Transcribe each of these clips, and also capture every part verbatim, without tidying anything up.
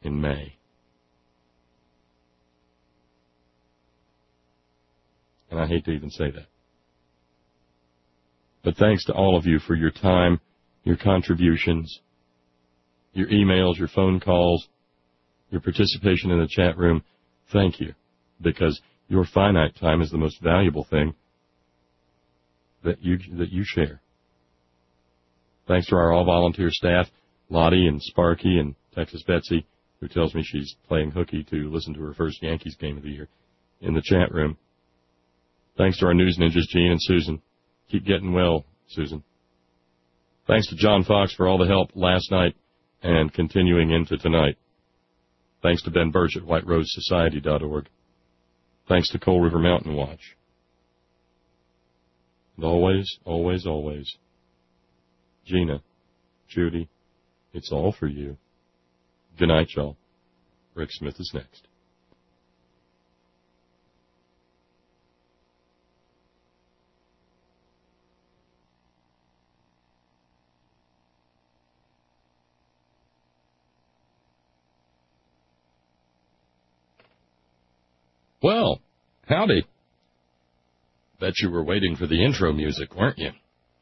in May. And I hate to even say that. But thanks to all of you for your time, your contributions, your emails, your phone calls, your participation in the chat room. Thank you, because your finite time is the most valuable thing that you that you share. Thanks to our all-volunteer staff, Lottie and Sparky and Texas Betsy, who tells me she's playing hooky to listen to her first Yankees game of the year in the chat room. Thanks to our news ninjas, Gene and Susan. Keep getting well, Susan. Thanks to John Fox for all the help last night and continuing into tonight. Thanks to Ben Birch at white rose society dot org. Thanks to Coal River Mountain Watch. And always, always, always, Gina, Judy, it's all for you. Good night, y'all. Rick Smith is next. Well, howdy. Bet you were waiting for the intro music, weren't you?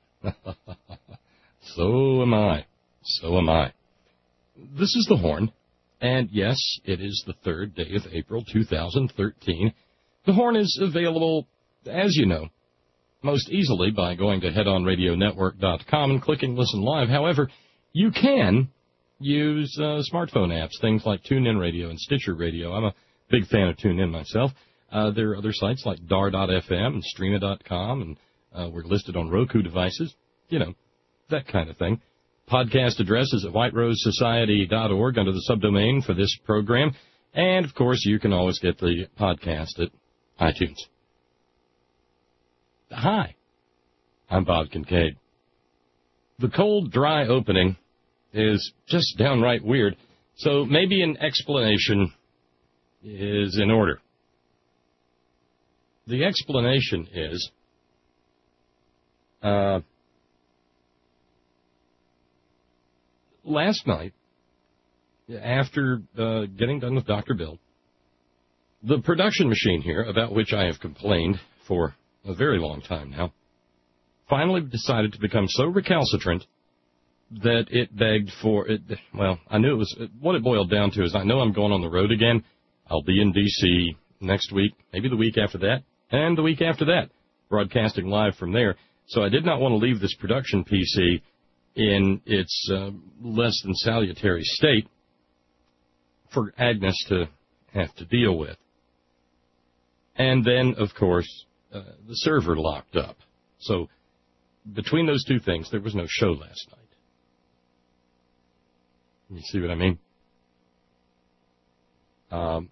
So am I. So am I. This is the Horn, and yes, it is the third day of April two thousand thirteen. The Horn is available, as you know, most easily by going to head on radio network dot com and clicking Listen Live. However, you can use uh, smartphone apps, things like TuneIn Radio and Stitcher Radio. I'm a big fan of TuneIn myself. Uh, there are other sites like dar dot f m and streama dot com, and uh, we're listed on Roku devices, you know, that kind of thing. Podcast address is at white rose society dot org under the subdomain for this program. And, of course, you can always get the podcast at iTunes. Hi, I'm Bob Kincaid. The cold, dry opening is just downright weird, so maybe an explanation is in order. The explanation is uh, last night, after uh, getting done with Doctor Bill, the production machine here, about which I have complained for a very long time now, finally decided to become so recalcitrant that it begged for it. Well, I knew it was what it boiled down to is I know I'm going on the road again. I'll be in D C next week, maybe the week after that, and the week after that, broadcasting live from there. So I did not want to leave this production P C in its uh, less than salutary state for Agnes to have to deal with. And then, of course, uh, the server locked up. So between those two things, there was no show last night. You see what I mean? Um,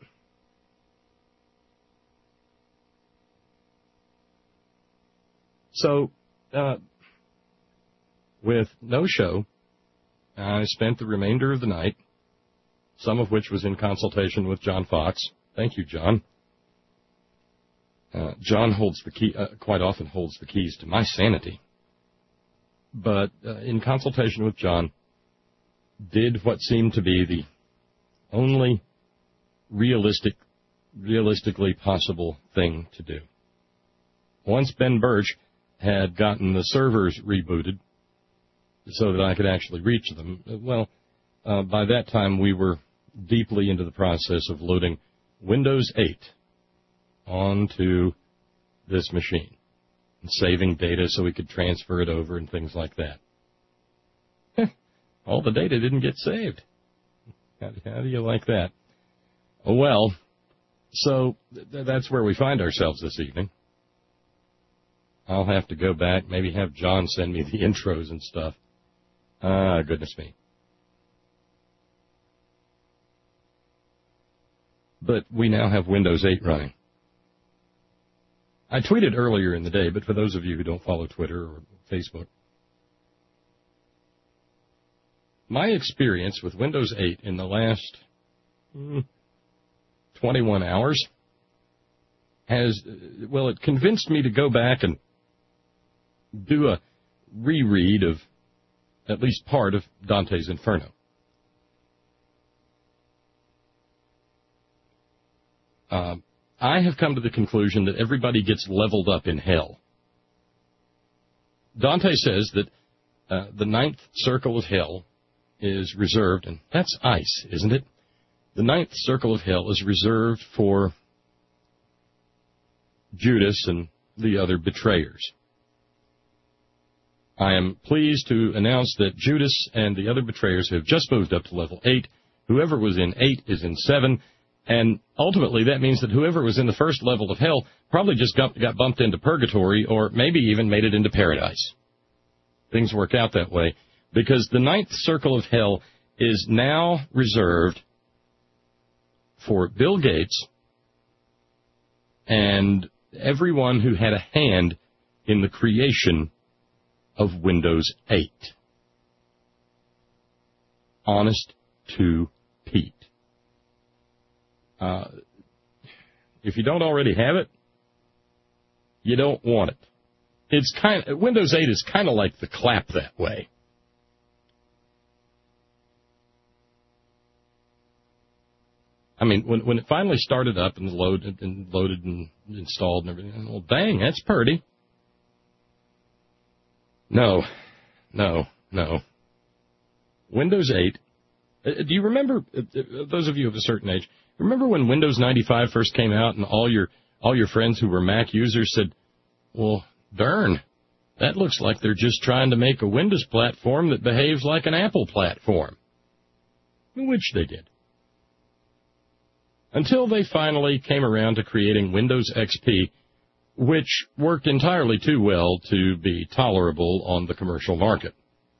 so, uh, with no show, I spent the remainder of the night, some of which was in consultation with John Fox. Thank you, John. Uh, John holds the key, uh, quite often holds the keys to my sanity. But uh, in consultation with John, did what seemed to be the only realistic, realistically possible thing to do. Once Ben Birch had gotten the servers rebooted so that I could actually reach them, well, uh, by that time we were deeply into the process of loading Windows eight onto this machine and saving data so we could transfer it over and things like that. All the data didn't get saved. How, how do you like that? Oh, well, so th- that's where we find ourselves this evening. I'll have to go back, maybe have John send me the intros and stuff. Ah, goodness me. But we now have Windows eight running. I tweeted earlier in the day, but for those of you who don't follow Twitter or Facebook, my experience with Windows eight in the last mm, twenty-one hours has, well, it convinced me to go back and do a reread of at least part of Dante's Inferno. Uh, I have come to the conclusion that everybody gets leveled up in hell. Dante says that uh, the ninth circle of hell is reserved, and that's ice, isn't it? The ninth circle of hell is reserved for Judas and the other betrayers. I am pleased to announce that Judas and the other betrayers have just moved up to level eight. Whoever was in eight is in seven, and ultimately that means that whoever was in the first level of hell probably just got, got bumped into purgatory or maybe even made it into paradise. Things work out that way because the ninth circle of hell is now reserved for Bill Gates and everyone who had a hand in the creation of Windows eight. Honest to Pete. Uh, if you don't already have it, you don't want it. It's kind of, Windows eight is kind of like the clap that way. I mean, when when it finally started up and loaded and loaded and installed and everything, well, dang, that's pretty. No, no, no. Windows eight. Uh, do you remember, uh, those of you of a certain age, remember when Windows ninety-five first came out and all your all your friends who were Mac users said, well, darn, that looks like they're just trying to make a Windows platform that behaves like an Apple platform. Which they did. Until they finally came around to creating Windows X P, which worked entirely too well to be tolerable on the commercial market.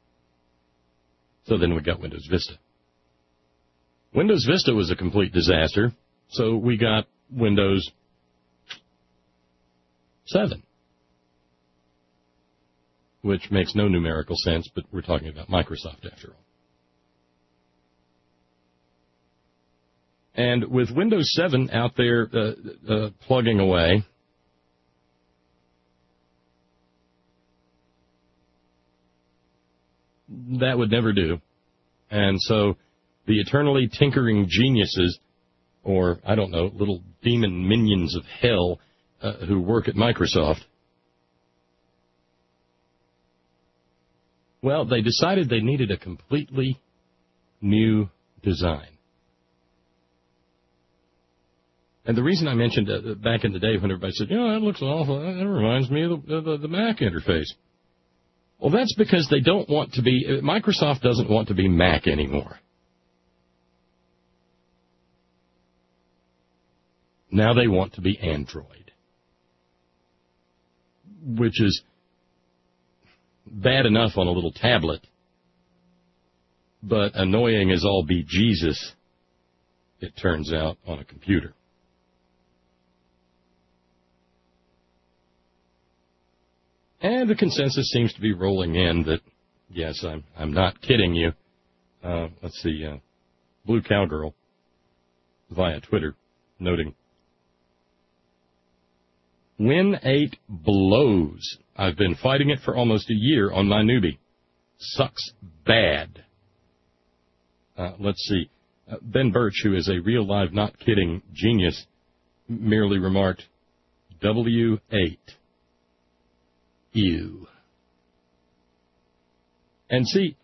So then we got Windows Vista. Windows Vista was a complete disaster, so we got Windows seven, which makes no numerical sense, but we're talking about Microsoft after all. And with Windows seven out there uh, uh, plugging away, that would never do. And so the eternally tinkering geniuses, or, I don't know, little demon minions of hell uh, who work at Microsoft, well, they decided they needed a completely new design. And the reason I mentioned uh, back in the day when everybody said, you know, that looks awful, that reminds me of the, the, the Mac interface. Well, that's because they don't want to be, Microsoft doesn't want to be Mac anymore. Now they want to be Android, which is bad enough on a little tablet, but annoying as all bejesus, it turns out, on a computer. And the consensus seems to be rolling in that, yes, I'm I'm not kidding you. Uh, let's see, uh, Blue Cowgirl via Twitter noting, Win eight blows. I've been fighting it for almost a year on my newbie. Sucks bad. Uh, let's see. Uh, Ben Birch, who is a real live, not kidding genius, merely remarked, W eight. Ew. And see,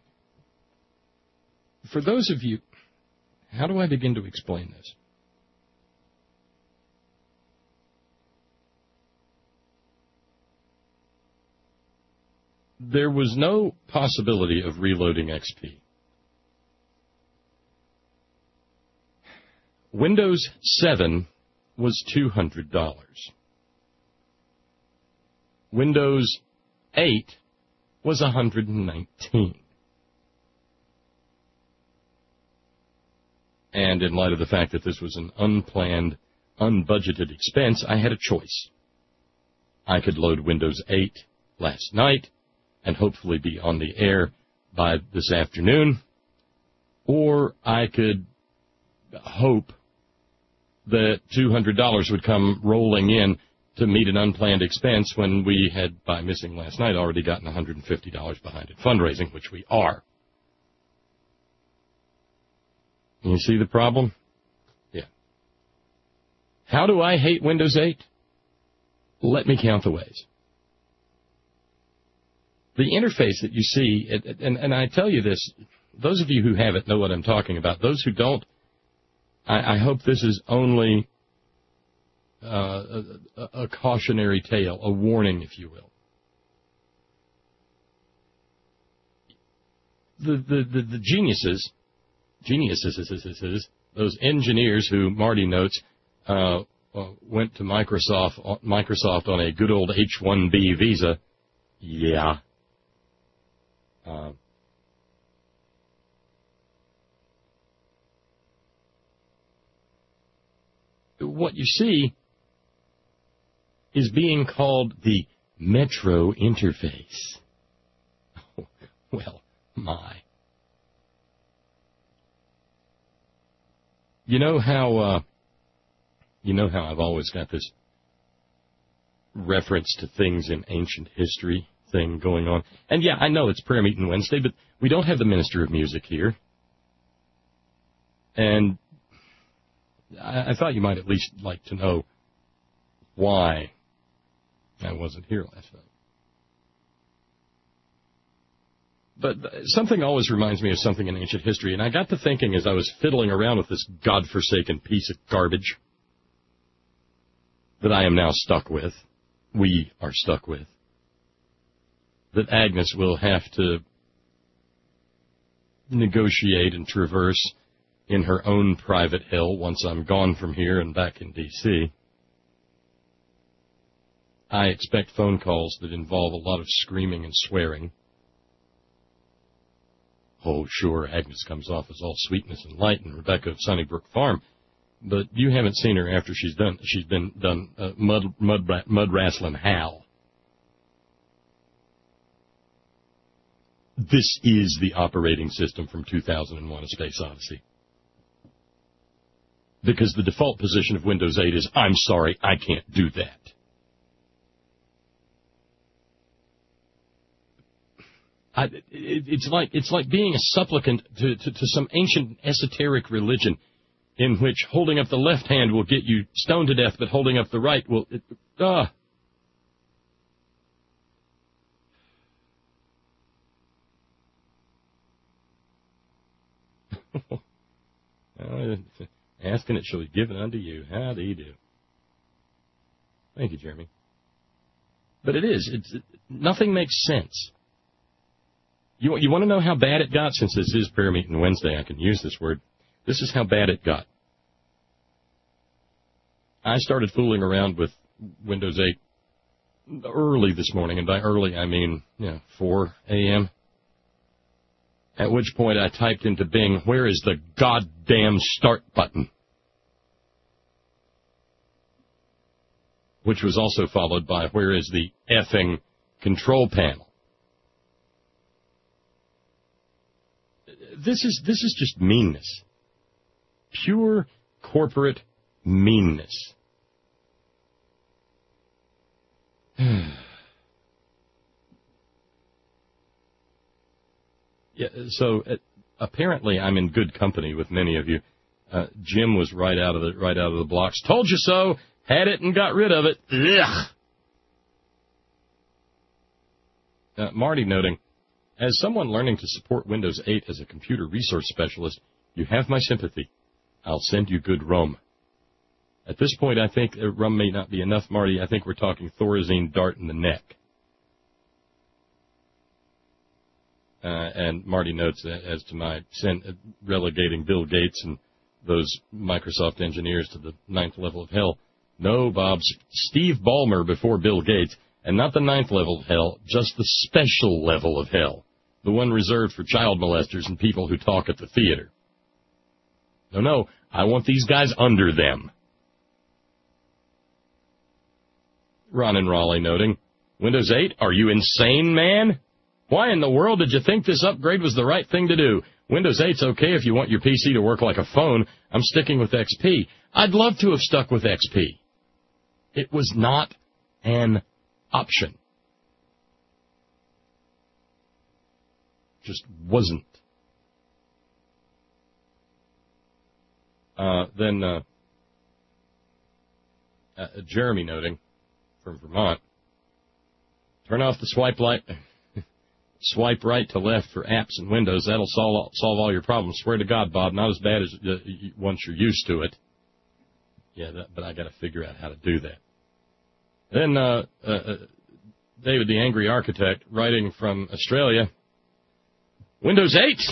for those of you, how do I begin to explain this? There was no possibility of reloading X P. Windows seven was two hundred dollars. Windows eight was one hundred nineteen dollars. And in light of the fact that this was an unplanned, unbudgeted expense, I had a choice. I could load Windows eight last night and hopefully be on the air by this afternoon, or I could hope that two hundred dollars would come rolling in to meet an unplanned expense when we had, by missing last night, already gotten one hundred fifty dollars behind in fundraising, which we are. You see the problem? Yeah. How do I hate Windows eight? Let me count the ways. The interface that you see, and, and I tell you this, those of you who have it know what I'm talking about. Those who don't, I, I hope this is only uh, a, a cautionary tale, a warning, if you will. The, the, the, the geniuses, geniuses, those engineers who Marty notes uh, uh, went to Microsoft, Microsoft on a good old H one B visa, yeah. Uh, what you see is being called the Metro interface. Oh, well, my. You know how, uh, you know how I've always got this reference to things in ancient history thing going on. And yeah, I know it's prayer meeting Wednesday, but we don't have the minister of music here. And I, I thought you might at least like to know why I wasn't here last night. But something always reminds me of something in ancient history, and I got to thinking as I was fiddling around with this godforsaken piece of garbage that I am now stuck with, we are stuck with, that Agnes will have to negotiate and traverse in her own private hell once I'm gone from here and back in D C I expect phone calls that involve a lot of screaming and swearing. Oh, sure, Agnes comes off as all sweetness and light, and Rebecca of Sunnybrook Farm, but you haven't seen her after she's done. She's been done uh, mud mud mud wrestling Hal. This is the operating system from two thousand one: A Space Odyssey. Because the default position of Windows eight is, I'm sorry, I can't do that. I, it, it's like it's like being a supplicant to, to, to some ancient esoteric religion in which holding up the left hand will get you stoned to death, but holding up the right will... It, ah. uh, asking it shall be given unto you. How do you do? Thank you, Jeremy. But it is. It's, it, nothing makes sense. You, you want to know how bad it got? Since this is prayer meeting Wednesday, I can use this word. This is how bad it got. I started fooling around with Windows eight early this morning, and by early I mean, you know, four a.m., at which point I typed into Bing, where is the goddamn start button? Which was also followed by, where is the effing control panel? This is this is just meanness. Pure corporate meanness. Yeah, so uh, apparently I'm in good company with many of you. Uh, Jim was right out of the right out of the blocks. Told you so. Had it and got rid of it. Ugh. Uh, Marty noting, as someone learning to support Windows eight as a computer resource specialist, you have my sympathy. I'll send you good rum. At this point, I think uh, rum may not be enough, Marty. I think we're talking Thorazine dart in the neck. Uh, and Marty notes that as to my send, uh, relegating Bill Gates and those Microsoft engineers to the ninth level of hell. No, Bob, Steve Ballmer before Bill Gates, and not the ninth level of hell, just the special level of hell, the one reserved for child molesters and people who talk at the theater. No, no, I want these guys under them. Ron and Raleigh noting, Windows eight, are you insane, man? Why in the world did you think this upgrade was the right thing to do? Windows eight's okay if you want your P C to work like a phone. I'm sticking with X P. I'd love to have stuck with X P. It was not an option. Just wasn't. Uh, then uh, uh, Jeremy noting from Vermont, turn off the swipe light, swipe right to left for apps and Windows. That'll solve, solve all your problems. Swear to God, Bob, not as bad as uh, once you're used to it. Yeah, that, but I got to figure out how to do that. Then uh, uh, David, the angry architect, writing from Australia, Windows eight,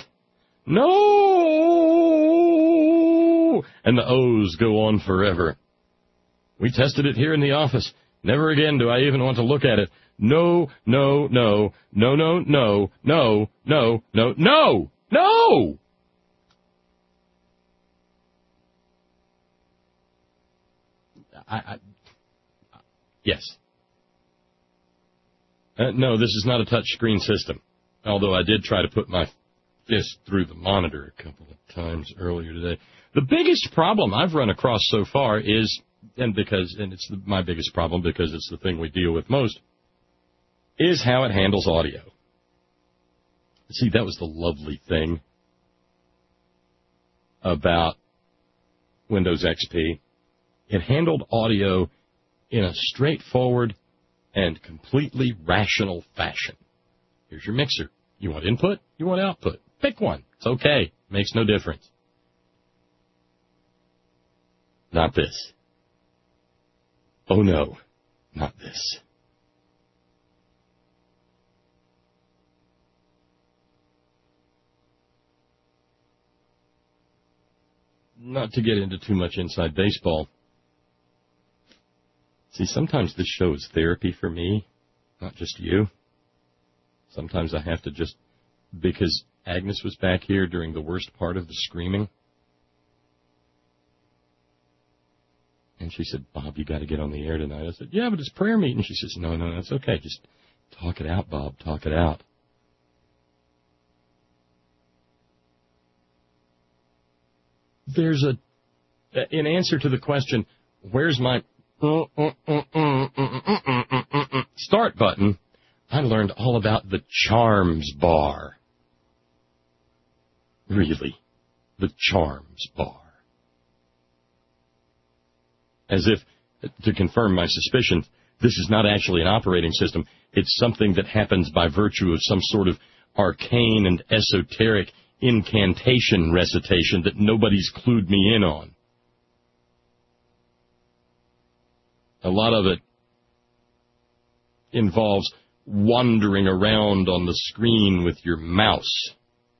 no, and the O's go on forever. We tested it here in the office. Never again do I even want to look at it. No, no, no, no, no, no, no, no, no, no, no! I, I yes. Uh, no, this is not a touch screen system, although I did try to put my fist through the monitor a couple of times earlier today. The biggest problem I've run across so far is, and because, and it's the, my biggest problem because it's the thing we deal with most, is how it handles audio. See, that was the lovely thing about Windows X P. It handled audio in a straightforward and completely rational fashion. Here's your mixer. You want input? You want output? Pick one. It's okay. Makes no difference. Not this. Oh, no. Not this. Not to get into too much inside baseball. See, sometimes this show is therapy for me, not just you. Sometimes I have to just, because Agnes was back here during the worst part of the screaming, and she said, Bob, you got to get on the air tonight. I said, yeah, but it's prayer meeting. She says, no, no, that's okay. Just talk it out, Bob. Talk it out. There's a, in answer to the question, where's my start button, I learned all about the Charms bar. Really, the Charms bar. As if, to confirm my suspicions, this is not actually an operating system. It's something that happens by virtue of some sort of arcane and esoteric incantation recitation that nobody's clued me in on. A lot of it involves wandering around on the screen with your mouse.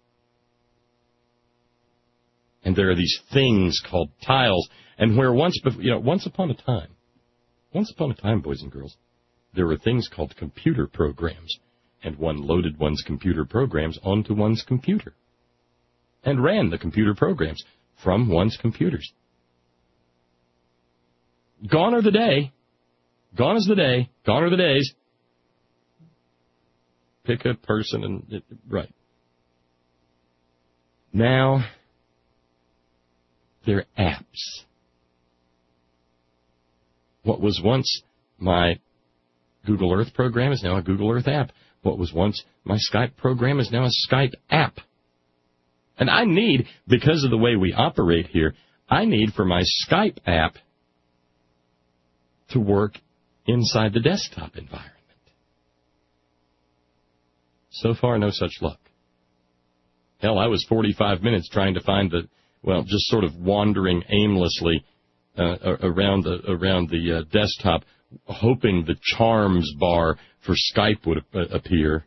And there are these things called tiles, and where once, you know, once upon a time, once upon a time, boys and girls, there were things called computer programs, and one loaded one's computer programs onto one's computer and ran the computer programs from one's computers. Gone are the day. Gone is the day. Gone are the days. Pick a person and, right. Now, they're apps. What was once my Google Earth program is now a Google Earth app. What was once my Skype program is now a Skype app. And I need, because of the way we operate here, I need for my Skype app to work inside the desktop environment. So far, no such luck. Hell, I was forty-five minutes trying to find the, well, just sort of wandering aimlessly uh, around the around the uh, desktop, hoping the Charms bar for Skype would uh, appear.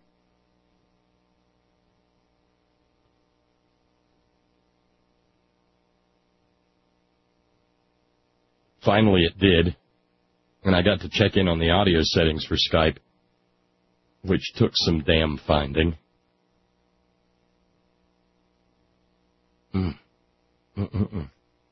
Finally, it did, and I got to check in on the audio settings for Skype, which took some damn finding. Mm. Mm-mm-mm.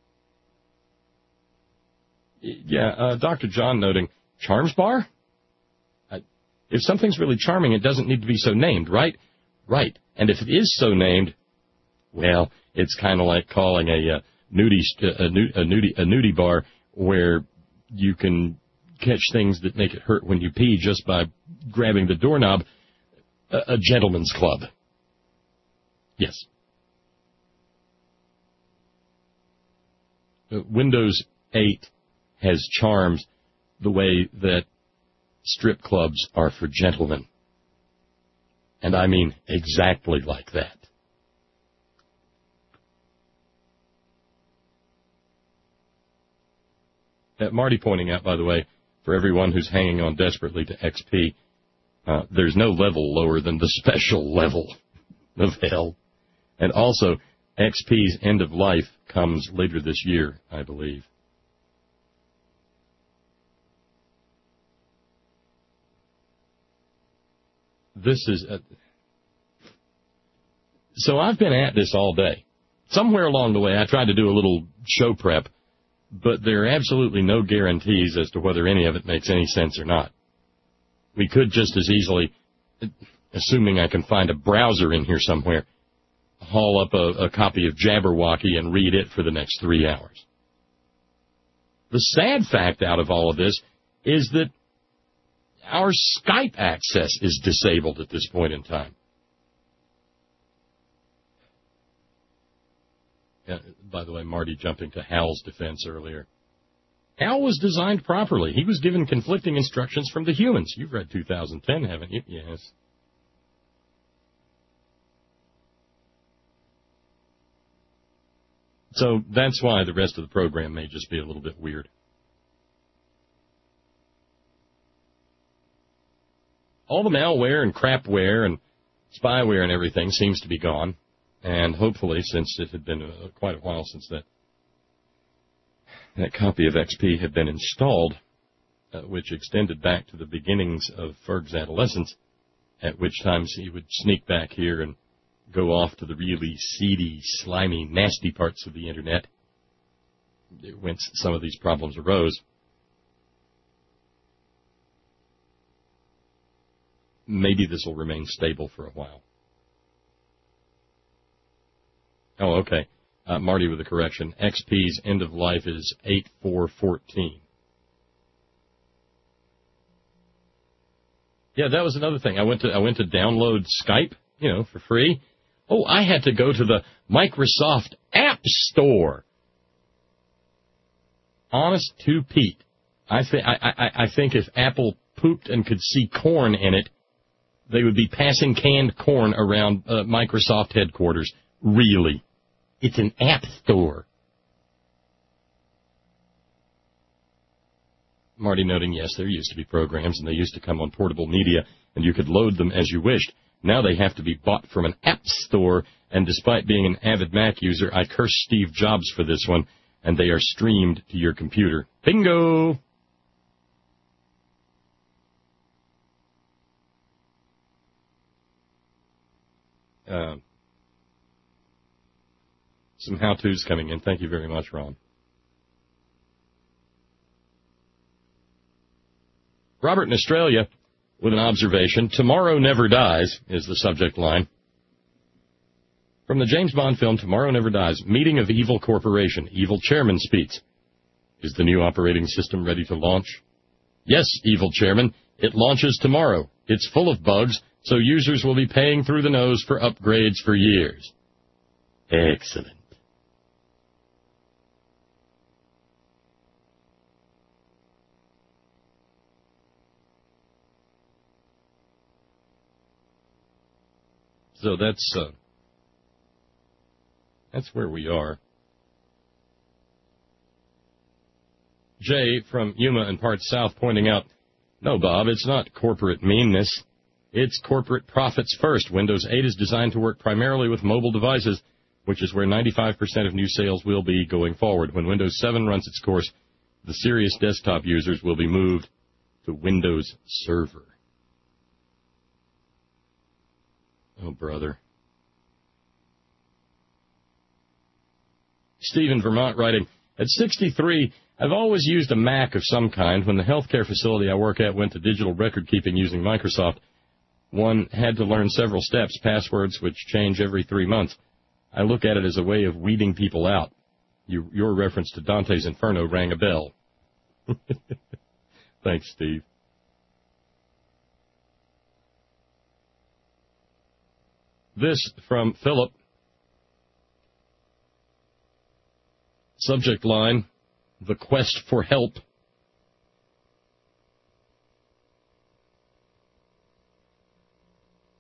Yeah, uh, Doctor John noting, Charms bar? I, if something's really charming, it doesn't need to be so named, right? Right. And if it is so named, well, it's kind of like calling a, uh, nudie, a, a, nudie, a nudie bar where you can catch things that make it hurt when you pee just by grabbing the doorknob, a, a gentleman's club. Yes. Uh, Windows eight has Charms the way that strip clubs are for gentlemen. And I mean exactly like that. Uh, Marty pointing out, by the way, for everyone who's hanging on desperately to X P, uh, there's no level lower than the special level of hell. And also, X P's end of life comes later this year, I believe. This is... A... So I've been at this all day. Somewhere along the way, I tried to do a little show prep, but there are absolutely no guarantees as to whether any of it makes any sense or not. We could just as easily, assuming I can find a browser in here somewhere, haul up a, a copy of Jabberwocky and read it for the next three hours. The sad fact out of all of this is that our Skype access is disabled at this point in time. Yeah, by the way, Marty jumping to Hal's defense earlier. Hal was designed properly. He was given conflicting instructions from the humans. You've read two thousand ten, haven't you? Yes. So that's why the rest of the program may just be a little bit weird. All the malware and crapware and spyware and everything seems to be gone. And hopefully, since it had been uh, quite a while since that that copy of X P had been installed, uh, which extended back to the beginnings of Ferg's adolescence, at which times he would sneak back here and go off to the really seedy, slimy, nasty parts of the Internet, whence some of these problems arose. Maybe this will remain stable for a while. Oh, okay. Uh, Marty with a correction. X P's end of life is eight four fourteen. Yeah, that was another thing. I went to I went to download Skype, you know, for free. Oh, I had to go to the Microsoft App Store. Honest to Pete, I think I, I I think if Apple pooped and could see corn in it, they would be passing canned corn around uh, Microsoft headquarters. Really. It's an app store. Marty noting, yes, there used to be programs, and they used to come on portable media, and you could load them as you wished. Now they have to be bought from an app store, and despite being an avid Mac user, I curse Steve Jobs for this one, and they are streamed to your computer. Bingo! Uh, some how-tos coming in. Thank you very much, Ron. Robert in Australia with an observation. Tomorrow Never Dies is the subject line. From the James Bond film Tomorrow Never Dies, meeting of evil corporation. Evil chairman speaks. Is the new operating system ready to launch? Yes, evil chairman. It launches tomorrow. It's full of bugs, so users will be paying through the nose for upgrades for years. Excellent. So that's uh, that's where we are. Jay from Yuma and parts south pointing out, no, Bob, it's not corporate meanness. It's corporate profits first. Windows eight is designed to work primarily with mobile devices, which is where ninety-five percent of new sales will be going forward. When Windows seven runs its course, the serious desktop users will be moved to Windows Server. Oh, brother. Steve in Vermont writing, at sixty-three, I've always used a Mac of some kind. When the healthcare facility I work at went to digital record keeping using Microsoft, one had to learn several steps, passwords which change every three months. I look at it as a way of weeding people out. You, your reference to Dante's Inferno rang a bell. Thanks, Steve. This from Philip. Subject line, the quest for help.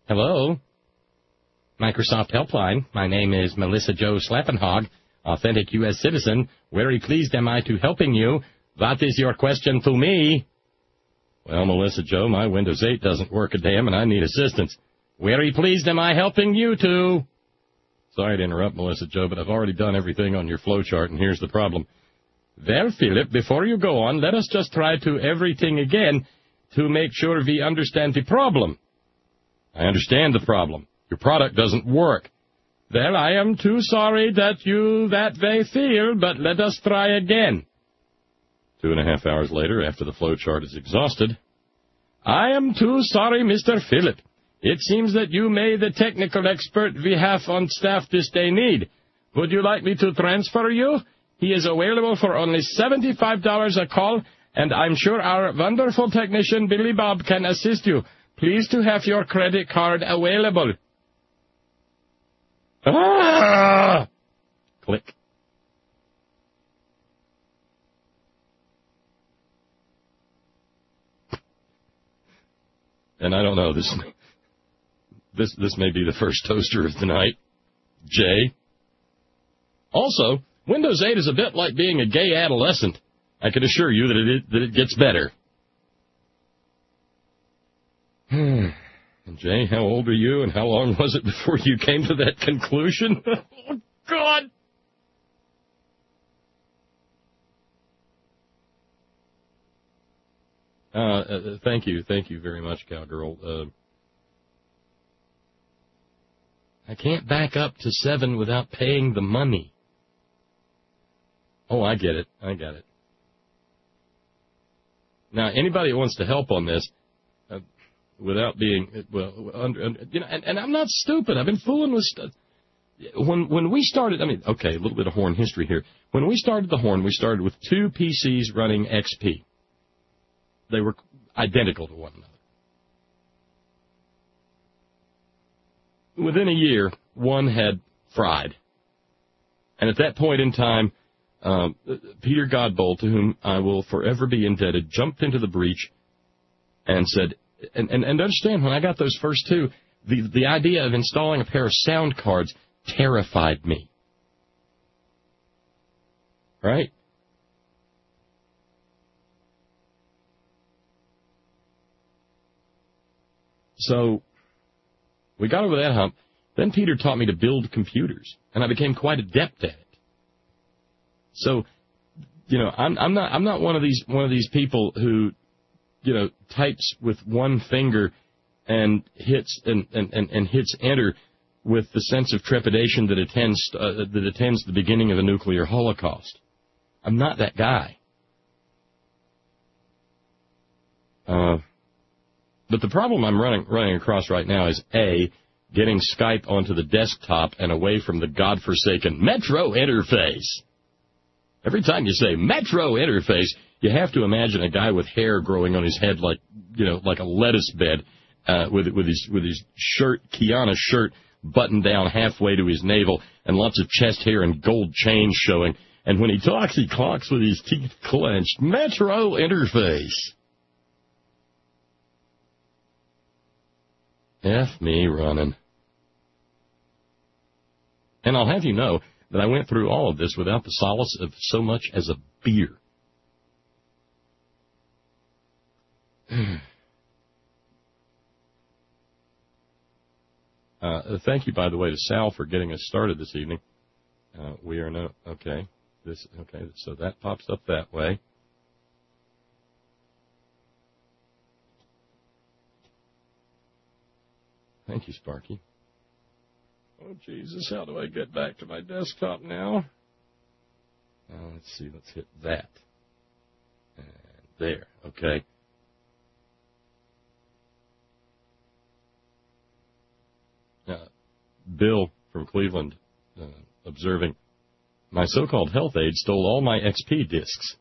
Hello? Microsoft Helpline. My name is Melissa Jo Slappenhog, authentic U S citizen. Very pleased am I to helping you. What is your question to me? Well, Melissa Jo, my Windows eight doesn't work a damn, and I need assistance. Very pleased am I helping you to. Sorry to interrupt, Melissa Jo, but I've already done everything on your flowchart, and here's the problem. Well, Philip, before you go on, let us just try to everything again to make sure we understand the problem. I understand the problem. Your product doesn't work. Well, I am too sorry that you that way feel, but let us try again. Two and a half hours later, after the flowchart is exhausted, I am too sorry, Mister Philip. It seems that you may the technical expert we have on staff this day need. Would you like me to transfer you? He is available for only seventy-five dollars a call, and I'm sure our wonderful technician, Billy Bob, can assist you. Please to have your credit card available. Ah! Click. And I don't know, this this this may be the first toaster of the night. Jay. Also, Windows eight is a bit like being a gay adolescent. I can assure you that it that it gets better. And Jay, how old are you, and how long was it before you came to that conclusion? Oh, God! Uh, uh, thank you, thank you very much, Cowgirl. Uh, I can't back up to seven without paying the money. Oh, I get it. I got it. Now, anybody that wants to help on this, uh, without being, well, under, under, you know, and, and I'm not stupid. I've been fooling with stuff. When when we started, I mean, okay, a little bit of Horn history here. When we started the Horn, we started with two P Cs running X P. They were identical to one another. Within a year, one had fried. And at that point in time, um, Peter Godbold, to whom I will forever be indebted, jumped into the breach and said, and, and, and understand, when I got those first two, the, the idea of installing a pair of sound cards terrified me. Right? So we got over that hump. Then Peter taught me to build computers, and I became quite adept at it. So, you know, I'm, I'm not I'm not one of these one of these people who, you know, types with one finger and hits and, and, and, and hits enter with the sense of trepidation that attends uh, that attends the beginning of a nuclear holocaust. I'm not that guy. Uh. But the problem I'm running running across right now is, A, getting Skype onto the desktop and away from the godforsaken Metro interface. Every time you say Metro interface, you have to imagine a guy with hair growing on his head like, you know, like a lettuce bed, uh, with with his with his shirt, Kiana shirt, buttoned down halfway to his navel, and lots of chest hair and gold chains showing. And when he talks, he talks with his teeth clenched. Metro interface. F me running. And I'll have you know that I went through all of this without the solace of so much as a beer. uh, thank you, by the way, to Sal for getting us started this evening. Uh, we are no, okay, this, okay, so that pops up that way. Thank you, Sparky. Oh, Jesus, how do I get back to my desktop now? Uh, let's see, let's hit that. And there, okay. Uh, Bill from Cleveland uh, observing, my so-called health aide stole all my X P discs.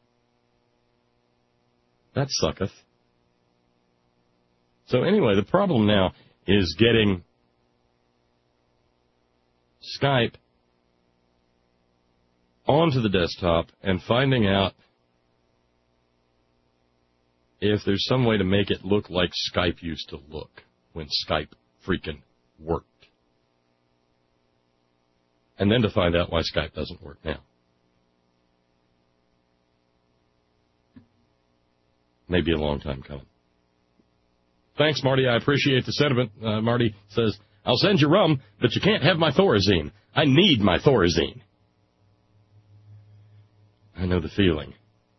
That sucketh. So anyway, the problem now is getting Skype onto the desktop and finding out if there's some way to make it look like Skype used to look when Skype freaking worked. And then to find out why Skype doesn't work now. Maybe a long time coming. Thanks, Marty. I appreciate the sentiment. Uh, Marty says, I'll send you rum, but you can't have my Thorazine. I need my Thorazine. I know the feeling.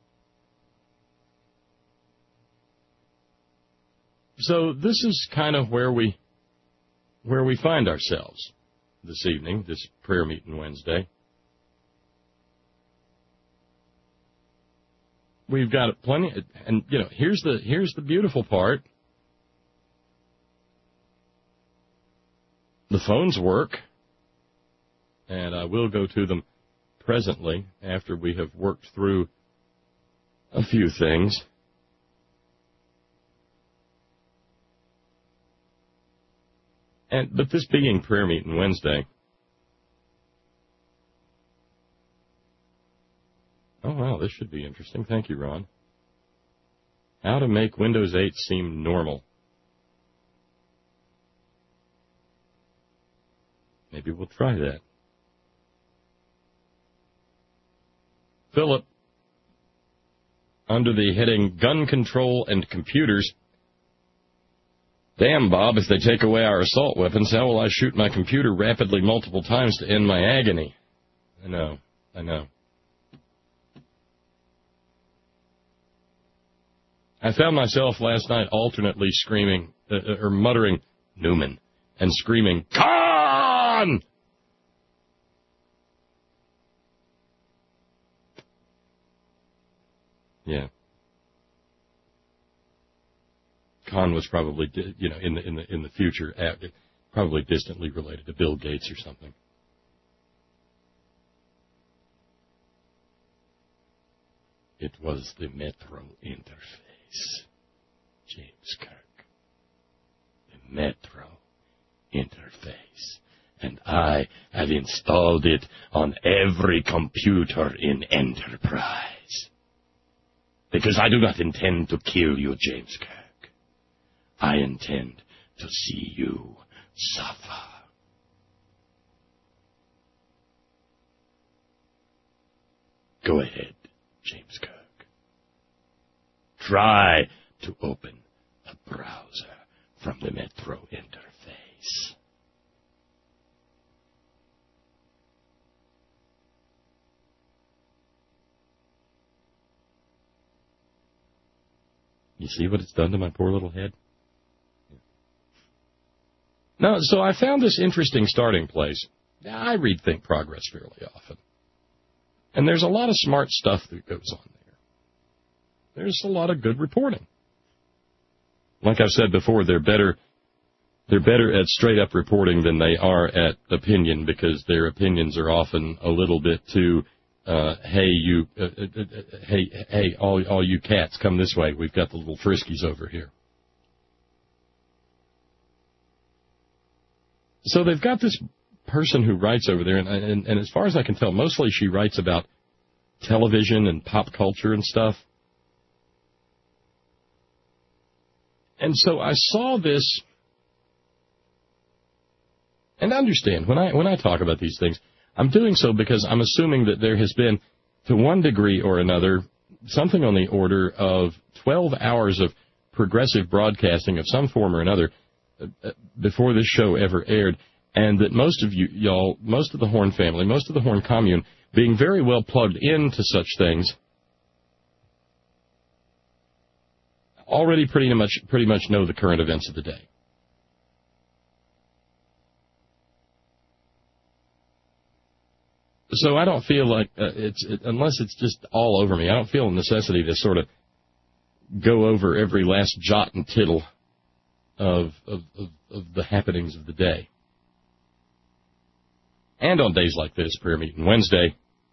So this is kind of where we where we find ourselves this evening, this prayer meeting Wednesday. We've got plenty, and you know, here's the here's the beautiful part. The phones work, and I will go to them presently after we have worked through a few things. And but this being prayer meeting Wednesday, oh wow, this should be interesting. Thank you, Ron. How to make Windows eight seem normal. Maybe we'll try that. Philip, under the heading Gun Control and Computers. Damn, Bob, if they take away our assault weapons, how will I shoot my computer rapidly multiple times to end my agony? I know, I know. I found myself last night alternately screaming, uh, or muttering, Newman, and screaming, Khan! Yeah. Khan was probably, you know, in the in the in the future, probably distantly related to Bill Gates or something. It was the Metro interface, James Kirk. The Metro interface, and I have installed it on every computer in Enterprise. Because I do not intend to kill you, James Kirk. I intend to see you suffer. Go ahead, James Kirk. Try to open a browser from the Metro interface. You see what it's done to my poor little head? No, so I found this interesting starting place. I read Think Progress fairly often. And there's a lot of smart stuff that goes on there. There's a lot of good reporting. Like I've said before, they're better they're better at straight-up reporting than they are at opinion, because their opinions are often a little bit too, uh, hey, you, uh, uh, uh, hey, hey, all, all you cats, come this way. We've got the little friskies over here. So they've got this person who writes over there, and, and, and as far as I can tell, mostly she writes about television and pop culture and stuff. And so I saw this, and understand, when I when I talk about these things, I'm doing so because I'm assuming that there has been, to one degree or another, something on the order of twelve hours of progressive broadcasting of some form or another before this show ever aired, and that most of you, y'all, most of the Horn family, most of the Horn commune, being very well plugged into such things, already pretty much pretty much know the current events of the day. So I don't feel like uh, it's it, unless it's just all over me, I don't feel a necessity to sort of go over every last jot and tittle of of, of of the happenings of the day. And on days like this, prayer meeting Wednesday,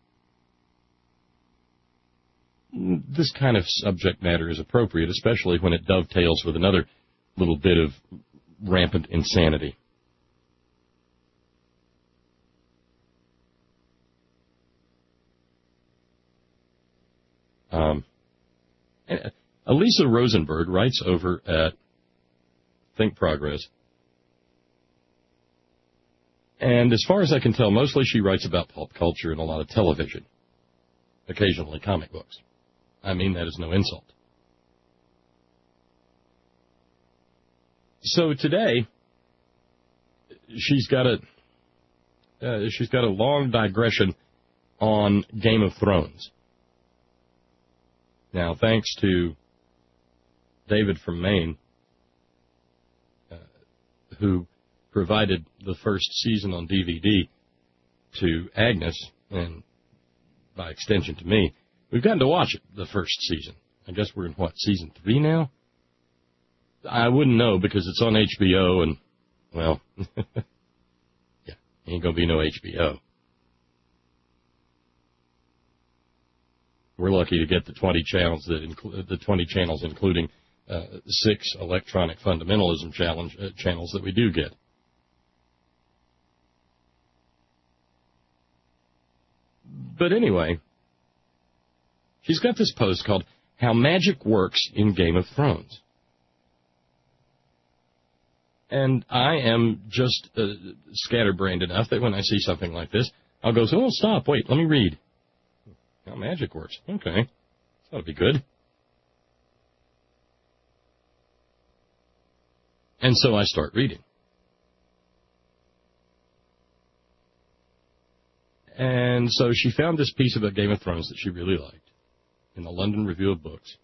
this kind of subject matter is appropriate, especially when it dovetails with another little bit of rampant insanity. Um, Elisa Rosenberg writes over at Think Progress And as far as I can tell, mostly she writes about pulp culture and a lot of television, occasionally comic books. I mean that is no insult. So today, she's got a uh, she's got a long digression on Game of Thrones. Now, thanks to David from Maine, uh, who provided the first season on D V D to Agnes, and by extension to me, we've gotten to watch it, the first season. I guess we're in, what, season three now? I wouldn't know because it's on H B O, and, well, yeah, ain't going to be no H B O. We're lucky to get the twenty channels that include the twenty channels, including uh, six electronic fundamentalism challenge uh, channels that we do get. But anyway, she's got this post called "How Magic Works in Game of Thrones," and I am just uh, scatterbrained enough that when I see something like this, I'll go, "Oh, stop! Wait, let me read." How magic works. Okay. That'll be good. And so I start reading. And so she found this piece about Game of Thrones that she really liked in the London Review of Books.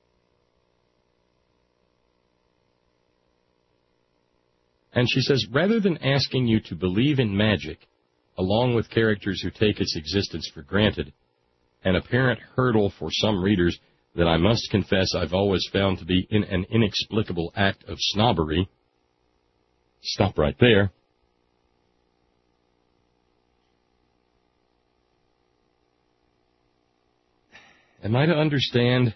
And she says, rather than asking you to believe in magic, along with characters who take its existence for granted, an apparent hurdle for some readers that I must confess I've always found to be in an inexplicable act of snobbery. Stop right there. Am I to understand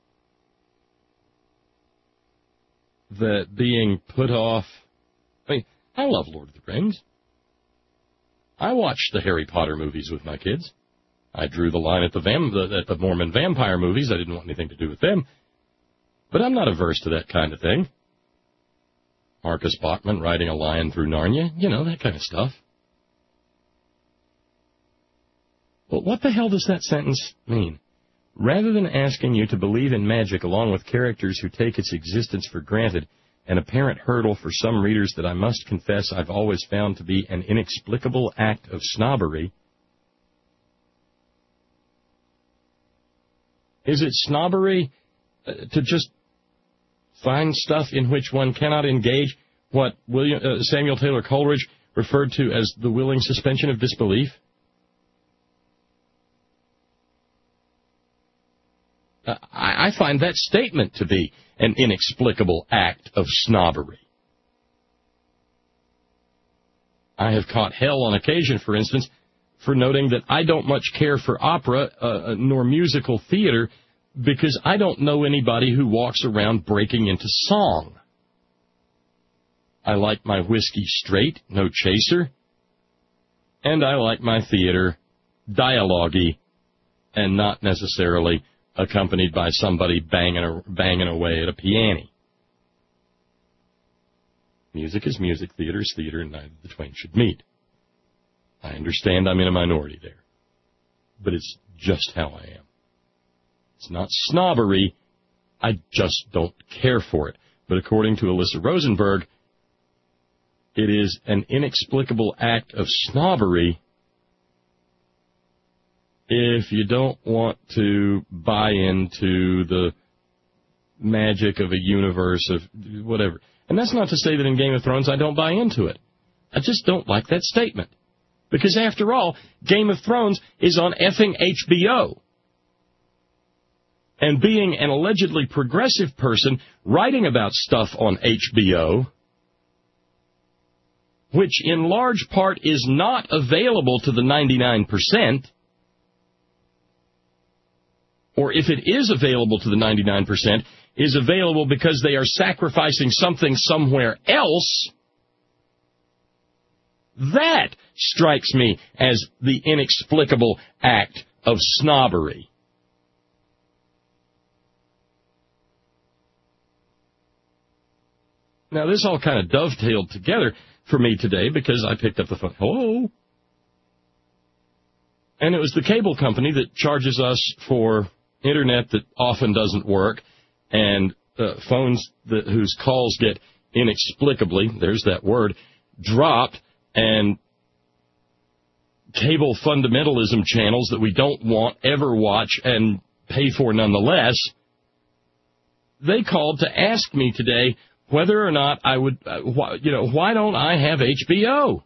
that being put off... I mean, I love Lord of the Rings. I watched the Harry Potter movies with my kids. I drew the line at the, vam- the, at the Mormon vampire movies. I didn't want anything to do with them. But I'm not averse to that kind of thing. Marcus Bachman riding a lion through Narnia. You know, that kind of stuff. But what the hell does that sentence mean? Rather than asking you to believe in magic along with characters who take its existence for granted, an apparent hurdle for some readers that I must confess I've always found to be an inexplicable act of snobbery, is it snobbery uh, to just find stuff in which one cannot engage what William, uh, Samuel Taylor Coleridge referred to as the willing suspension of disbelief? Uh, I, I find that statement to be an inexplicable act of snobbery. I have caught hell on occasion, for instance, for noting that I don't much care for opera uh, nor musical theater because I don't know anybody who walks around breaking into song. I like my whiskey straight, no chaser, and I like my theater dialogue-y and not necessarily accompanied by somebody banging, a, banging away at a piano. Music is music, theater is theater, and neither the twain should meet. I understand I'm in a minority there, but it's just how I am. It's not snobbery, I just don't care for it. But according to Alyssa Rosenberg, it is an inexplicable act of snobbery if you don't want to buy into the magic of a universe of whatever. And that's not to say that in Game of Thrones I don't buy into it. I just don't like that statement. Because after all, Game of Thrones is on effing H B O. And being an allegedly progressive person writing about stuff on H B O, which in large part is not available to the ninety-nine percent, or if it is available to the ninety-nine percent, is available because they are sacrificing something somewhere else, that strikes me as the inexplicable act of snobbery. Now, this all kind of dovetailed together for me today because I picked up the phone. Hello? And it was the cable company that charges us for internet that often doesn't work and uh, phones that, whose calls get inexplicably, there's that word, dropped, and cable fundamentalism channels that we don't want, ever watch, and pay for nonetheless. They called to ask me today whether or not I would, uh, wh- you know, why don't I have H B O?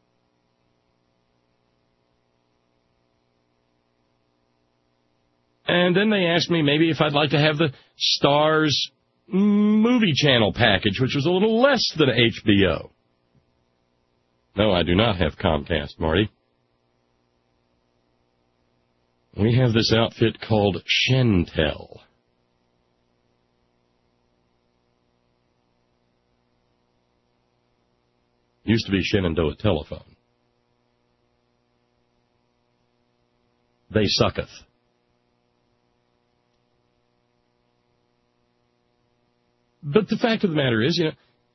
And then they asked me maybe if I'd like to have the Starz movie channel package, which was a little less than H B O. No, I do not have Comcast, Marty. We have this outfit called Shentel. Used to be Shenandoah Telephone. They sucketh. But the fact of the matter is, you know,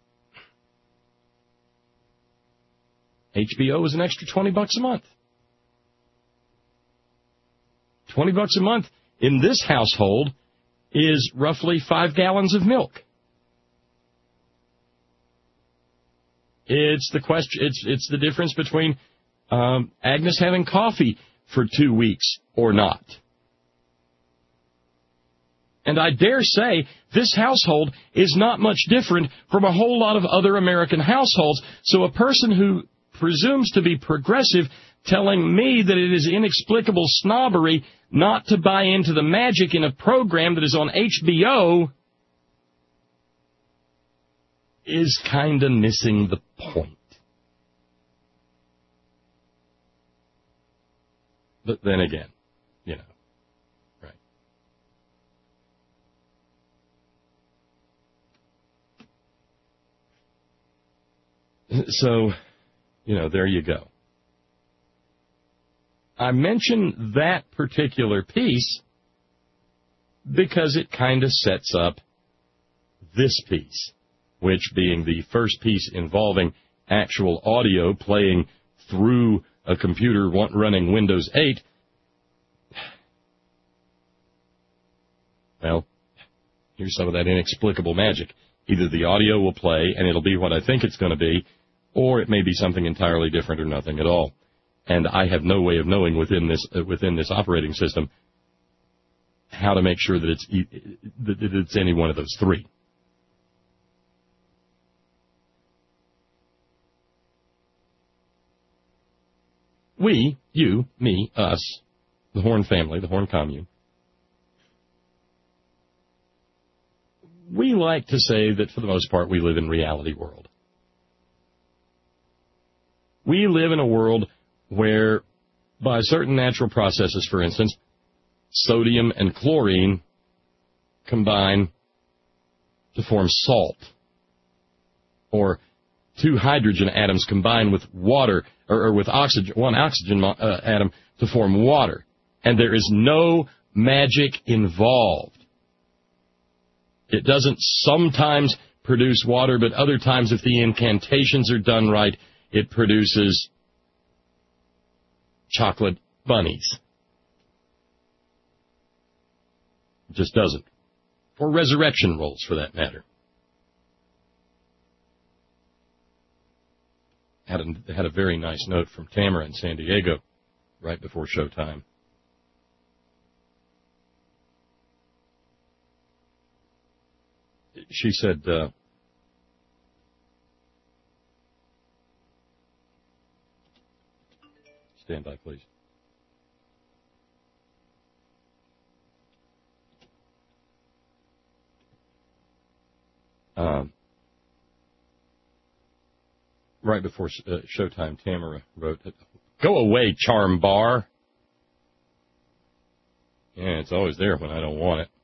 H B O is an extra twenty bucks a month. twenty bucks a month in this household is roughly five gallons of milk. It's the question. It's it's the difference between um, Agnes having coffee for two weeks or not. And I dare say this household is not much different from a whole lot of other American households. So a person who presumes to be progressive telling me that it is inexplicable snobbery not to buy into the magic in a program that is on H B O is kind of missing the point. But then again, you know, right. So, you know, there you go. I mention that particular piece because it kind of sets up this piece, which being the first piece involving actual audio playing through a computer running Windows eight. Well, here's some of that inexplicable magic. Either the audio will play and it'll be what I think it's going to be, or it may be something entirely different or nothing at all. And I have no way of knowing within this uh, within this operating system how to make sure that it's that it's any one of those three. We, you, me, us, the Horn family, the Horn commune, we like to say that for the most part we live in reality world. We live in a world where, by certain natural processes, for instance, sodium and chlorine combine to form salt, or two hydrogen atoms combine with water, or, or with oxygen, one oxygen uh, atom to form water, and there is no magic involved. It doesn't sometimes produce water, but other times, if the incantations are done right, it produces chocolate bunnies. It just doesn't. Or resurrection rolls, for that matter. Had a, had a very nice note from Tamara in San Diego right before showtime. She said, uh, stand by, please. Um, right before uh, showtime, Tamara wrote, "Go away, charm bar." Yeah, it's always there when I don't want it.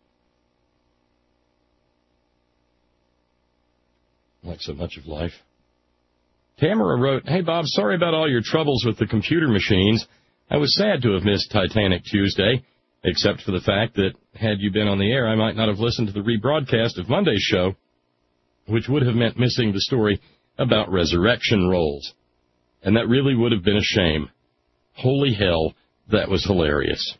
Like so much of life. Tamara wrote, "Hey, Bob, sorry about all your troubles with the computer machines. I was sad to have missed Titanic Tuesday, except for the fact that had you been on the air, I might not have listened to the rebroadcast of Monday's show, which would have meant missing the story about resurrection rolls. And that really would have been a shame. Holy hell, that was hilarious.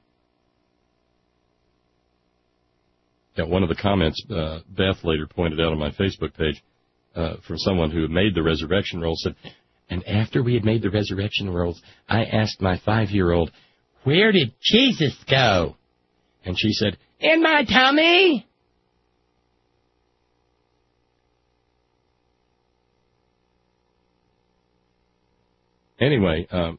Yeah, one of the comments uh, Beth later pointed out on my Facebook page uh, from someone who had made the resurrection roll said, and after we had made the resurrection rolls, I asked my five-year-old, where did Jesus go? And she said, in my tummy. Anyway, um,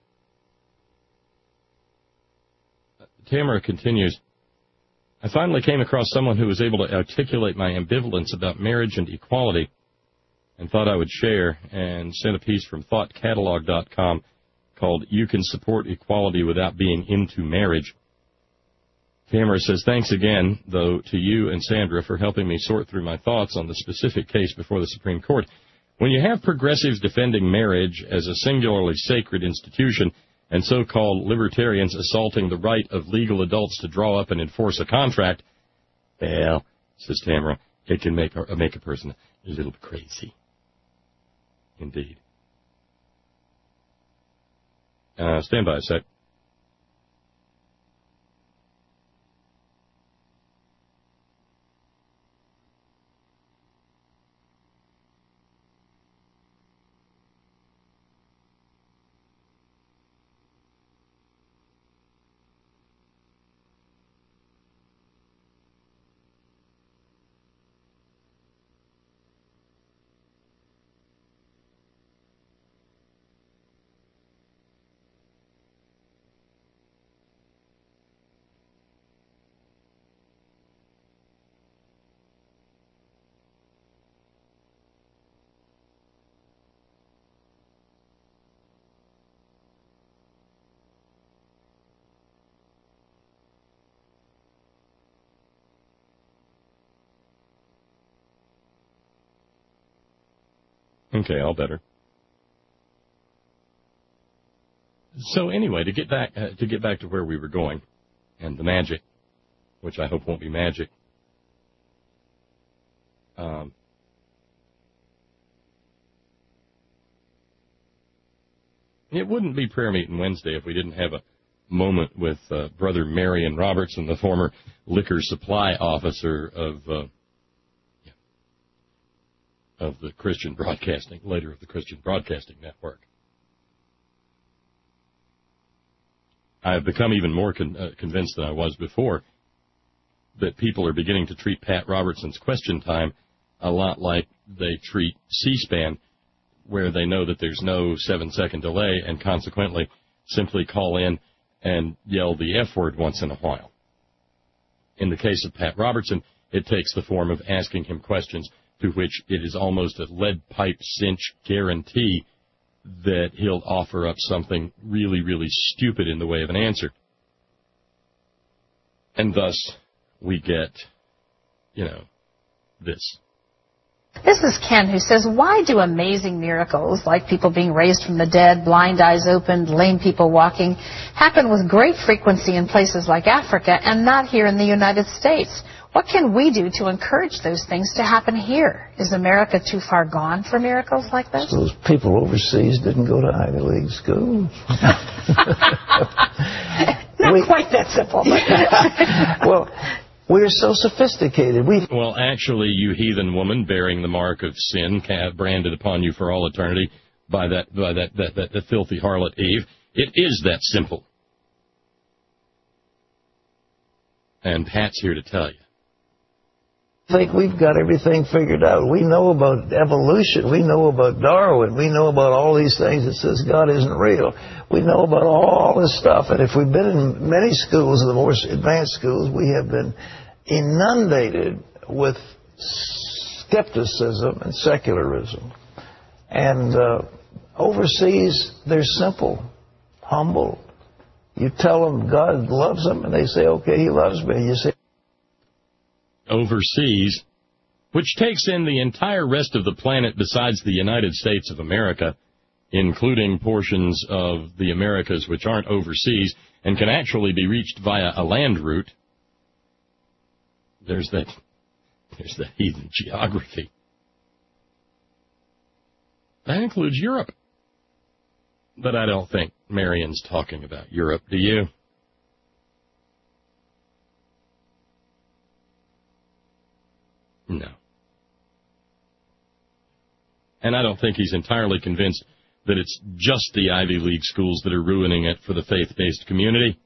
Tamara continues, I finally came across someone who was able to articulate my ambivalence about marriage and equality and thought I would share, and sent a piece from thought catalog dot com called You Can Support Equality Without Being Into Marriage. Tamara says, thanks again, though, to you and Sandra for helping me sort through my thoughts on the specific case before the Supreme Court. When you have progressives defending marriage as a singularly sacred institution and so-called libertarians assaulting the right of legal adults to draw up and enforce a contract, well, says Tamara, it can make a, make a person a little crazy. Indeed. Uh, stand by a sec. Okay, all better. So anyway, to get back uh, to get back to where we were going, and the magic, which I hope won't be magic. Um, it wouldn't be prayer meeting Wednesday if we didn't have a moment with uh, Brother Marion Robertson, the former liquor supply officer of. Uh, of the Christian Broadcasting, later of the Christian Broadcasting Network. I have become even more con- uh, convinced than I was before that people are beginning to treat Pat Robertson's Question Time a lot like they treat C-SPAN, where they know that there's no seven-second delay and consequently simply call in and yell the F word once in a while. In the case of Pat Robertson, it takes the form of asking him questions to which it is almost a lead pipe cinch guarantee that he'll offer up something really, really stupid in the way of an answer. And thus, we get, you know, this. This is Ken, who says, why do amazing miracles, like people being raised from the dead, blind eyes opened, lame people walking, happen with great frequency in places like Africa and not here in the United States? What can we do to encourage those things to happen here? Is America too far gone for miracles like this? Those people overseas didn't go to Ivy League schools. Not we, quite that simple. Well, we're so sophisticated. We Well, actually, you heathen woman bearing the mark of sin branded upon you for all eternity by that by that, that, that, that filthy harlot Eve, it is that simple. And Pat's here to tell you. think we've got everything figured out. We know about evolution. We know about Darwin. We know about all these things that says God isn't real. We know about all this stuff. And if we've been in many schools, the more advanced schools, we have been inundated with skepticism and secularism. And uh, overseas, they're simple, humble. You tell them God loves them, and they say, okay, he loves me. You say, overseas, which takes in the entire rest of the planet besides the United States of America, including portions of the Americas which aren't overseas and can actually be reached via a land route. There's that, there's that heathen geography. That includes Europe. But I don't think Marion's talking about Europe, do you? No. And I don't think he's entirely convinced that it's just the Ivy League schools that are ruining it for the faith-based community.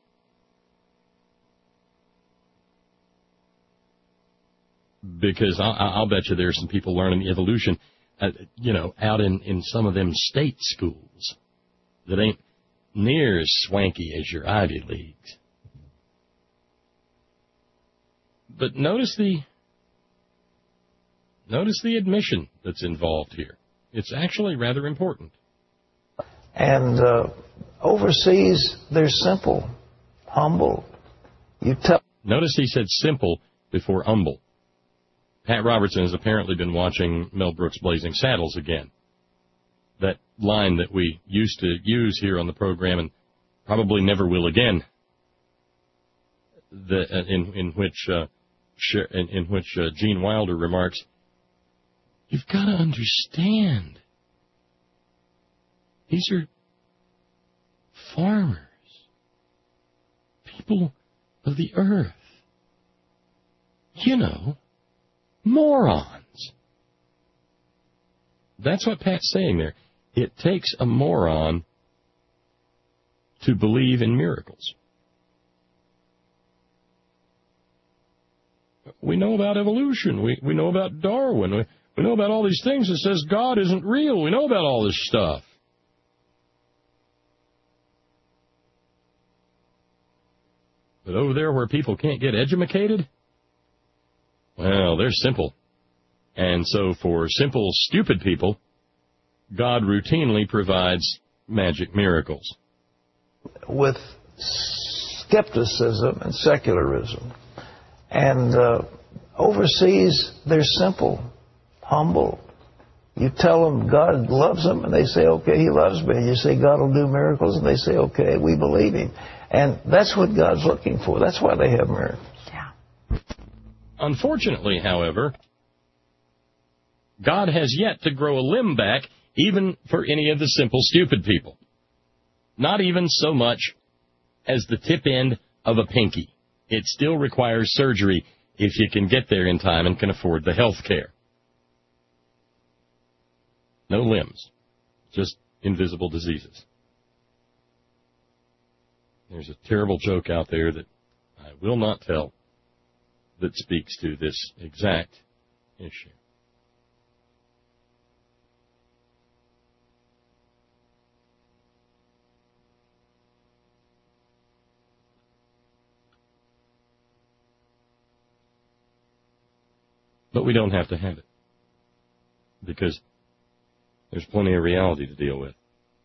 Because I'll, I'll bet you there's some people learning evolution, uh, you know, out in, in some of them state schools that ain't near as swanky as your Ivy Leagues. But notice the notice the admission that's involved here. It's actually rather important. And uh, overseas, they're simple, humble. You tell. Notice he said simple before humble. Pat Robertson has apparently been watching Mel Brooks' Blazing Saddles again. That line that we used to use here on the program and probably never will again. The, in, in which uh, in, in which uh, Gene Wilder remarks, "You've got to understand. These are farmers, people of the earth. You know, morons." That's what Pat's saying there. It takes a moron to believe in miracles. We know about evolution. We, we know about Darwin. We, we know about all these things that says God isn't real. We know about all this stuff. But over there where people can't get edumacated, well, they're simple. And so for simple, stupid people, God routinely provides magic miracles. With skepticism and secularism. And uh, overseas, they're simple, humble. You tell them God loves them, and they say, okay, he loves me. And you say, God will do miracles, and they say, okay, we believe him. And that's what God's looking for. That's why they have miracles. Yeah. Unfortunately, however, God has yet to grow a limb back even for any of the simple, stupid people. Not even so much as the tip end of a pinky. It still requires surgery if you can get there in time and can afford the health care. No limbs, just invisible diseases. There's a terrible joke out there that I will not tell that speaks to this exact issue. But we don't have to have it, because there's plenty of reality to deal with.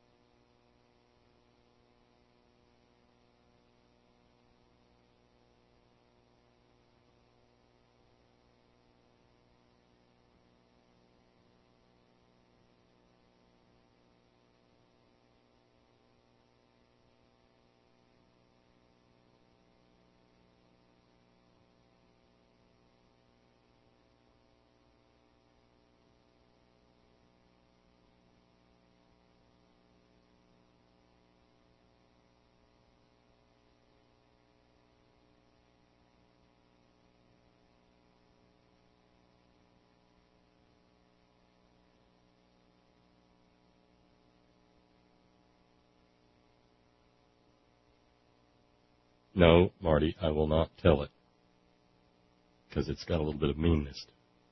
No, Marty, I will not tell it, because it's got a little bit of meanness.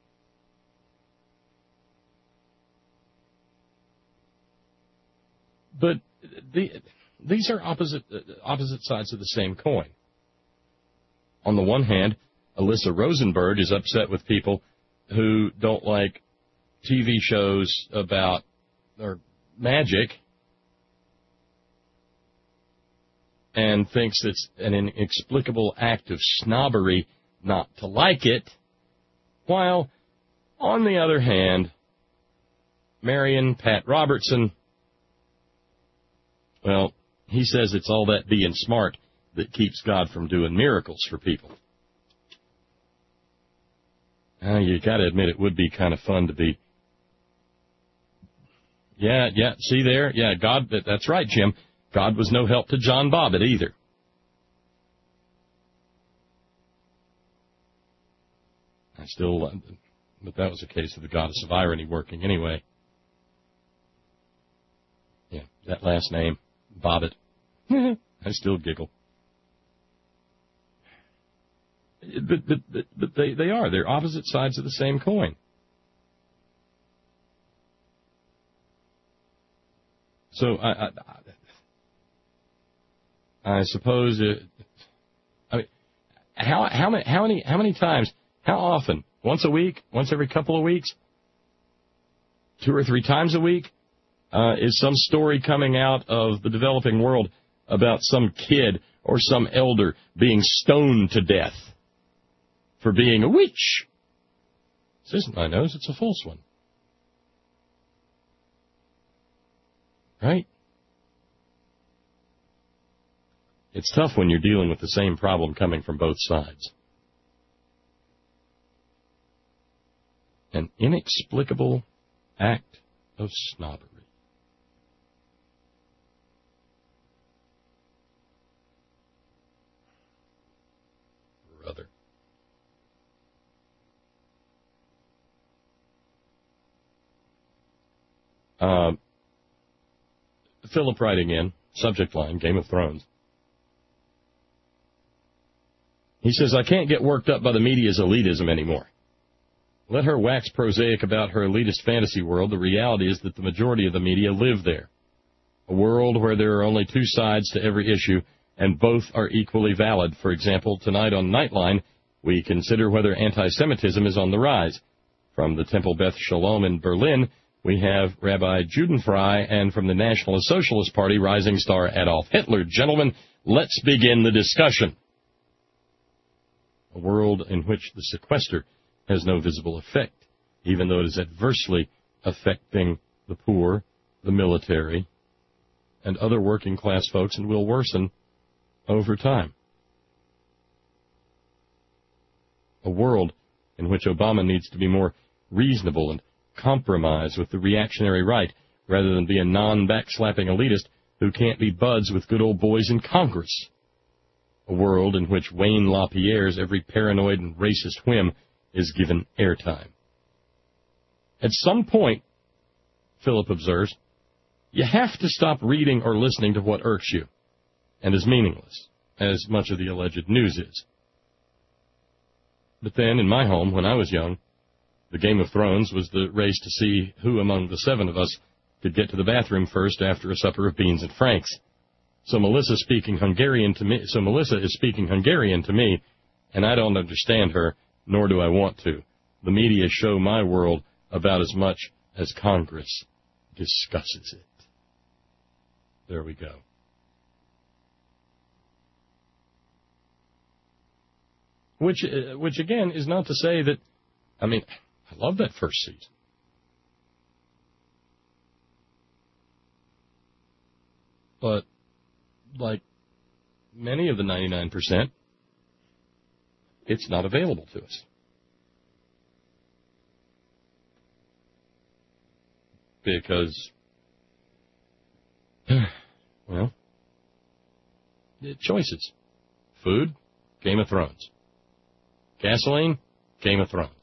But the, these are opposite uh, opposite sides of the same coin. On the one hand, Alyssa Rosenberg is upset with people who don't like T V shows about or magic and thinks it's an inexplicable act of snobbery not to like it, while, on the other hand, Marion Pat Robertson, well, he says it's all that being smart that keeps God from doing miracles for people. Now, you got to admit it would be kind of fun to be, Yeah, yeah, see there? Yeah, God, that, that's right, Jim. God was no help to John Bobbitt either. I still, but that was a case of the goddess of irony working anyway. Yeah, that last name, Bobbitt. I still giggle. But, but, but, but they, they are. They're opposite sides of the same coin. So I, I, I suppose it, I mean, how how many how many how many times, how often? Once a week? Once every couple of weeks? Two or three times a week? Uh, is some story coming out of the developing world about some kid or some elder being stoned to death for being a witch? This isn't my nose, it's a false one. Right? It's tough when you're dealing with the same problem coming from both sides. An inexplicable act of snobbery. Brother. Uh, Philip writing in, subject line, Game of Thrones. He says, I can't get worked up by the media's elitism anymore. Let her wax prosaic about her elitist fantasy world. The reality is that the majority of the media live there. A world where there are only two sides to every issue, and both are equally valid. For example, tonight on Nightline, we consider whether anti-Semitism is on the rise. From the Temple Beth Shalom in Berlin, we have Rabbi Judenfrei, and from the National Socialist Party, rising star Adolf Hitler. Gentlemen, let's begin the discussion. A world in which the sequester has no visible effect, even though it is adversely affecting the poor, the military, and other working-class folks, and will worsen over time. A world in which Obama needs to be more reasonable and compromise with the reactionary right, rather than be a non-backslapping elitist who can't be buds with good old boys in Congress. A world in which Wayne LaPierre's every paranoid and racist whim is given airtime. At some point, Philip observes, you have to stop reading or listening to what irks you and is meaningless, as much of the alleged news is. But then, in my home, when I was young, the Game of Thrones was the race to see who among the seven of us could get to the bathroom first after a supper of beans and franks. So Melissa speaking Hungarian to me, so Melissa is speaking Hungarian to me, and I don't understand her, nor do I want to. The media show my world about as much as Congress discusses it. There we go. Which, uh, which again, is not to say that, I mean, I love that first season. But, like many of the ninety-nine percent, it's not available to us. Because, well, choices. Food, Game of Thrones. Gasoline, Game of Thrones.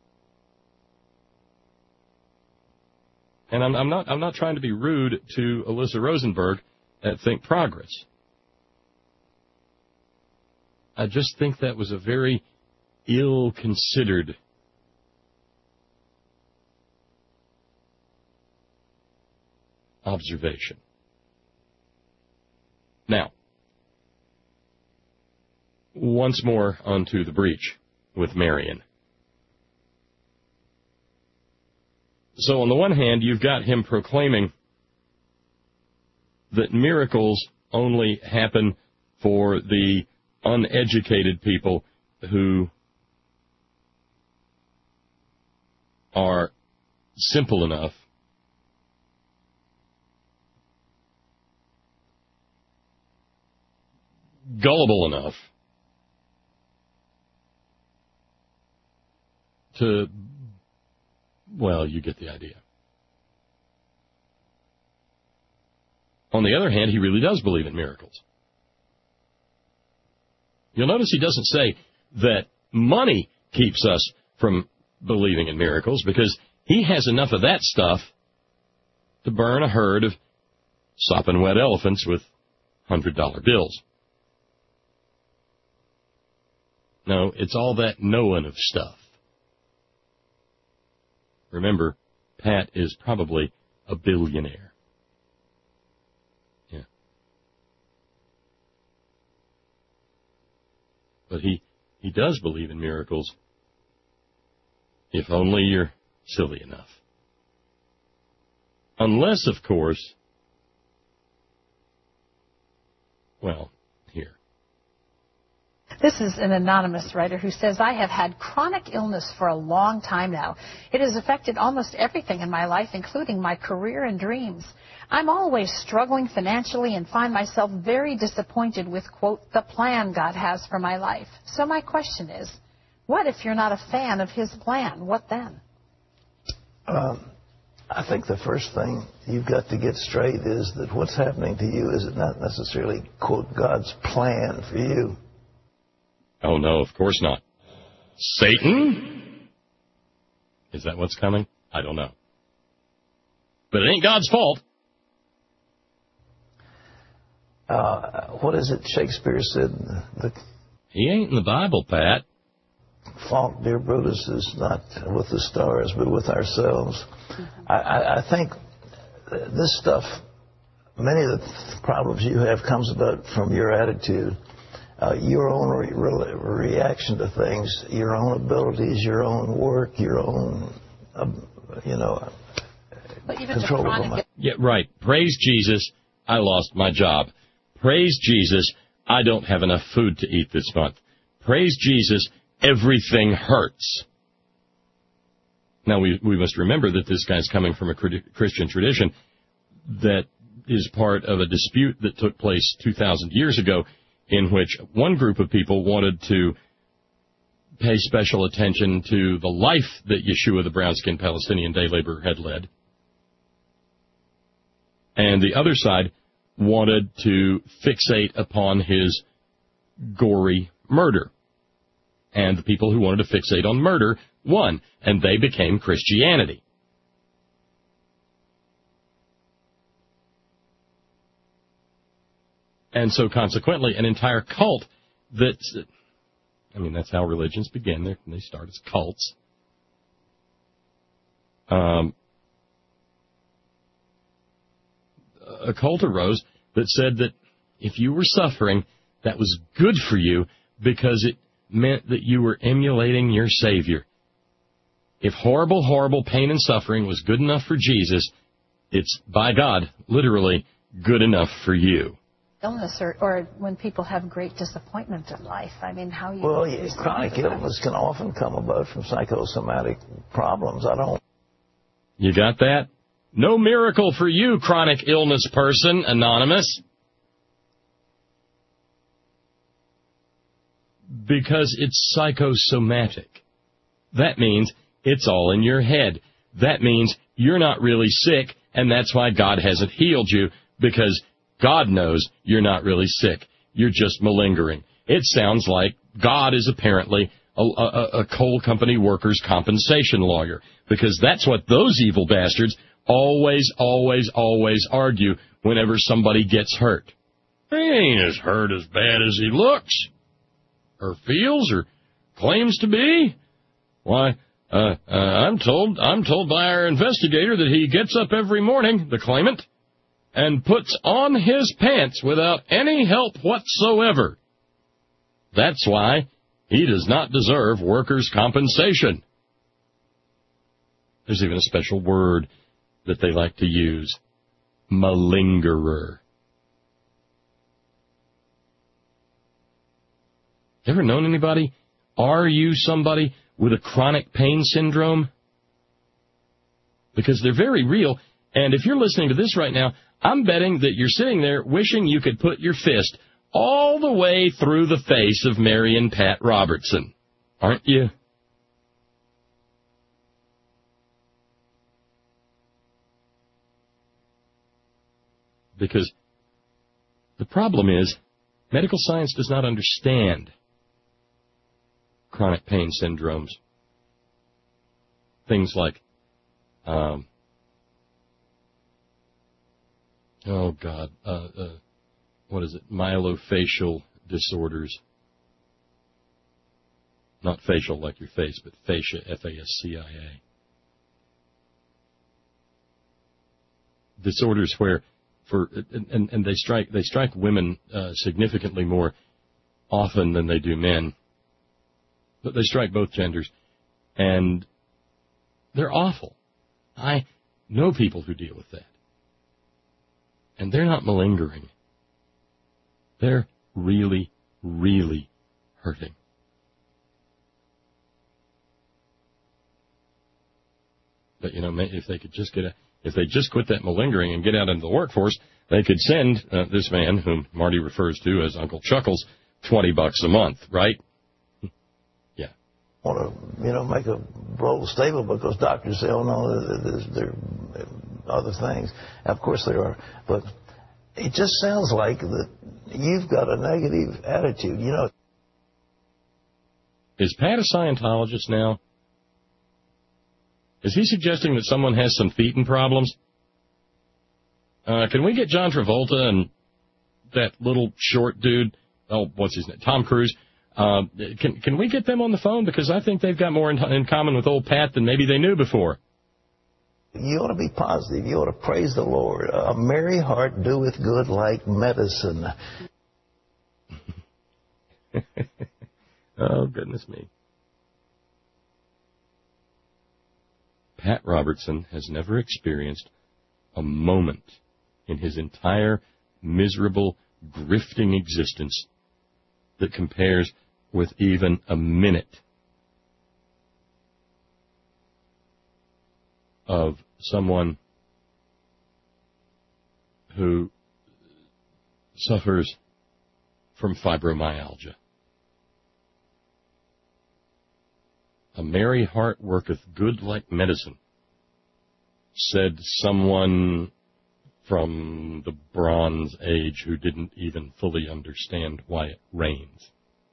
And I'm, I'm not I'm not trying to be rude to Alyssa Rosenberg at Think Progress. I just think that was a very ill-considered observation. Now, once more onto the breach with Marion. So on the one hand, you've got him proclaiming that miracles only happen for the uneducated people who are simple enough gullible enough to, well, you get the idea. On the other hand, he really does believe in miracles. You'll notice he doesn't say that money keeps us from believing in miracles, because he has enough of that stuff to burn a herd of sopping wet elephants with one hundred dollar bills. No, it's all that knowing of stuff. Remember, Pat is probably a billionaire. Yeah. But he, he does believe in miracles, if only you're silly enough. Unless, of course, well, here. This is an anonymous writer who says, I have had chronic illness for a long time now. It has affected almost everything in my life, including my career and dreams. I'm always struggling financially and find myself very disappointed with, quote, the plan God has for my life. So my question is, what if you're not a fan of his plan? What then? Um, I think the first thing you've got to get straight is that what's happening to you is not necessarily, quote, God's plan for you. Oh, no, of course not. Satan? Is that what's coming? I don't know. But it ain't God's fault. Uh, what is it Shakespeare said? The he ain't in the Bible, Pat. Fault, dear Brutus, is not with the stars, but with ourselves. Mm-hmm. I, I, I think this stuff, many of the problems you have comes about from your attitude. Uh, your own re- re- reaction to things, your own abilities, your own work, your own, uh, you know, control over my... Yeah, right. Praise Jesus, I lost my job. Praise Jesus, I don't have enough food to eat this month. Praise Jesus, everything hurts. Now, we, we must remember that this guy's coming from a Christian tradition that is part of a dispute that took place two thousand years ago, in which one group of people wanted to pay special attention to the life that Yeshua, the brown-skinned Palestinian day laborer, had led. And the other side wanted to fixate upon his gory murder. And the people who wanted to fixate on murder won, and they became Christianity. And so, consequently, an entire cult that's, I mean, that's how religions begin. They're, they start as cults. Um, a cult arose that said that if you were suffering, that was good for you because it meant that you were emulating your Savior. If horrible, horrible pain and suffering was good enough for Jesus, it's, by God, literally, good enough for you. Illness or, or when people have great disappointment in life. I mean, how you... Well, yeah, chronic illness can often come about from psychosomatic problems. I don't... You got that? No miracle for you, chronic illness person, anonymous. Because it's psychosomatic. That means it's all in your head. That means you're not really sick, and that's why God hasn't healed you, because God knows you're not really sick. You're just malingering. It sounds like God is apparently a, a, a coal company workers' compensation lawyer, because that's what those evil bastards always, always, always argue whenever somebody gets hurt. He ain't as hurt as bad as he looks, or feels, or claims to be. Why, uh, uh, I'm told, I'm told by our investigator that he gets up every morning, the claimant, and puts on his pants without any help whatsoever. That's why he does not deserve workers' compensation. There's even a special word that they like to use, malingerer. Ever known anybody? Are you somebody with a chronic pain syndrome? Because they're very real, and if you're listening to this right now, I'm betting that you're sitting there wishing you could put your fist all the way through the face of Mary and Pat Robertson. Aren't you? Because The problem is medical science does not understand chronic pain syndromes. Things like, um, oh, God, uh, uh, what is it, myelofascial disorders. Not facial like your face, but fascia, F A S C I A. Disorders where, for and, and they strike they strike women uh, significantly more often than they do men, but they strike both genders, and they're awful. I know people who deal with that, and they're not malingering. They're really, really hurting. But, you know, if they could just get a, if they just quit that malingering and get out into the workforce, they could send uh, this man, whom Marty refers to as Uncle Chuckles, twenty bucks a month, right? Yeah. Want to, you know, make a bold statement because doctors say, oh, no, there are other things. Of course there are. But it just sounds like that you've got a negative attitude, you know. Is Pat a Scientologist now? Is he suggesting that someone has some thetan problems? Uh, can we get John Travolta and that little short dude, oh, what's his name, Tom Cruise, uh, can can we get them on the phone? Because I think they've got more in, in common with old Pat than maybe they knew before. You ought to be positive. You ought to praise the Lord. A merry heart doeth good like medicine. Oh, goodness me. Pat Robertson has never experienced a moment in his entire miserable, grifting existence that compares with even a minute of someone who suffers from fibromyalgia. A merry heart worketh good like medicine, said someone from the Bronze Age who didn't even fully understand why it rains.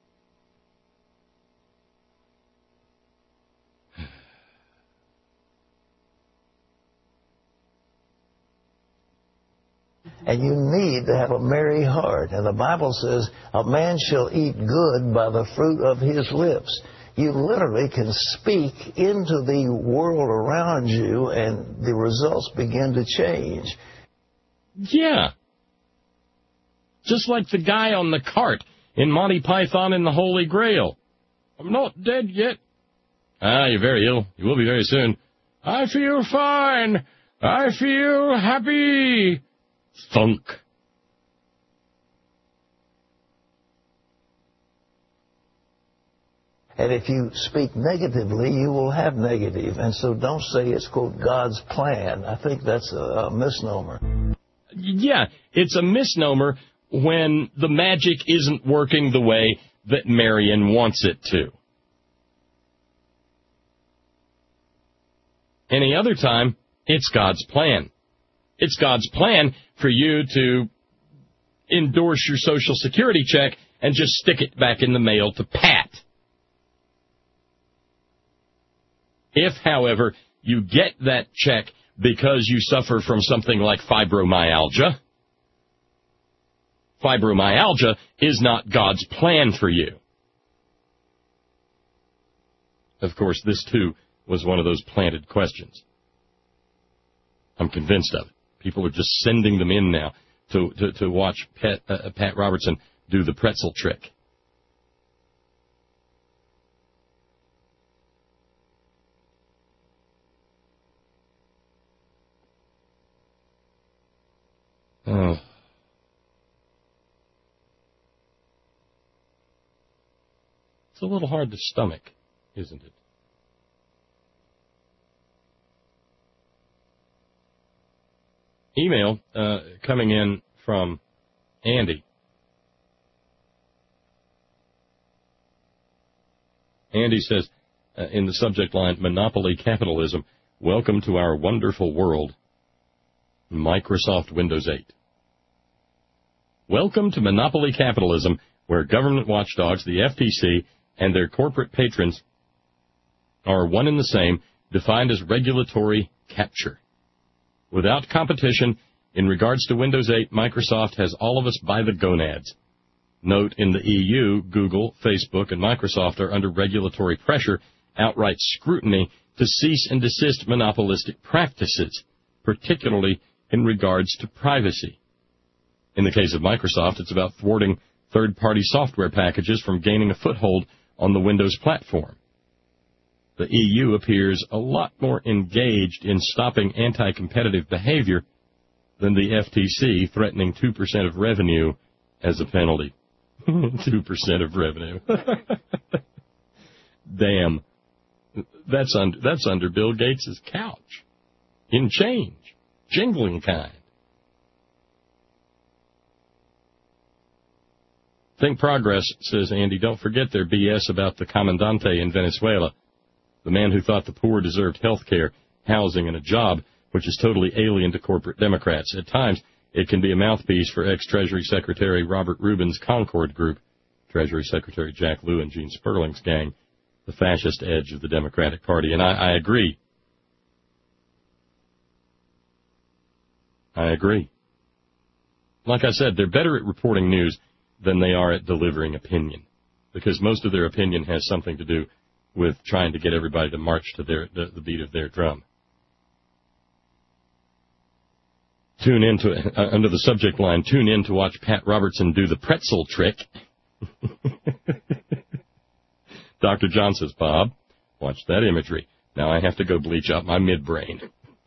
And you need to have a merry heart. And the Bible says, a man shall eat good by the fruit of his lips. You literally can speak into the world around you, and the results begin to change. Yeah. Just like the guy on the cart in Monty Python and the Holy Grail. I'm not dead yet. Ah, you're very ill. You will be very soon. I feel fine. I feel happy. Thunk. And if you speak negatively, you will have negative. And so don't say it's, quote, God's plan. I think that's a, a misnomer. Yeah, it's a misnomer when the magic isn't working the way that Marion wants it to. Any other time, it's God's plan. It's God's plan for you to endorse your Social Security check and just stick it back in the mail to Pat. If, however, you get that check because you suffer from something like fibromyalgia, fibromyalgia is not God's plan for you. Of course, this, too, was one of those planted questions. I'm convinced of it. People are just sending them in now to, to, to watch Pat, uh, Pat Robertson do the pretzel trick. Oh. It's a little hard to stomach, isn't it? Email uh, coming in from Andy. Andy says, uh, in the subject line, Monopoly Capitalism, welcome to our wonderful world, Microsoft Windows eight. Welcome to monopoly capitalism, where government watchdogs, the F T C, and their corporate patrons are one and the same, defined as regulatory capture. Without competition, in regards to Windows eight, Microsoft has all of us by the gonads. Note, in the E U, Google, Facebook, and Microsoft are under regulatory pressure, outright scrutiny, to cease and desist monopolistic practices, particularly in regards to privacy. In the case of Microsoft, it's about thwarting third-party software packages from gaining a foothold on the Windows platform. The E U appears a lot more engaged in stopping anti-competitive behavior than the F T C, threatening two percent of revenue as a penalty. two percent of revenue. Damn. That's under, that's under Bill Gates' couch. In change. Jingling kind. Think progress, says Andy. Don't forget their B S about the Comandante in Venezuela. The man who thought the poor deserved health care, housing, and a job, which is totally alien to corporate Democrats. At times, it can be a mouthpiece for ex-Treasury Secretary Robert Rubin's Concord Group, Treasury Secretary Jack Lew and Gene Sperling's gang, the fascist edge of the Democratic Party. And I, I agree. I agree. Like I said, they're better at reporting news than they are at delivering opinion, because most of their opinion has something to do with trying to get everybody to march to their, the, the beat of their drum. Tune in to, uh, under the subject line, tune in to watch Pat Robertson do the pretzel trick. Doctor John says, Bob, watch that imagery. Now I have to go bleach out my midbrain.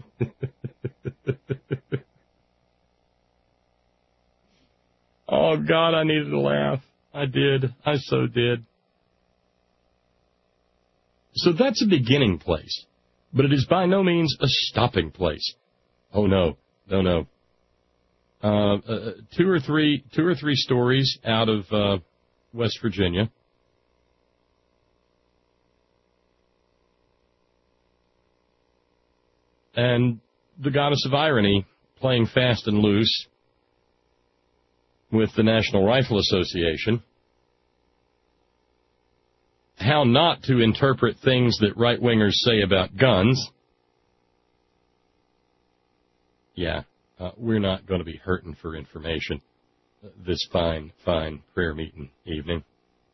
Oh, God, I needed to laugh. I did. I so did. So that's a beginning place, but it is by no means a stopping place. Oh, no. No, no. Uh, uh, two or three, two or three stories out of uh, West Virginia. And the goddess of irony playing fast and loose with the National Rifle Association. How not to interpret things that right-wingers say about guns. Yeah, uh, we're not going to be hurting for information uh, this fine, fine prayer meeting evening.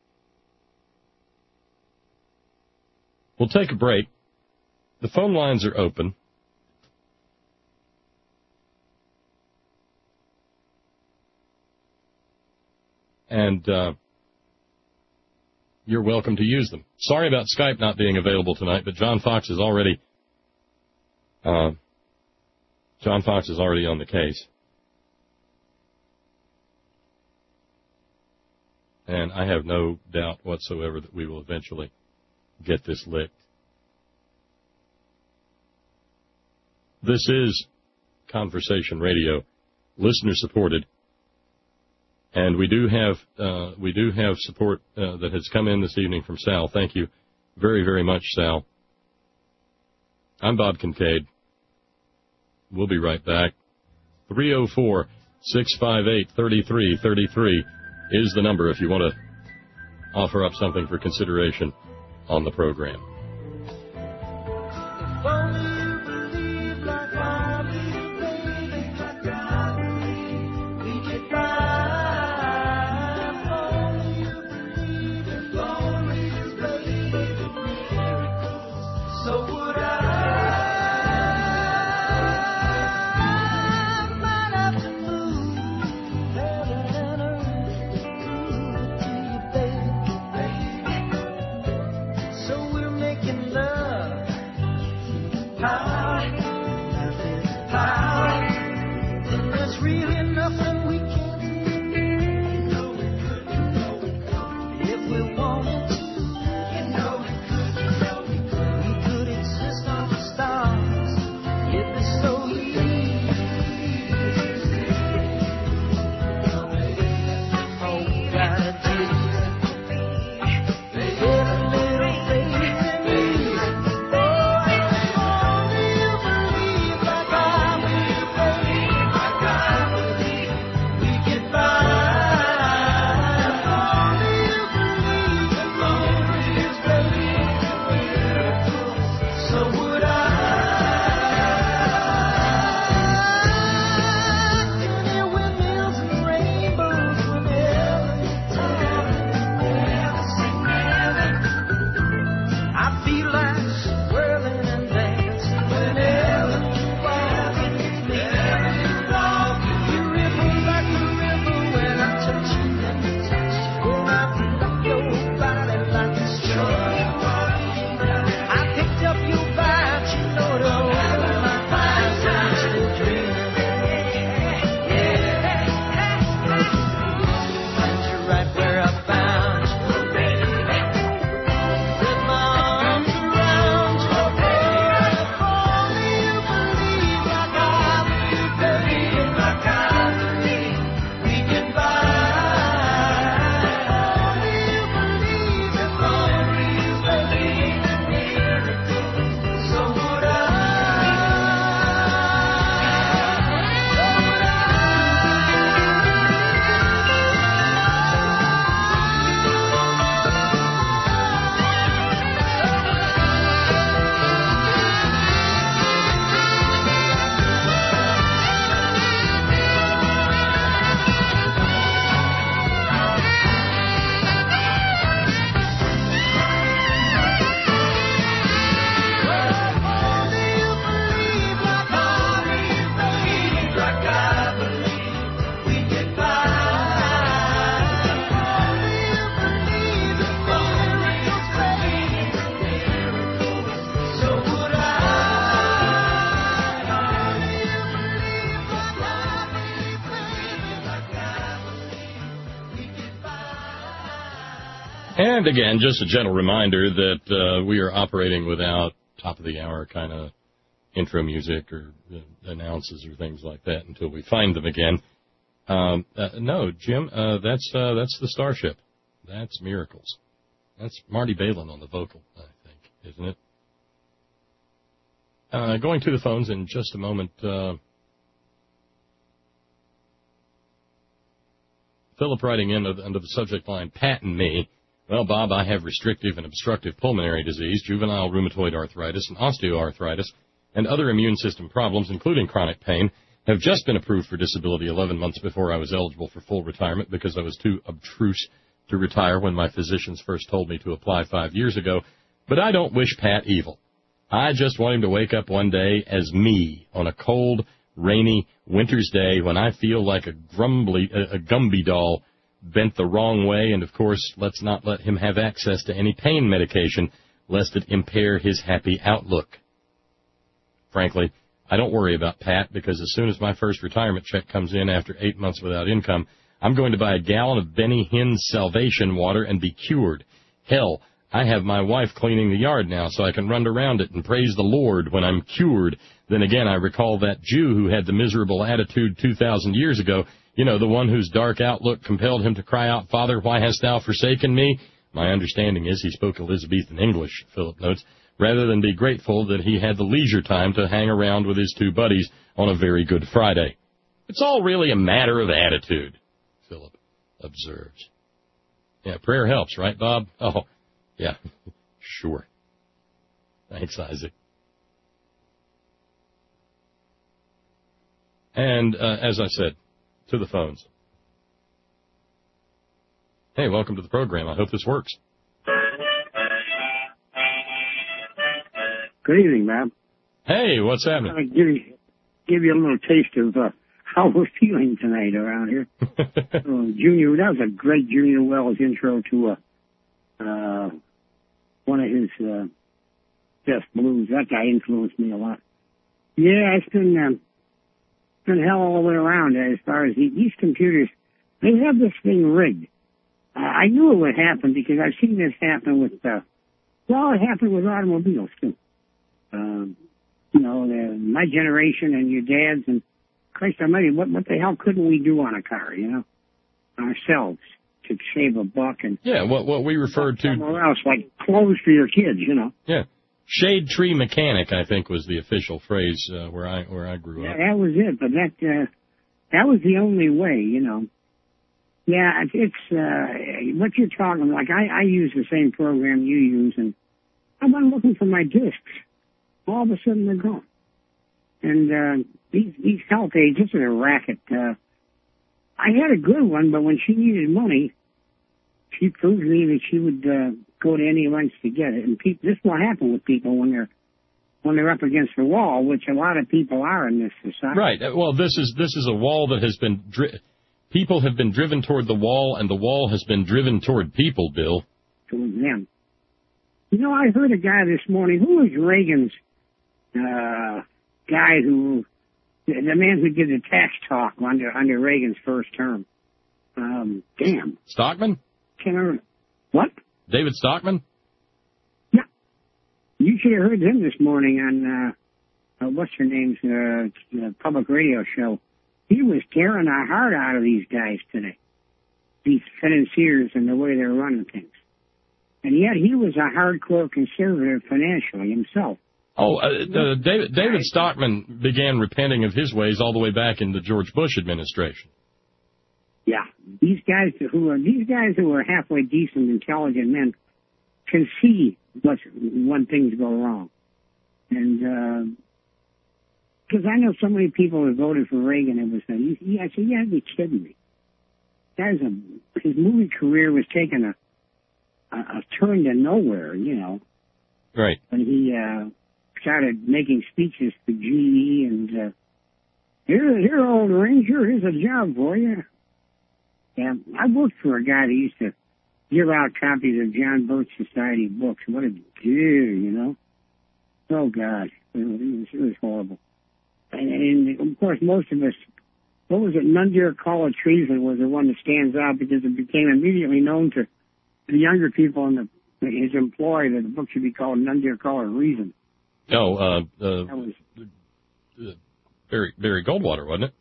We'll take a break. The phone lines are open. And uh, you're welcome to use them. Sorry about Skype not being available tonight, but John Fox is already uh, John Fox is already on the case. And I have no doubt whatsoever that we will eventually get this licked. This is Conversation Radio, listener supported. And we do have uh, we do have support uh, that has come in this evening from Sal. Thank you very, very much, Sal. I'm Bob Kincaid. We'll be right back. three oh four, six five eight, three three three three is the number if you want to offer up something for consideration on the program. And again, just a gentle reminder that uh, we are operating without top-of-the-hour kind of intro music or uh, announces or things like that until we find them again. Um, uh, no, Jim, uh, that's uh, that's the Starship. That's Miracles. That's Marty Balin on the vocal, I think, isn't it? Uh, going to the phones in just a moment. Uh, Philip writing in under the subject line, Pat and me. Well, Bob, I have restrictive and obstructive pulmonary disease, juvenile rheumatoid arthritis, and osteoarthritis, and other immune system problems, including chronic pain, have just been approved for disability eleven months before I was eligible for full retirement because I was too obtruse to retire when my physicians first told me to apply five years ago. But I don't wish Pat evil. I just want him to wake up one day as me on a cold, rainy winter's day when I feel like a grumbly, a, a Gumby doll bent the wrong way, and, of course, let's not let him have access to any pain medication, lest it impair his happy outlook. Frankly, I don't worry about Pat, because as soon as my first retirement check comes in after eight months without income, I'm going to buy a gallon of Benny Hinn's Salvation water and be cured. Hell, I have my wife cleaning the yard now so I can run around it and praise the Lord when I'm cured. Then again, I recall that Jew who had the miserable attitude two thousand years ago, you know, the one whose dark outlook compelled him to cry out, Father, why hast thou forsaken me? My understanding is he spoke Elizabethan English, Philip notes, rather than be grateful that he had the leisure time to hang around with his two buddies on a very Good Friday. It's all really a matter of attitude, Philip observes. Yeah, prayer helps, right, Bob? Oh, yeah, sure. Thanks, Isaac. And uh, as I said, to the phones. Hey, welcome to the program. I hope this works. Good evening, ma'am. Hey, what's happening? I'll give you, give you a little taste of uh, how we're feeling tonight around here. uh, Junior, that was a great Junior Wells intro to uh, uh, one of his uh, best blues. That guy influenced me a lot. Yeah, it's been... Um, been hell all the way around as far as the, these computers. They have this thing rigged. Uh, I knew it would happen because I've seen this happen with, uh, well, it happened with automobiles too. Um, you know, the, my generation and your dad's, and Christ almighty, what, what the hell couldn't we do on a car, you know, ourselves to save a buck and yeah, what what we referred to somewhere else, like clothes for your kids, you know. Yeah. Shade tree mechanic, I think, was the official phrase uh, where I where I grew yeah, up. That was it, but that uh, that was the only way, you know. Yeah, it's uh, what you're talking. Like I, I use the same program you use, and I'm looking for my discs. All of a sudden, they're gone. And uh, these these health aides, this is a racket. Uh, I had a good one, but when she needed money, she proved to me that she would uh, go to any lengths to get it. And people, this will happen with people when they're when they're up against the wall, which a lot of people are in this society. Right. Well, this is this is a wall that has been dri- people have been driven toward the wall, and the wall has been driven toward people. Bill. Toward them. You know, I heard a guy this morning. Who was Reagan's uh, guy who, the man who did the tax talk under under Reagan's first term? Um, damn. Stockman? Can't remember. What? David Stockman? Yeah. You should have heard him this morning on, uh, uh what's her name's, uh, uh, public radio show. He was tearing the heart out of these guys today. These financiers and the way they're running things. And yet he was a hardcore conservative financially himself. Oh, uh, uh, David, David Stockman began repenting of his ways all the way back in the George Bush administration. Yeah, these guys who are these guys who are halfway decent, intelligent men can see what's when things go wrong, and because uh, I know so many people who voted for Reagan, it was that he, he, I said, "You gotta be kidding me." Guy's a his movie career was taking a, a a turn to nowhere, you know. Right. When he uh, started making speeches to G E and uh, here, here, old Ranger, here's a job for you. Yeah, I worked for a guy that used to give out copies of John Birch Society books. What a dude, you know. Oh, God. It was, it was horrible. And, and, of course, most of us, what was it, None Dare Call It Treason was the one that stands out because it became immediately known to the younger people in the his employ that the book should be called None Dare Call It Reason. Oh, uh, uh, That was, uh, Barry, Barry Goldwater, wasn't it?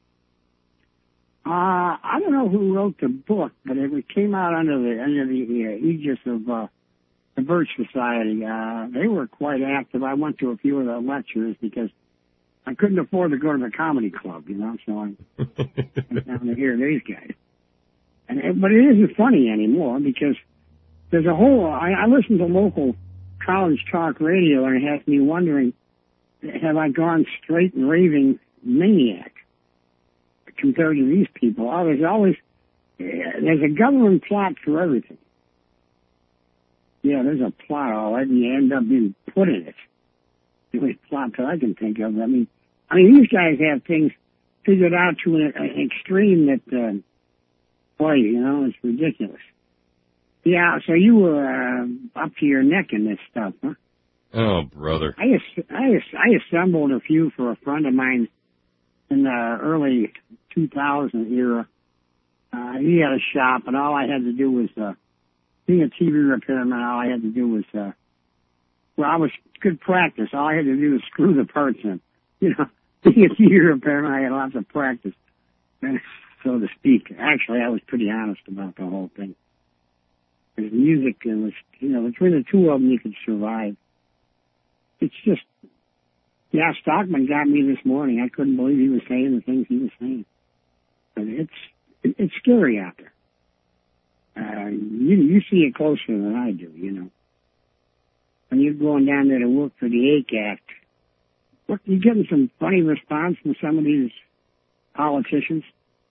uh, I don't know who wrote the book, but it came out under the under the uh, aegis of uh, the Birch Society. Uh, they were quite active. I went to a few of the lectures because I couldn't afford to go to the comedy club, you know, so I went down to hear these guys. And it, but it isn't funny anymore because there's a whole. I, I listen to local college talk radio, and it has me wondering, have I gone straight and raving maniac compared to these people? Oh, there's always there's a government plot for everything. Yeah, there's a plot, all right, and you end up being put in it. The only plot that I can think of. I mean, I mean, these guys have things figured out to an, an extreme that, uh, boy, you know, it's ridiculous. Yeah, so you were uh, up to your neck in this stuff, huh? Oh, brother. I, I, I assembled a few for a friend of mine in the early two thousand era. Uh, he had a shop, and all I had to do was, uh, being a T V repairman, all I had to do was, uh, well, I was good practice. All I had to do was screw the parts in. You know, being a T V repairman, I had lots of practice, so to speak. Actually, I was pretty honest about the whole thing. Because music was, you know, between the two of them, you could survive. It's just, yeah, Stockman got me this morning. I couldn't believe he was saying the things he was saying. But it's, it, it's scary out there. Uh, you, you see it closer than I do, you know. When you're going down there to work for the A C A C, what, you getting some funny response from some of these politicians?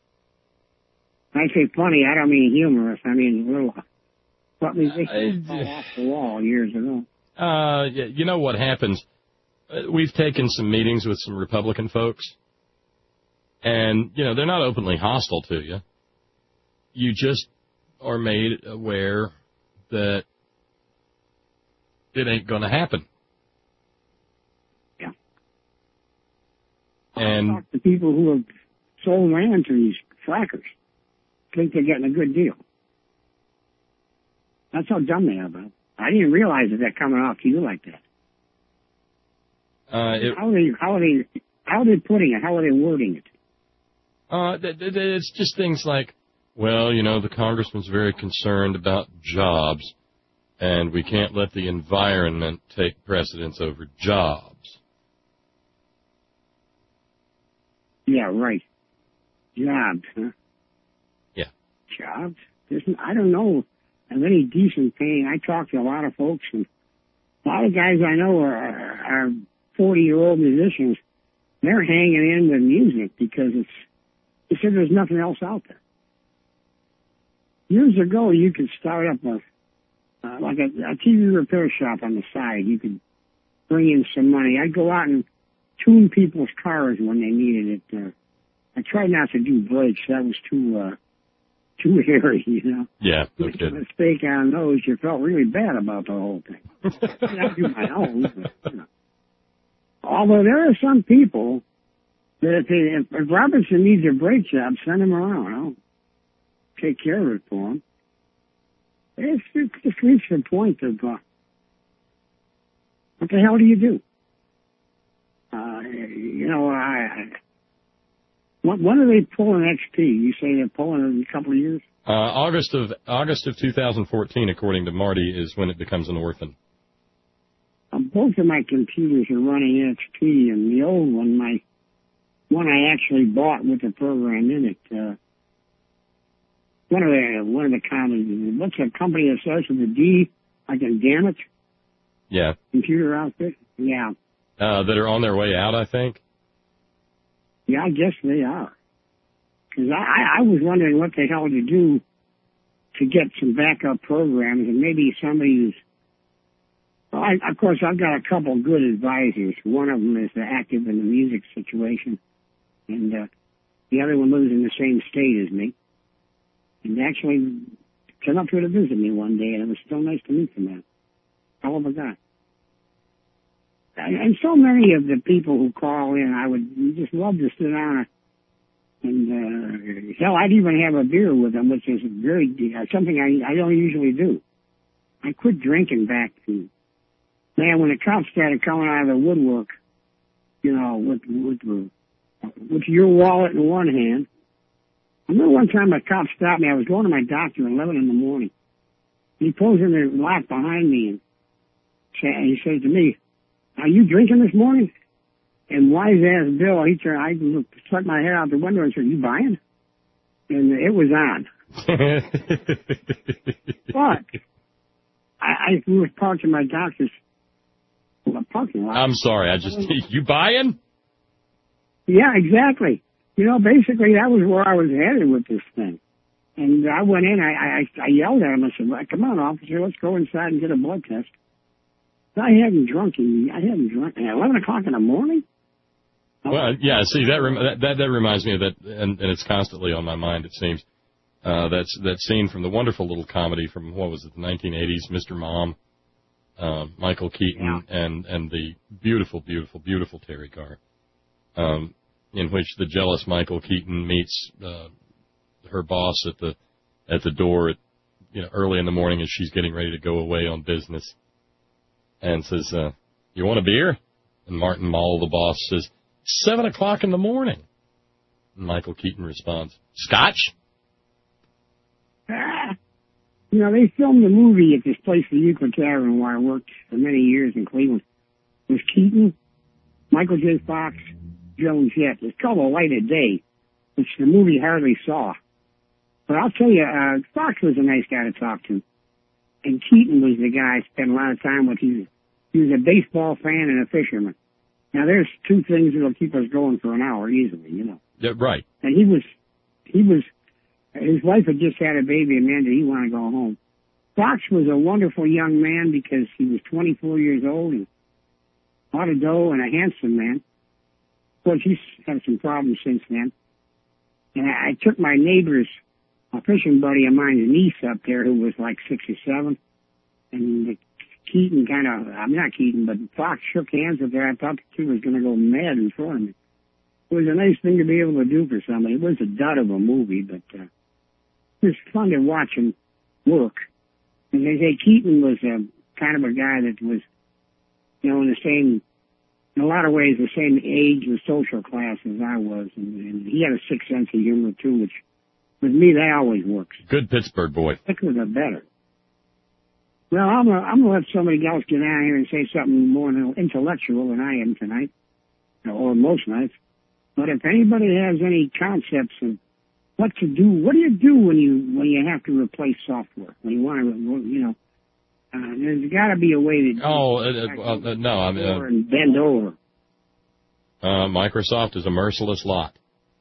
When I say funny, I don't mean humorous. I mean a little, what we they fall off the wall years ago. Uh, yeah, you know what happens? Uh, we've taken some meetings with some Republican folks, and, you know, they're not openly hostile to you. You just are made aware that it ain't going to happen. Yeah. And I talk to people who have sold land to these frackers, think they're getting a good deal. That's how dumb they are, bro. I didn't realize that they're coming off to you like that. Uh, it, how are they? How are they? How are they putting it? How are they wording it? Uh, th- th- it's just things like, well, you know, the congressman's very concerned about jobs, and we can't let the environment take precedence over jobs. Yeah, right. Jobs, huh? Yeah. Jobs? There's, I don't know of any decent paying. I talk to a lot of folks, and a lot of guys I know are, are forty-year-old musicians. They're hanging in with music because it's, they said there's nothing else out there. Years ago, you could start up a, uh, like a, a T V repair shop on the side. You could bring in some money. I'd go out and tune people's cars when they needed it. Uh, I tried not to do brakes. That was too, uh, too hairy, you know. Yeah, no If you kidding. made a mistake on those, you felt really bad about the whole thing. I mean, I do my own, but, you know. Although there are some people that if, they, if, if Robertson needs a brake job, send him around. I'll take care of it for him. It's, it's just reached the point of, uh, what the hell do you do? Uh, you know, I, I when, when are they pulling X P? You say they're pulling it in a couple of years? Uh, August of August of two thousand fourteen, according to Marty, is when it becomes an orphan. Um, both of my computers are running X P, and the old one, my one I actually bought with the program in it. Uh, one of the one of the companies, what's a company that starts with a D? I can damn it. Yeah. Computer outfit. Yeah. Uh, that are on their way out, I think. Yeah, I guess they are. Because I, I was wondering what the hell to do to get some backup programs, and maybe somebody who's. Well, I, of course, I've got a couple good advisors. One of them is active in the music situation, and uh, the other one lives in the same state as me. And actually came up here to visit me one day, and it was so nice to meet the man. Hell of a guy. And, and so many of the people who call in, I would just love to sit down And, uh, hell, I'd even have a beer with them, which is very, uh, something I, I don't usually do. I quit drinking back to, man, when the cops started coming out of the woodwork, you know, with, with, with your wallet in one hand. I remember one time a cop stopped me. I was going to my doctor at eleven in the morning. He pulls in the lot behind me and he says to me, "Are you drinking this morning?" And wise ass Bill, he turned, I looked, stuck my head out the window and said, "You buying?" And it was on. But I, I was parked in my doctor's parking lot. I'm sorry, I just, you buying? Yeah, exactly. You know, basically that was where I was headed with this thing. And I went in, I, I, I yelled at him, I said, "Well, come on, officer, let's go inside and get a blood test." I hadn't drunk in, I hadn't drunk at eleven o'clock in the morning. Well, yeah, see, that, rem- that, that, that reminds me of that, and, and it's constantly on my mind, it seems. Uh, that's, that scene from the wonderful little comedy from, what was it, the nineteen eighties, Mister Mom, uh, Michael Keaton, yeah. and, and the beautiful, beautiful, beautiful Terry Carr, um, in which the jealous Michael Keaton meets, uh, her boss at the, at the door at, you know, early in the morning as she's getting ready to go away on business, and says, uh, "You want a beer?" And Martin Mull, the boss, says, Seven o'clock in the morning. And Michael Keaton responds, "Scotch?" Ah, you know, they filmed the movie at this place, the Euclid Tavern, where I worked for many years in Cleveland. It was Keaton, Michael J. Fox, Joan Jett. It's called A Light of Day, which the movie hardly saw. But I'll tell you, uh, Fox was a nice guy to talk to. And Keaton was the guy I spent a lot of time with. He was, he was a baseball fan and a fisherman. Now, there's two things that'll keep us going for an hour easily, you know. Yeah, right. And he was, he was, his wife had just had a baby, Amanda. He wanted to go home. Fox was a wonderful young man because he was twenty-four years old and a lot of dough and a handsome man. Of course, he's had some problems since then. And I, I took my neighbor's, a fishing buddy of mine's niece up there who was like sixty-seven. And the Keaton kind of, I'm not Keaton, but Fox shook hands with her. I thought the kid was going to go mad in front of me. It was a nice thing to be able to do for somebody. It was a dud of a movie, but uh, it was fun to watch him work. And they say Keaton was a, kind of a guy that was, you know, in the same, in a lot of ways, the same age and social class as I was. And, and he had a sick sense of humor, too, which with me, that always works. Good Pittsburgh boy. Thicker the better. Well, I'm going I'm to let somebody else get out here and say something more intellectual than I am tonight, or most nights. But if anybody has any concepts of what to do, what do you do when you when you have to replace software? When you want to, you know, uh, there's got to be a way to. Oh uh, uh, uh, no, I mean, uh, and bend over. Uh, Microsoft is a merciless lot.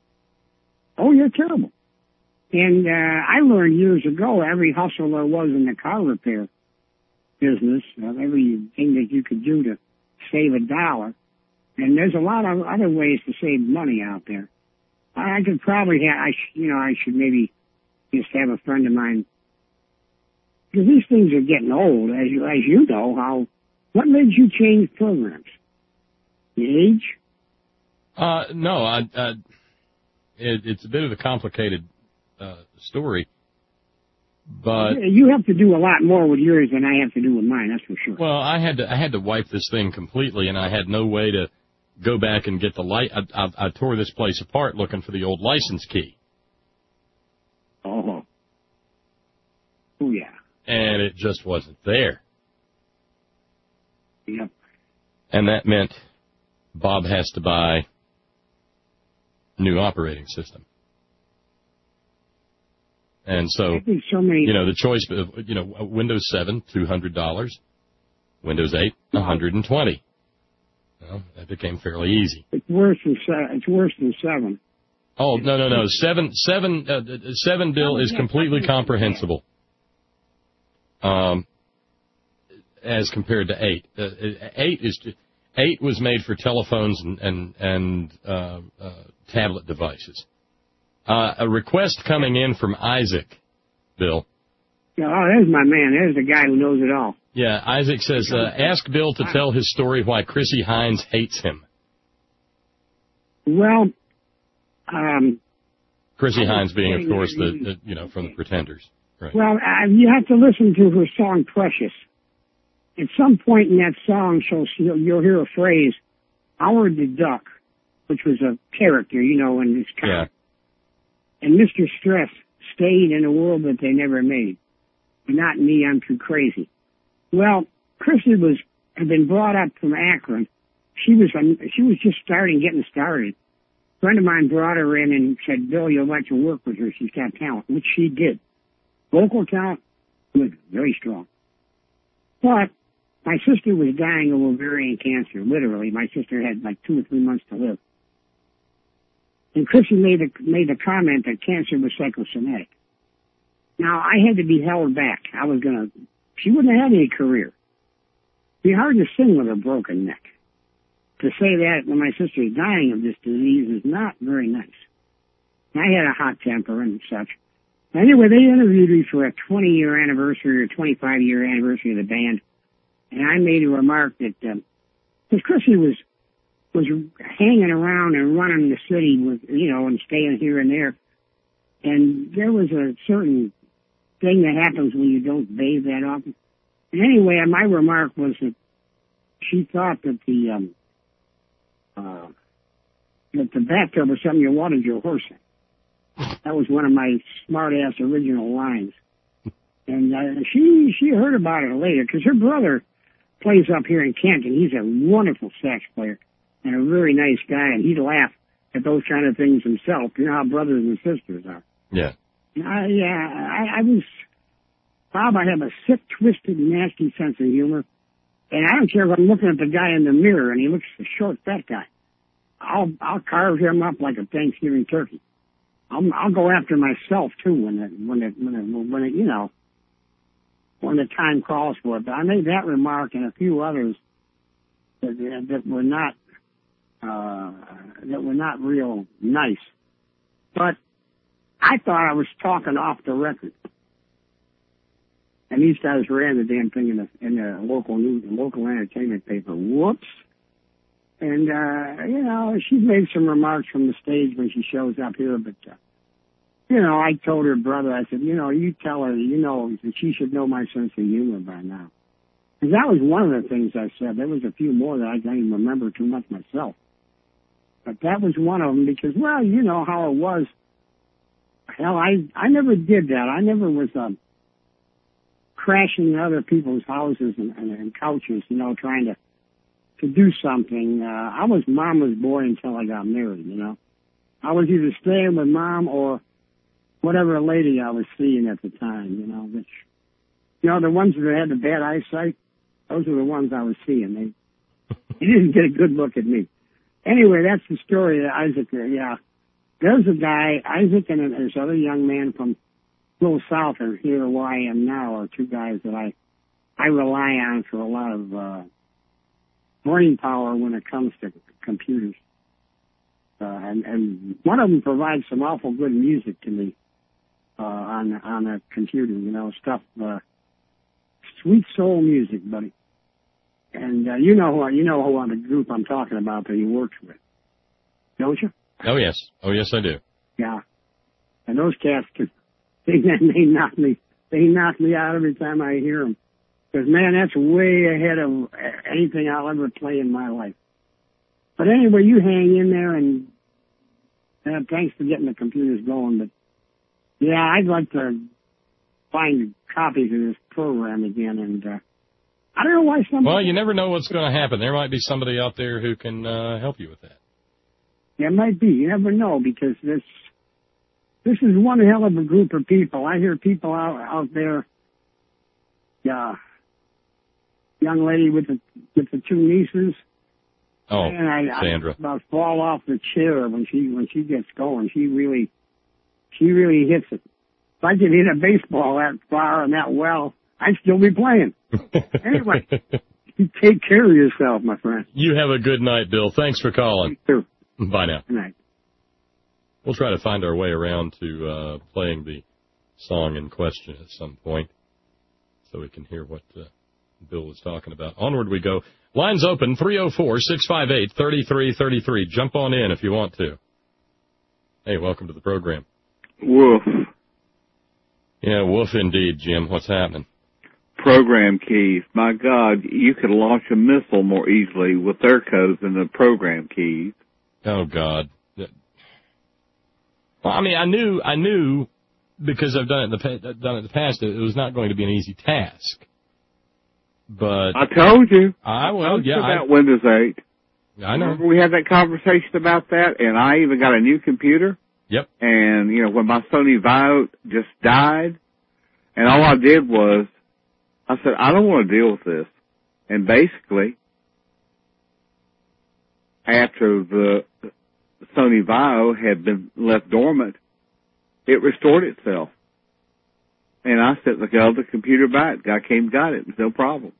Oh, you're terrible. And uh, I learned years ago every hustle there was in the car repair business, uh, everything that you could do to save a dollar. And there's a lot of other ways to save money out there. I could probably have, I sh- you know, I should maybe just have a friend of mine, because these things are getting old, as you, as you know. How, what made you change programs? The age? Uh, no, I, uh, it, it's a bit of a complicated uh, story. But you have to do a lot more with yours than I have to do with mine, that's for sure. Well, I had to I had to wipe this thing completely, and I had no way to go back and get the light. I, I, I tore this place apart looking for the old license key. Oh, oh yeah. And it just wasn't there. Yep. And that meant Bob has to buy a new operating system. And so, so many, you know, the choice of, you know, Windows seven, two hundred dollars. Windows eight, one hundred twenty dollars. Well, that became fairly easy. It's worse than seven. It's worse than seven. Oh, no, no, no. Seven, seven, uh, seven bill is completely comprehensible. Um, as compared to eight. Uh, eight is, eight was made for telephones and, and, and, uh, uh, tablet devices. Uh, a request coming in from Isaac, Bill. Oh, there's my man. There's the guy who knows it all. Yeah, Isaac says, uh, ask Bill to tell his story why Chrissie Hynde hates him. Well, um, Chrissie Hynde being, of course, the, the you know from the Pretenders. Right. Well, uh, you have to listen to her song "Precious." At some point in that song, she'll, you'll, you'll hear a phrase, "Howard the Duck," which was a character, you know, in this comic. Yeah. And Mister Stress stayed in a world that they never made. Not me, I'm too crazy. Well, Chrissie was had been brought up from Akron. She was um, she was just starting, getting started. A friend of mine brought her in and said, "Bill, you'll like to work with her. She's got talent," which she did. Vocal talent, good, very strong. But my sister was dying of ovarian cancer, literally. My sister had like two or three months to live. And Chrissie made a, made a comment that cancer was psychosomatic. Now, I had to be held back. I was going to, she wouldn't have had any career. It'd be hard to sing with a broken neck. To say that when my sister is dying of this disease is not very nice. I had a hot temper and such. Anyway, they interviewed me for a twenty-year anniversary or twenty-five-year anniversary of the band. And I made a remark that, because um, Chrissie was, was hanging around and running the city with, you know, and staying here and there. And there was a certain thing that happens when you don't bathe that often. And anyway, my remark was that she thought that the, um, uh, that the bathtub was something you watered your horse in. That was one of my smart-ass original lines. And uh, she she heard about it later, because her brother plays up here in Kent, and he's a wonderful sax player and a very nice guy, and he'd laugh at those kind of things himself. You know how brothers and sisters are. Yeah. I, yeah, I, I was, Bob, I have a sick, twisted, nasty sense of humor, and I don't care if I'm looking at the guy in the mirror and he looks a short, fat guy. I'll I'll carve him up like a Thanksgiving turkey. I'll, I'll go after myself too when it, when it, when it, when it, you know, when the time calls for it. But I made that remark and a few others that, that were not, uh, that were not real nice. But I thought I was talking off the record. And these guys ran the damn thing in the, in the local news, the local entertainment paper. Whoops. And, uh, you know, she's made some remarks from the stage when she shows up here, but, uh, you know, I told her brother, I said, you know, you tell her, you know, that she should know my sense of humor by now. Because that was one of the things I said. There was a few more that I don't even remember too much myself. But that was one of them because, well, you know how it was. Hell, I, I never did that. I never was, um, crashing in other people's houses and, and, and couches, you know, trying to, to do something. Uh, I was mama's boy until I got married, you know. I was either staying with mom or whatever lady I was seeing at the time, you know, which, you know, the ones that had the bad eyesight, those are the ones I was seeing. They, they didn't get a good look at me. Anyway, that's the story of Isaac there, yeah. There's a guy, Isaac and this other young man from a little south of here where I am now are two guys that I, I rely on for a lot of, uh, brain power when it comes to computers. Uh, and, and one of them provides some awful good music to me, uh, on, on a computer, you know, stuff, uh, sweet soul music, buddy. And, uh, you know who, you know who on the group I'm talking about that he works with, don't you? Oh, yes. Oh, yes, I do. Yeah. And those cats, they, they knock me, they knock me out every time I hear them. Because, man, that's way ahead of anything I'll ever play in my life. But anyway, you hang in there, and uh, thanks for getting the computers going. But, yeah, I'd like to find copies of this program again. And uh, I don't know why somebody... Well, you never know what's going to happen. There might be somebody out there who can uh, help you with that. Yeah, it might be. You never know, because this this is one hell of a group of people. I hear people out, out there... Yeah. Young lady with the with the two nieces. Oh, and I, Sandra. I about fall off the chair when she when she gets going. She really she really hits it. If I could hit a baseball that far and that well, I'd still be playing. Anyway, you take care of yourself, my friend. You have a good night, Bill. Thanks for calling. You too. Bye now. Good night. We'll try to find our way around to uh, playing the song in question at some point, so we can hear what. Uh, Bill was talking about. Onward we go. Lines open, three oh four, six five eight, three three three three. Jump on in if you want to. Hey, welcome to the program. Woof. Yeah, woof indeed, Jim. What's happening? Program keys. My God, you could launch a missile more easily with their codes than the program keys. Oh, God. Well, I mean, I knew, I knew, because I've done it in the pa- done it in the past, it was not going to be an easy task. But I told you. I well, I told yeah, you about I, Windows eight. I know. Remember we had that conversation about that, and I even got a new computer. Yep. And you know, when my Sony Vaio just died, and all I did was, I said, I don't want to deal with this. And basically, after the Sony Vaio had been left dormant, it restored itself. And I said, look, the computer back. Guy came and got it. It was no problem.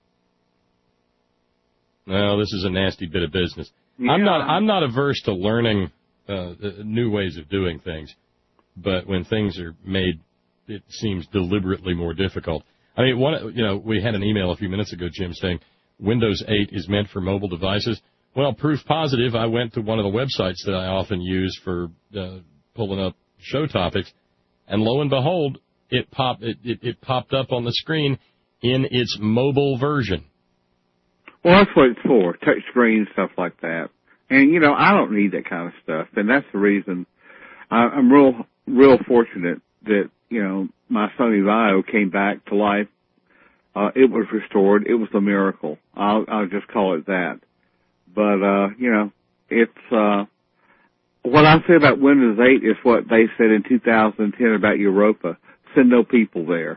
No, this is a nasty bit of business. Yeah. I'm not. I'm not averse to learning uh, new ways of doing things, but when things are made, it seems deliberately more difficult. I mean, one. You know, we had an email a few minutes ago, Jim, saying Windows eight is meant for mobile devices. Well, proof positive. I went to one of the websites that I often use for uh, pulling up show topics, and lo and behold, it popped. It, it, it popped up on the screen in its mobile version. Well, that's what it's for, touch screen, stuff like that. And, you know, I don't need that kind of stuff. And that's the reason I, I'm real, real fortunate that, you know, my Sony Vaio came back to life. Uh, it was restored. It was a miracle. I'll, I'll just call it that. But, uh, you know, it's, uh, what I say about Windows eight is what they said in two thousand ten about Europa. Send no people there.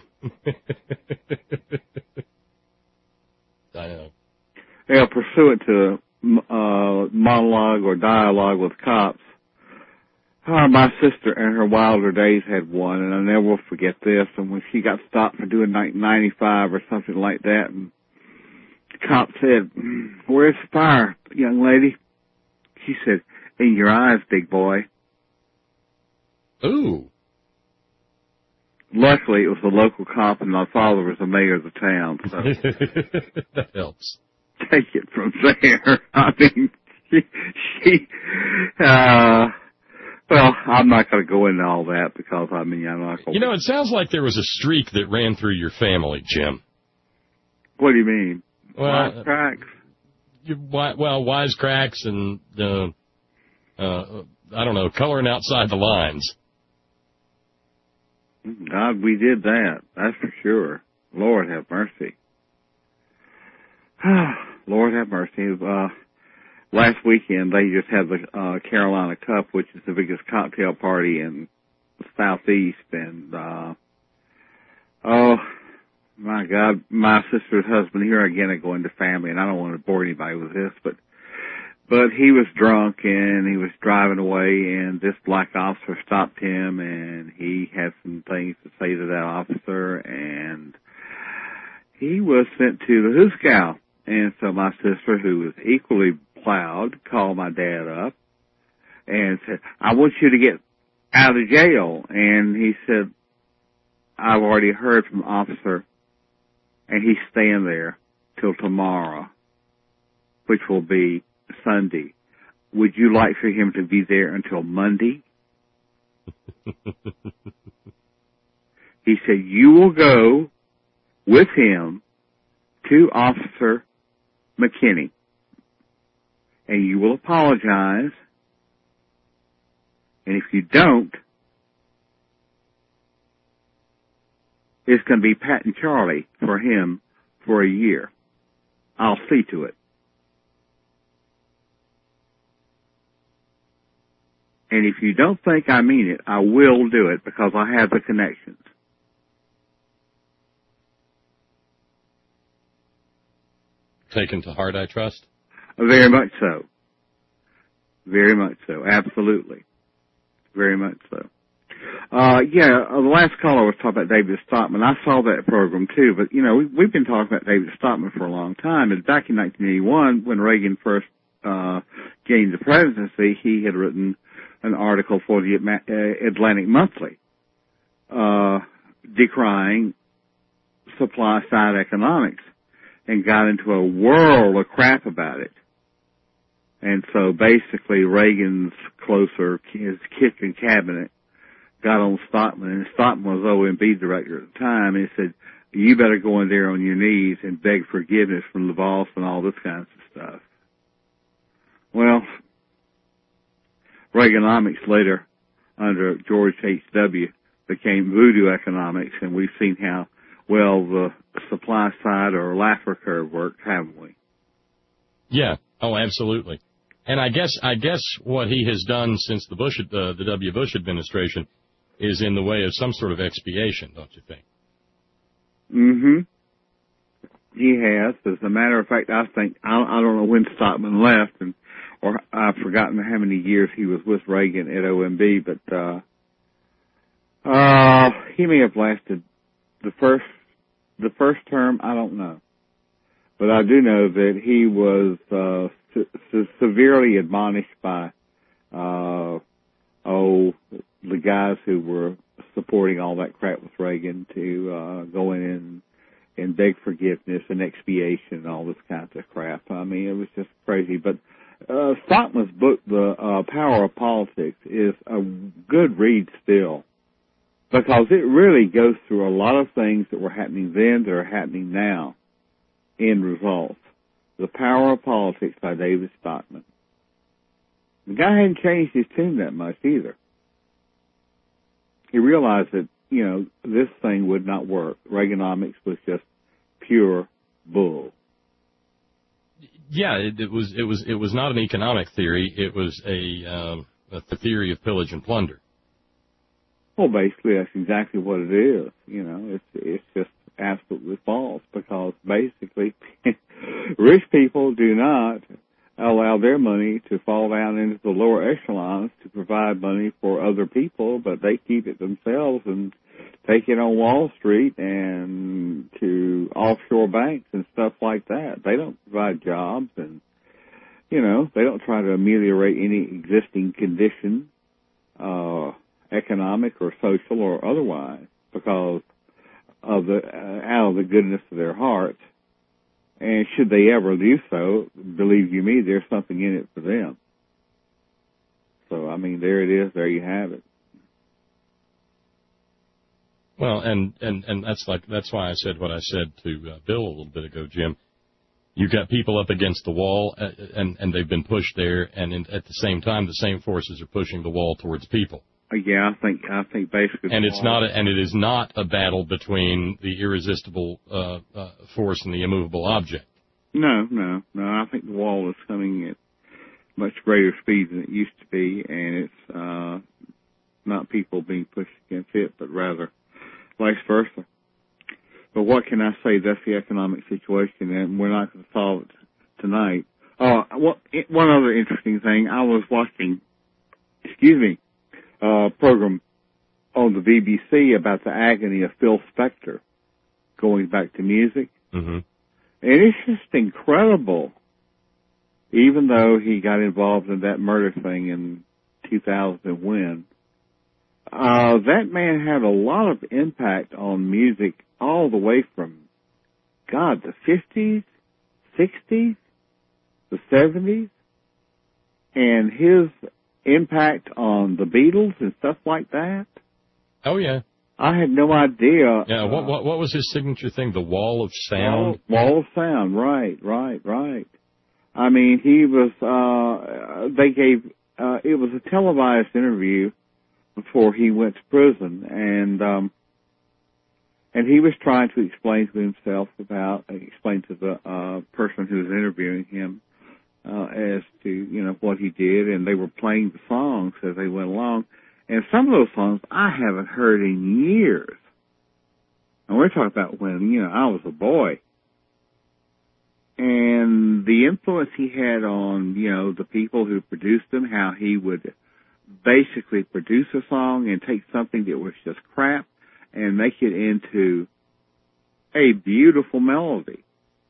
I know. Yeah, pursuant to uh, monologue or dialogue with cops. Oh, my sister in her wilder days had one, and I never will forget this. And when she got stopped for doing ninety-five or something like that, and the cop said, "Where's the fire, young lady?" She said, "In your eyes, big boy." Ooh. Luckily, it was a local cop, and my father was the mayor of the town. So that helps. Take it from there. I mean, she, she uh, well, I'm not going to go into all that because, I mean, I'm not going to. You know, it sounds like there was a streak that ran through your family, Jim. What do you mean? Well, wisecracks? You, well, wisecracks and, uh, uh, I don't know, coloring outside the lines. God, we did that. That's for sure. Lord have mercy. Lord have mercy. Uh, last weekend, they just had the uh, Carolina Cup, which is the biggest cocktail party in the Southeast. And, uh, oh, my God, my sister's husband, here again, I go into family, and I don't want to bore anybody with this, but But he was drunk, and he was driving away, and this black officer stopped him, and he had some things to say to that officer, and he was sent to the Hooskow. And so my sister, who was equally plowed, called my dad up and said, "I want you to get out of jail." And he said, "I've already heard from the officer, and he's staying there till tomorrow, which will be Sunday. Would you like for him to be there until Monday?" He said, "You will go with him to Officer McKinney, and you will apologize, and if you don't, it's going to be Pat and Charlie for him for a year. I'll see to it. And if you don't think I mean it, I will do it because I have the connections." Taken to heart, I trust? Very much so. Very much so. Absolutely. Very much so. Uh, yeah, uh, the last caller was talking about David Stockman. I saw that program too, but you know, we, we've been talking about David Stockman for a long time. And back in nineteen eighty-one, when Reagan first, uh, gained the presidency, he had written an article for the Atlantic Monthly, uh, decrying supply side economics, and got into a whirl of crap about it. And so basically Reagan's closer, his kitchen cabinet, got on Stockman, and Stockman was O M B director at the time, and he said, you better go in there on your knees and beg forgiveness from the boss and all this kinds of stuff. Well, Reaganomics later, under George H W, became voodoo economics, and we've seen how well the supply side or Laffer curve worked, haven't we? Yeah. Oh, absolutely. And I guess I guess what he has done since the Bush uh, the W. Bush administration is in the way of some sort of expiation, don't you think? Mm-hmm. He has. As a matter of fact, I think I, I don't know when Stockman left, and or I've forgotten how many years he was with Reagan at O M B, but uh, uh, he may have lasted the first the first term. I don't know, but I do know that he was uh, se- severely admonished by uh, oh the guys who were supporting all that crap with Reagan to uh, go in and, and beg forgiveness and expiation and all this kinds of crap. I mean, it was just crazy. But uh, Stockman's book, The uh, Power of Politics, is a good read still, because it really goes through a lot of things that were happening then that are happening now in results. The Power of Politics by David Stockman. The guy hadn't changed his tune that much either. He realized that, you know, this thing would not work. Reaganomics was just pure bull. Yeah, it, it was. It was. It was not an economic theory. It was a, um, a theory of pillage and plunder. Well, basically, that's exactly what it is. You know, it's it's just absolutely false, because basically, rich people do not allow their money to fall down into the lower echelons to provide money for other people, but they keep it themselves and take it on Wall Street and to offshore banks and stuff like that. They don't provide jobs, and, you know, they don't try to ameliorate any existing condition, uh, economic or social or otherwise, because of the, uh, out of the goodness of their hearts. And should they ever do so, believe you me, there's something in it for them. So, I mean, there it is. There you have it. Well, and, and, and that's like, that's why I said what I said to uh, Bill a little bit ago, Jim. You've got people up against the wall, uh, and, and they've been pushed there, and in, at the same time, the same forces are pushing the wall towards people. Yeah, I think I think basically. And it's not, a, and it is not a battle between the irresistible uh, uh, force and the immovable object. No, no, no. I think the wall is coming at much greater speed than it used to be, and it's uh, not people being pushed against it, but rather vice versa. But what can I say? That's the economic situation, and we're not going to solve it tonight. Uh, what, one other interesting thing, I was watching, excuse me, uh, program on the B B C about the agony of Phil Spector, going back to music. Mm-hmm. And it's just incredible, even though he got involved in that murder thing in two thousand when, uh, that man had a lot of impact on music all the way from, God, the fifties, sixties, the seventies, and his impact on the Beatles and stuff like that. Oh, yeah. I had no idea. Yeah, what what what was his signature thing? The Wall of Sound? Wall, wall of Sound, right, right, right. I mean, he was, uh, they gave, uh, it was a televised interview before he went to prison, and, um, and he was trying to explain to himself about, explain to the, uh, person who was interviewing him, Uh, as to, you know, what he did, and they were playing the songs as they went along. And some of those songs I haven't heard in years. And we're talking about when, you know, I was a boy. And the influence he had on, you know, the people who produced them, how he would basically produce a song and take something that was just crap and make it into a beautiful melody.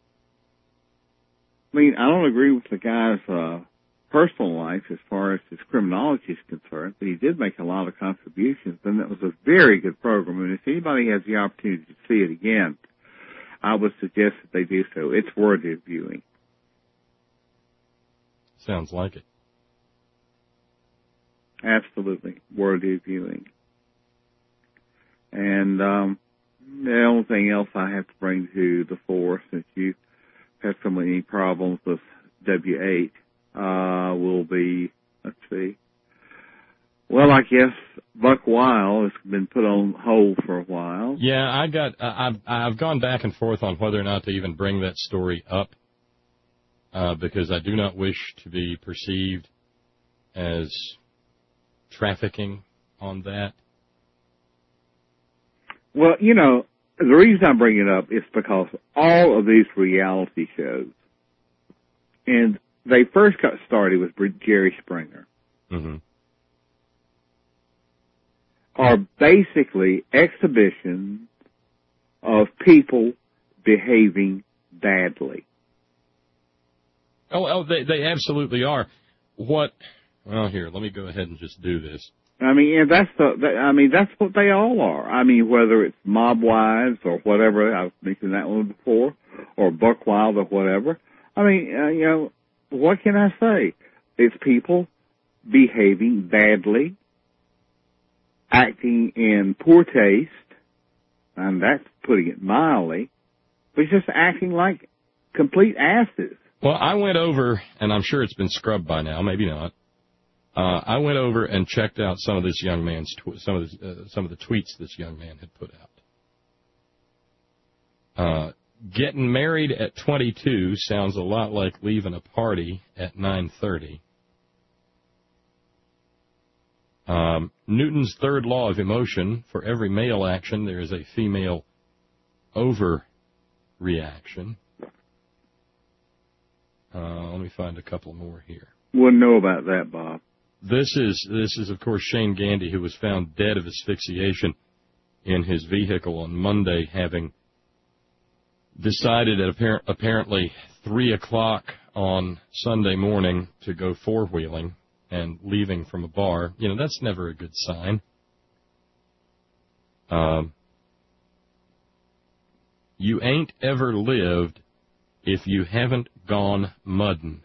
I mean, I don't agree with the guy's uh, personal life as far as his criminology is concerned, but he did make a lot of contributions, and that was a very good program. And if anybody has the opportunity to see it again, I would suggest that they do so. It's worthy of viewing. Sounds like it. Absolutely worthy of viewing. And um, the only thing else I have to bring to the fore, since you have so many problems with W eight, uh, will be, let's see, well, I guess Buck Wild has been put on hold for a while. Yeah, I got, uh, I've, I've gone back and forth on whether or not to even bring that story up, uh, because I do not wish to be perceived as trafficking on that. Well, you know, the reason I bring it up is because all of these reality shows, and they first got started with Jerry Springer, mm-hmm. are basically exhibitions of people behaving badly. Oh, oh they, they absolutely are. What, well, here, let me go ahead and just do this. I mean, and that's the, the, I mean, that's what they all are. I mean, whether it's Mob Wives or whatever, I've mentioned that one before, or Buck Wild or whatever. I mean, uh, you know, what can I say? It's people behaving badly, acting in poor taste, and that's putting it mildly, but just acting like complete asses. Well, I went over, and I'm sure it's been scrubbed by now, maybe not. Uh, I went over and checked out some of this young man's, tw- some of the, uh, some of the tweets this young man had put out. Uh, getting married at twenty-two sounds a lot like leaving a party at nine thirty. Um, Newton's third law of emotion: for every male action, there is a female overreaction. Uh, let me find a couple more here. Wouldn't know about that, Bob. This is, this is, of course, Shane Gandy, who was found dead of asphyxiation in his vehicle on Monday, having decided at appar- apparently three o'clock on Sunday morning to go four-wheeling and leaving from a bar. You know, that's never a good sign. Um, you ain't ever lived if you haven't gone muddin'.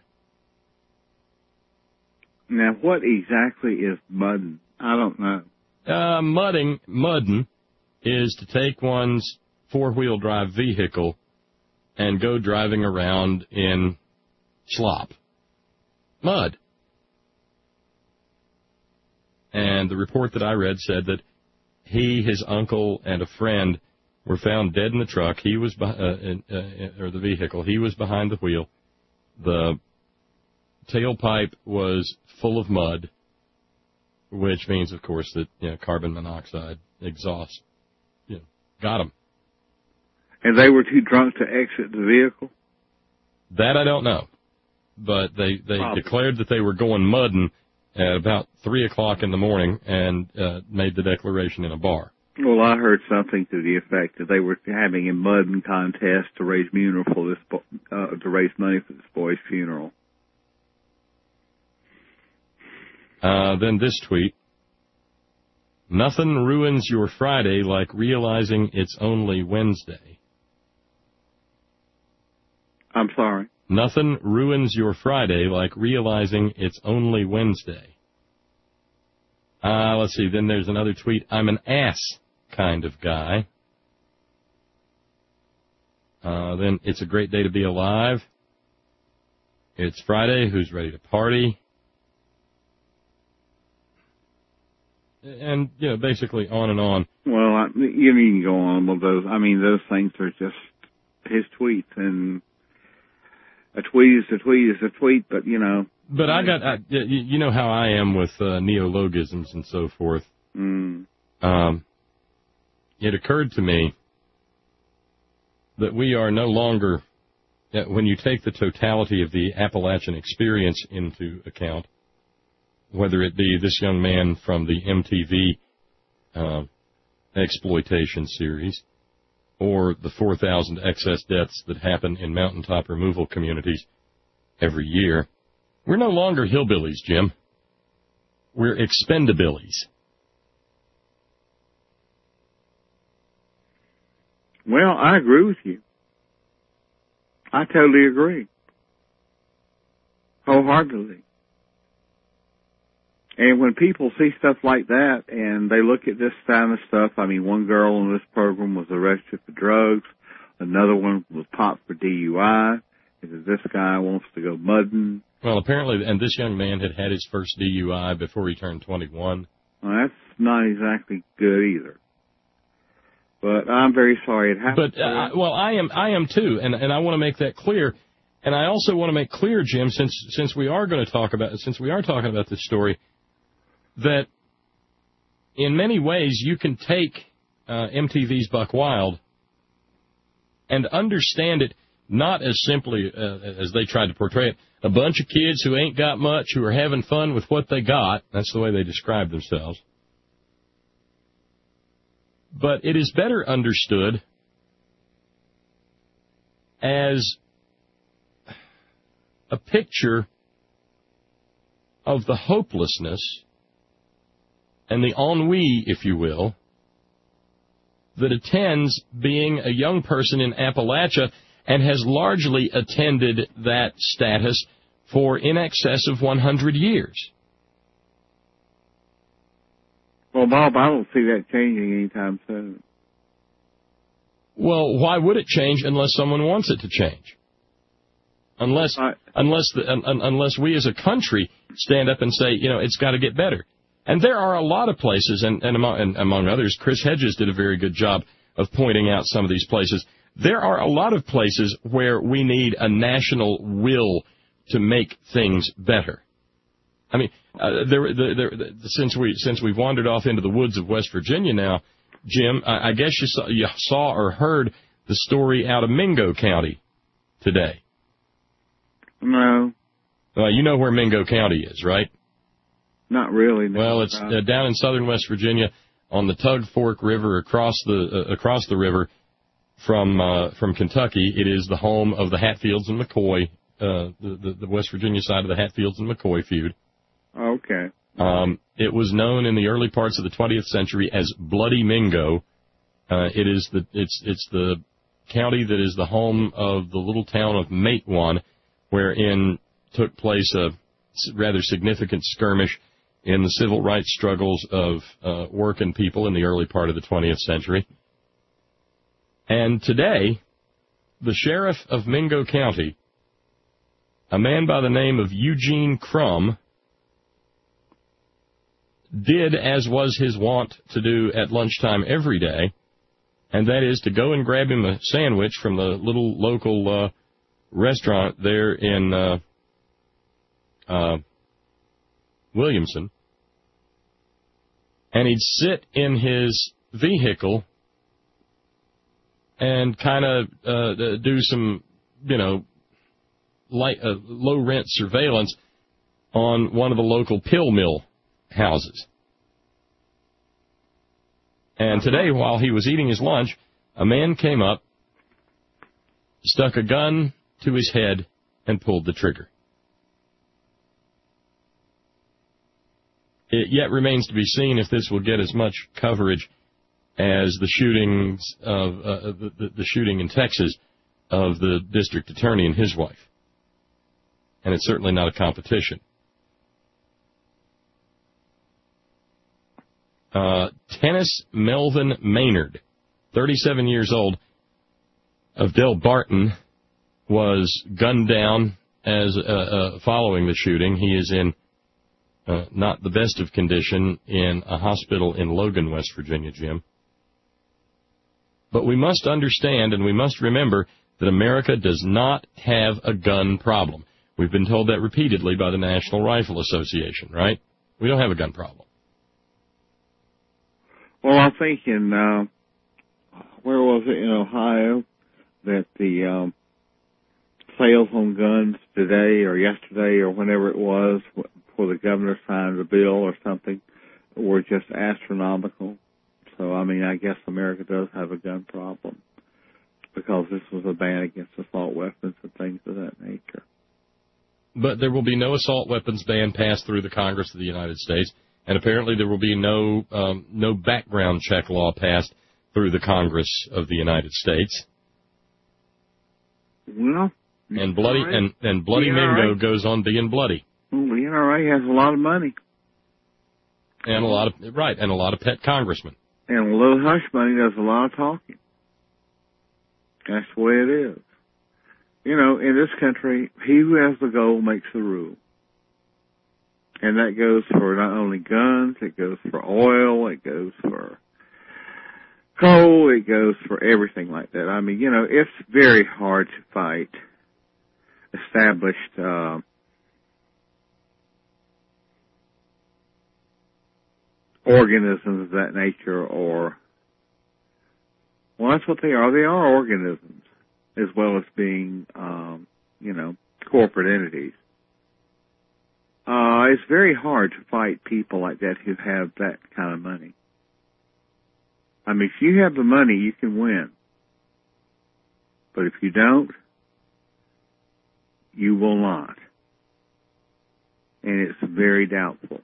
Now, what exactly is mudding? I don't know. Uh, mudding, mudding is to take one's four-wheel drive vehicle and go driving around in slop. Mud. And the report that I read said that he, his uncle, and a friend were found dead in the truck. He was, uh, in, uh, or the vehicle. He was behind the wheel. The tailpipe was full of mud, which means, of course, that, you know, carbon monoxide exhaust, you know, got them. And they were too drunk to exit the vehicle? That I don't know. But they, they declared that they were going mudding at about three o'clock in the morning and uh, made the declaration in a bar. Well, I heard something to the effect that they were having a mudding contest to raise funeral for this, uh, to raise money for this boy's funeral. Uh, then this tweet: nothing ruins your Friday like realizing it's only Wednesday. I'm sorry? Nothing ruins your Friday like realizing it's only Wednesday. Uh, let's see, then there's another tweet: I'm an ass kind of guy. Uh, then it's a great day to be alive. It's Friday, who's ready to party? And, you know, basically on and on. Well, I, you mean go on with those. I mean, those things are just his tweets, and a tweet is a tweet is a tweet, but, you know. But I got, I, you know how I am with uh, neologisms and so forth. Mm. Um, it occurred to me that we are no longer, when you take the totality of the Appalachian experience into account, whether it be this young man from the M T V uh, exploitation series or the four thousand excess deaths that happen in mountaintop removal communities every year, we're no longer hillbillies, Jim. We're expendabillies. Well, I agree with you. I totally agree. Wholeheartedly. And when people see stuff like that and they look at this kind of stuff, I mean, one girl on this program was arrested for drugs. Another one was popped for D U I. Because this guy wants to go mudding. Well, apparently, and this young man had had his first D U I before he turned twenty-one. Well, that's not exactly good either. But I'm very sorry it happened. But uh, well, I am, I am too, and and I want to make that clear. And I also want to make clear, Jim, since since we are going to talk about since we are talking about this story, that in many ways you can take uh, M T V's Buck Wild and understand it not as simply uh, as they tried to portray it. A bunch of kids who ain't got much, who are having fun with what they got. That's the way they describe themselves. But it is better understood as a picture of the hopelessness and the ennui, if you will, that attends being a young person in Appalachia and has largely attended that status for in excess of one hundred years. Well, Bob, I don't see that changing anytime soon. Well, why would it change unless someone wants it to change? Unless, I, unless, the, un, unless we as a country stand up and say, you know, it's got to get better. And there are a lot of places, and, and, among, and among others, Chris Hedges did a very good job of pointing out some of these places. There are a lot of places where we need a national will to make things better. I mean, uh, there, there, there, since we since we've wandered off into the woods of West Virginia now, Jim, I, I guess you saw, you saw or heard the story out of Mingo County today. No. Well, you know where Mingo County is, right? Not really. No. Well, it's uh, down in southern West Virginia on the Tug Fork River across the uh, across the river from uh, from Kentucky. It is the home of the Hatfields and McCoy, uh, the, the the West Virginia side of the Hatfields and McCoy feud. Okay. Um, it was known in the early parts of the twentieth century as Bloody Mingo. Uh, it is the it's it's the county that is the home of the little town of Matewan, wherein took place a rather significant skirmish in the civil rights struggles of uh, working people in the early part of the twentieth century. And today, the sheriff of Mingo County, a man by the name of Eugene Crum, did as was his wont to do at lunchtime every day, and that is to go and grab him a sandwich from the little local uh, restaurant there in uh, uh, Williamson, and he'd sit in his vehicle and kind of uh, do some, you know, light, uh, low-rent surveillance on one of the local pill mill houses. And today, while he was eating his lunch, a man came up, stuck a gun to his head, and pulled the trigger. It yet remains to be seen if this will get as much coverage as the shootings of uh, the, the, the shooting in Texas of the district attorney and his wife. And it's certainly not a competition. Uh, Tennis Melvin Maynard, thirty-seven years old, of Del Barton, was gunned down as uh, uh, following the shooting. He is in uh, not the best of condition in a hospital in Logan, West Virginia, Jim. But we must understand and we must remember that America does not have a gun problem. We've been told that repeatedly by the National Rifle Association, right? We don't have a gun problem. Well, I'm thinking, uh, where was it in Ohio, that the um, sales on guns today or yesterday or whenever it was, before the governor signed the bill or something, were just astronomical. So, I mean, I guess America does have a gun problem because this was a ban against assault weapons and things of that nature. But there will be no assault weapons ban passed through the Congress of the United States. And apparently there will be no um, no background check law passed through the Congress of the United States. Well, and bloody right. and, and bloody Mingo goes on being bloody. Well, the N R A has a lot of money. And a lot of, right, and a lot of pet congressmen. And a little hush money does a lot of talking. That's the way it is. You know, in this country, he who has the goal makes the rule. And that goes for not only guns, it goes for oil, it goes for coal, it goes for everything like that. I mean, you know, it's very hard to fight established uh, organisms of that nature, or, well, that's what they are. They are organisms, as well as being, um, you know, corporate entities. Uh, it's very hard to fight people like that who have that kind of money. I mean, if you have the money, you can win. But if you don't, you will not. And it's very doubtful.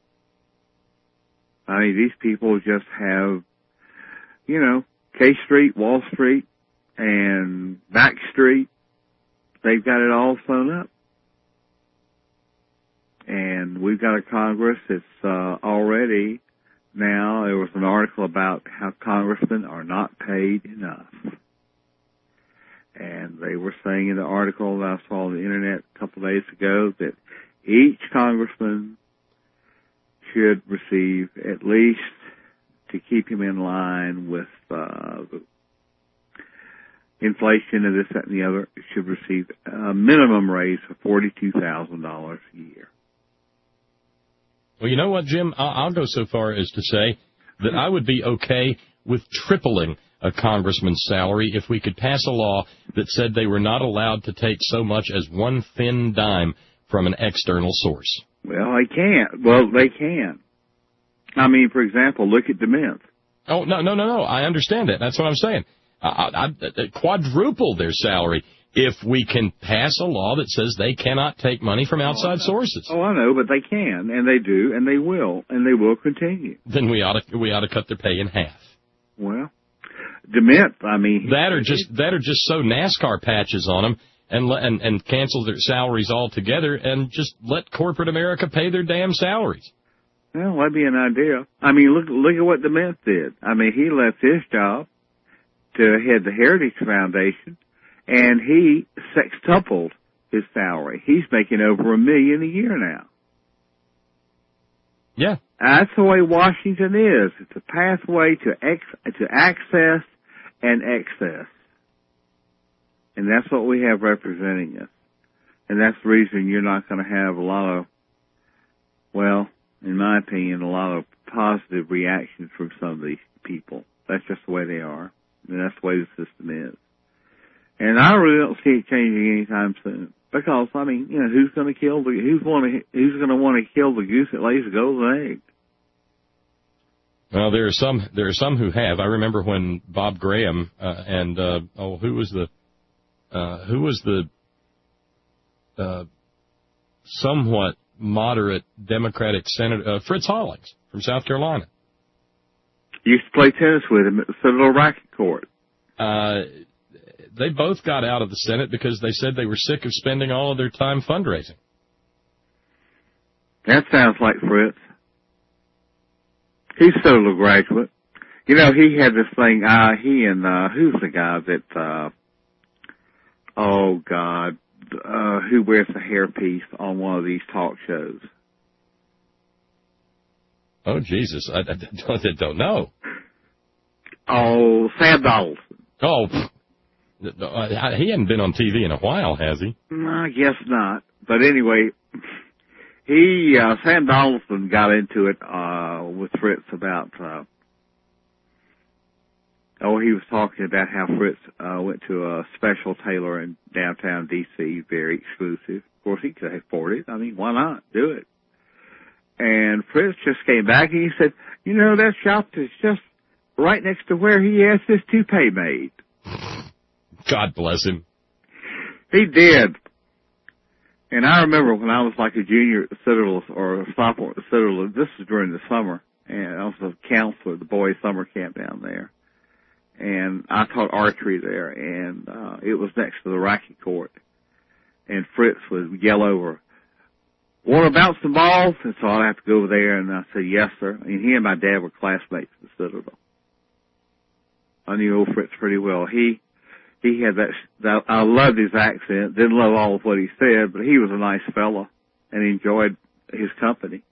I mean, these people just have, you know, K Street, Wall Street, and Back Street. They've got it all sewn up. And we've got a Congress that's uh, already now, there was an article about how congressmen are not paid enough. And they were saying in the article that I saw on the internet a couple of days ago that each congressman should receive at least, to keep him in line with uh, the inflation and this, that, and the other, should receive a minimum raise of forty-two thousand dollars a year. Well, you know what, Jim? I'll go so far as to say that I would be okay with tripling a congressman's salary if we could pass a law that said they were not allowed to take so much as one thin dime from an external source. Well, they can't. Well, they can. I mean, for example, look at DeMint. Oh, no, no, no, no. I understand that. That's what I'm saying. I, I, I quadruple their salary if we can pass a law that says they cannot take money from outside oh, sources. Oh, I know, but they can, and they do, and they will, and they will continue. Then we ought to we ought to cut their pay in half. Well, DeMint, I mean, that or just that or just sew NASCAR patches on them and and and cancel their salaries altogether and just let corporate America pay their damn salaries. Well, that'd be an idea. I mean, look look at what DeMint did. I mean, he left his job to head the Heritage Foundation, and he sextupled his salary. He's making over a million a year now. Yeah. That's the way Washington is. It's a pathway to ex- to access and excess. And that's what we have representing us. And that's the reason you're not going to have a lot of, well, in my opinion, a lot of positive reactions from some of these people. That's just the way they are. And that's the way the system is. And I really don't see it changing anytime soon. Because, I mean, you know, who's going to kill the, who's want to, who's going to want to kill the goose that lays the golden egg? Well, there are some, there are some who have. I remember when Bob Graham, uh, and, uh, oh, who was the, uh, who was the, uh, somewhat moderate Democratic Senator, uh, Fritz Hollings from South Carolina. Used to play tennis with him at the Citadel Racket Court. Uh, they both got out of the Senate because they said they were sick of spending all of their time fundraising. That sounds like Fritz. He's a Citadel graduate. You know, he had this thing, uh, he and, uh, who's the guy that, uh, oh God, uh, who wears the hairpiece on one of these talk shows? Oh, Jesus, I, I, don't, I don't know. Oh, Sam Donaldson. Oh, he hadn't been on T V in a while, has he? I guess not. But anyway, he, uh, Sam Donaldson got into it, uh, with Fritz about, uh, oh, he was talking about how Fritz, uh, went to a special tailor in downtown D C, very exclusive. Of course, he could afford it. I mean, why not? Do it. And Fritz just came back and he said, you know, that shop is just right next to where he has his toupee made. God bless him. He did. And I remember when I was like a junior at Citadel or a sophomore at Citadel, this was during the summer, and I was a counselor at the boys' summer camp down there. And I taught archery there, and uh, it was next to the racket court. And Fritz would yell over, want to bounce the balls? And so I'll have to go over there, and I said, yes, sir. And he and my dad were classmates at the Citadel. I knew old Fritz pretty well. He he had that, that, I loved his accent, didn't love all of what he said, but he was a nice fella and enjoyed his company.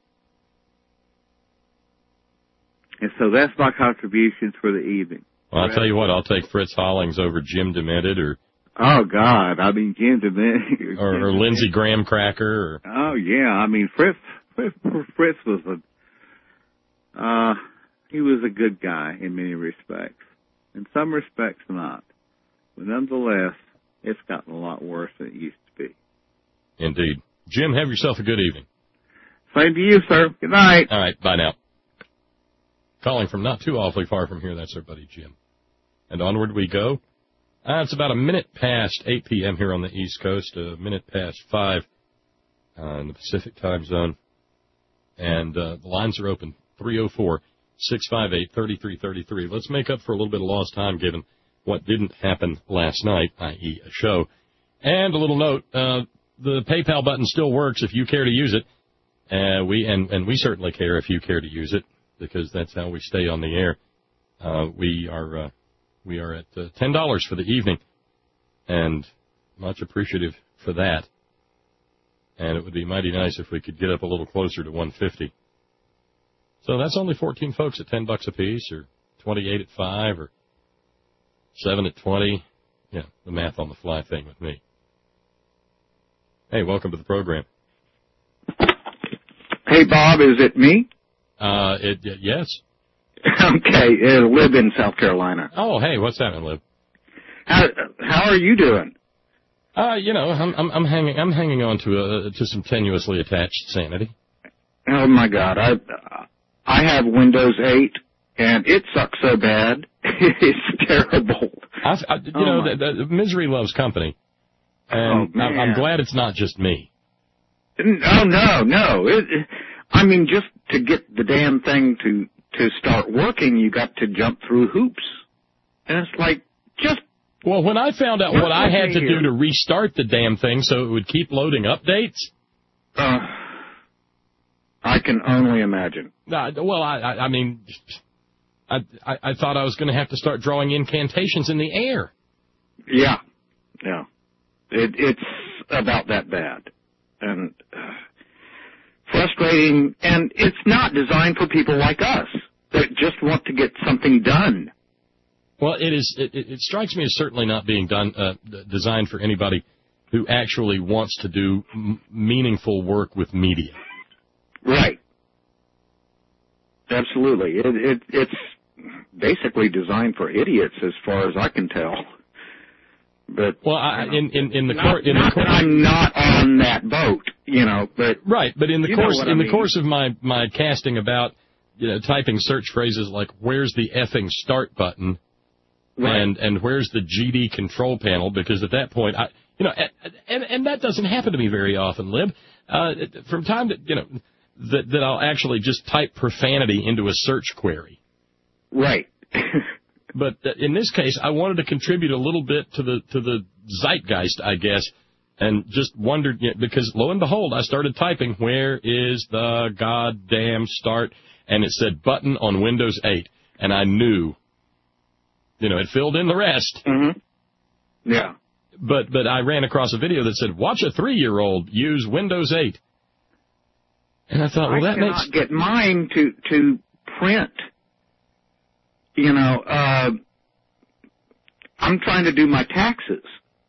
And so that's my contributions for the evening. Well, I'll tell you what, I'll take Fritz Hollings over Jim Demented or... Oh, God, I mean, Jim Demented. Or, or Lindsey Graham Cracker. Or... Oh, yeah, I mean, Fritz, Fritz, Fritz was a, uh, he was a good guy in many respects. In some respects, not. But nonetheless, it's gotten a lot worse than it used to be. Indeed. Jim, have yourself a good evening. Same to you, sir. Good night. All right, bye now. Calling from not too awfully far from here, that's our buddy Jim. And onward we go. Uh, it's about a minute past eight p.m. here on the East Coast, a minute past five uh, in the Pacific time zone. And uh, the lines are open, three oh four, six five eight, three three three three. Let's make up for a little bit of lost time given what didn't happen last night, that is a show. And a little note, uh, the PayPal button still works if you care to use it. Uh, we and, and we certainly care if you care to use it, because that's how we stay on the air. Uh, we are uh, we are at uh, ten dollars for the evening, and much appreciative for that. And it would be mighty nice if we could get up a little closer to one fifty. So that's only fourteen folks at ten bucks apiece, or twenty-eight at five, or seven at twenty. Yeah, the math on the fly thing with me. Hey, welcome to the program. Hey, Bob, is it me? Uh, it, it yes. Okay, uh, Lib in South Carolina. Oh, hey, what's happening, Lib? How how are you doing? Uh, you know, I'm I'm, I'm hanging I'm hanging on to a to some tenuously attached sanity. Oh my God, I I have Windows eight and it sucks so bad. It's terrible. I, I, you oh know, the, the misery loves company, and oh, I'm, I'm glad it's not just me. Oh no, no. It, it, I mean, just to get the damn thing to to start working, you got to jump through hoops, and it's like just. Well, when I found out what I had to do to restart the damn thing so it would keep loading updates, uh, I can only imagine. Uh, well, I, I, I mean, I, I, I thought I was going to have to start drawing incantations in the air. Yeah, yeah, it, it's about that bad, and uh, frustrating. And it's not designed for people like us that just want to get something done. Well, it is. It, it strikes me as certainly not being done uh, designed for anybody who actually wants to do m- meaningful work with media. Right. Absolutely. It, it, it's basically designed for idiots, as far as I can tell. But well, I, you know, in in in the not, course, in not the that I'm not on that boat, you know. But right. But in the course in I the mean. course of my my casting about, you know, typing search phrases like "Where's the effing start button?" Right. And and where's the G D control panel? Because at that point, I you know, and and that doesn't happen to me very often, Lib. Uh, from time to you know, that that I'll actually just type profanity into a search query. Right. But in this case, I wanted to contribute a little bit to the to the zeitgeist, I guess, and just wondered you know, because lo and behold, I started typing "Where is the goddamn start?" and it said "button on Windows eight," and I knew. You know, it filled in the rest. Mm-hmm. Yeah. But but I ran across a video that said, watch a three-year-old use Windows eight. And I thought, well, I that cannot makes... get mine to, to print. You know, uh, I'm trying to do my taxes.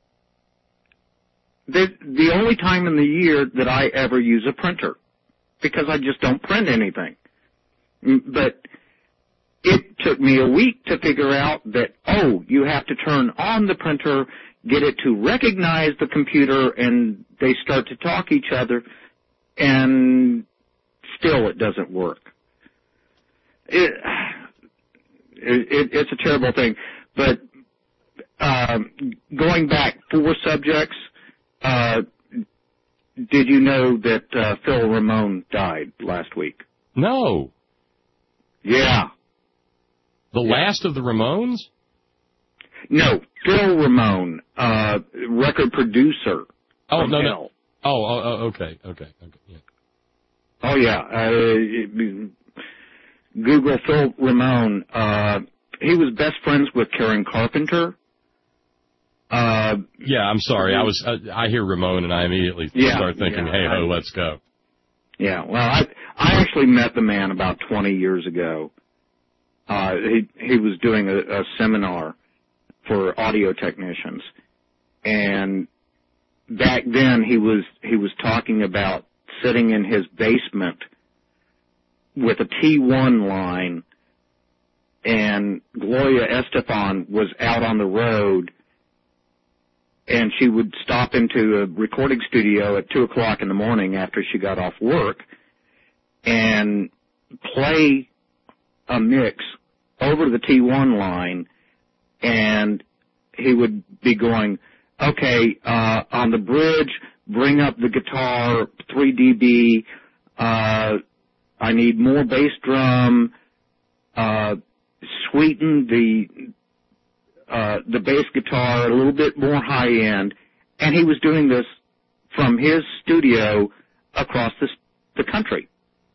The, the only time in the year that I ever use a printer, because I just don't print anything. But... it took me a week to figure out that, oh, you have to turn on the printer, get it to recognize the computer, and they start to talk each other, and still it doesn't work. It, it, it's a terrible thing. But um, going back four subjects, uh, did you know that uh, Phil Ramone died last week? No. Yeah. The yeah. last of the Ramones? No, Phil Ramone, uh, record producer. Oh, no, no. Oh, oh, oh okay, okay, okay. Yeah. Oh yeah. Uh, Google Phil Ramone. Uh, he was best friends with Karen Carpenter. Uh, yeah, I'm sorry. I was. Uh, I hear Ramone, and I immediately yeah, start thinking, yeah, "Hey ho, I, let's go." Yeah. Well, I I actually met the man about twenty years ago. Uh, he he was doing a, a seminar for audio technicians, and back then he was he was talking about sitting in his basement with a T one line, and Gloria Estefan was out on the road, and she would stop into a recording studio at two o'clock in the morning after she got off work and play a mix over the T one line, and he would be going, okay, uh, on the bridge, bring up the guitar three decibels, uh, I need more bass drum, uh, sweeten the, uh, the bass guitar a little bit more high end, and he was doing this from his studio across the, the country.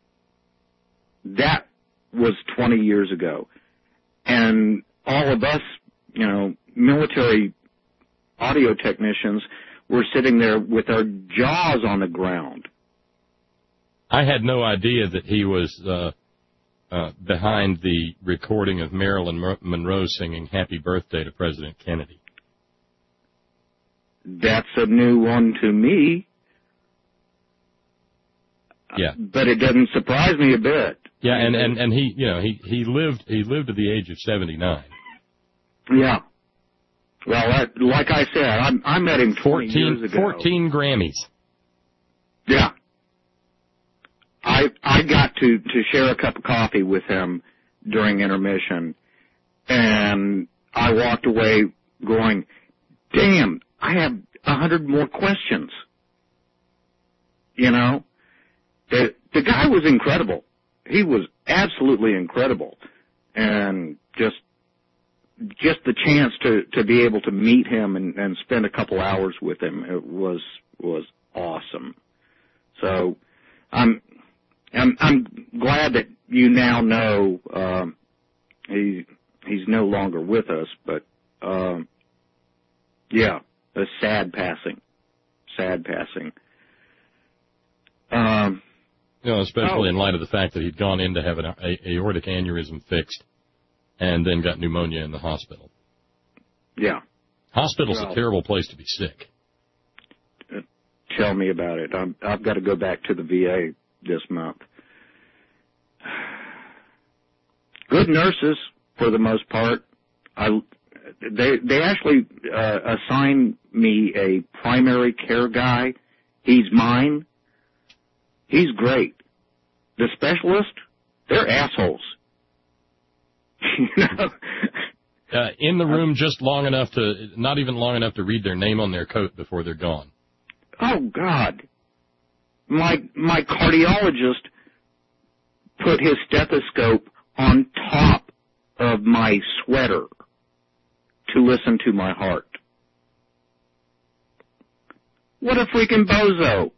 That was twenty years ago. And all of us, you know, military audio technicians were sitting there with our jaws on the ground. I had no idea that he was uh, uh, behind the recording of Marilyn Monroe singing Happy Birthday to President Kennedy. That's a new one to me. Yeah. But it doesn't surprise me a bit. Yeah, and, and, and he, you know, he, he lived he lived to the age of seventy-nine. Yeah. Well, I, like I said, I, I met him twenty fourteen, years ago. fourteen Grammys. Yeah. I I got to, to share a cup of coffee with him during intermission, and I walked away going, damn, I have a hundred more questions. You know? The, the guy was incredible. He was absolutely incredible. And just just the chance to, to be able to meet him and, and spend a couple hours with him, it was was awesome. So I'm I'm I'm glad that you now know um, he he's no longer with us, but um, yeah, a sad passing, sad passing. Um, you know, especially oh. in light of the fact that he'd gone in to have an a, aortic aneurysm fixed, and then got pneumonia in the hospital. Yeah, hospital's well, a terrible place to be sick. Uh, tell me about it. I'm, I've got to go back to the V A this month. Good nurses, for the most part. I, they they actually uh, assign me a primary care guy. He's mine. He's great. The specialist, they're assholes. You know? Uh, in the room just long enough to, not even long enough to read their name on their coat before they're gone. Oh, God. My, my cardiologist put his stethoscope on top of my sweater to listen to my heart. What a freaking bozo.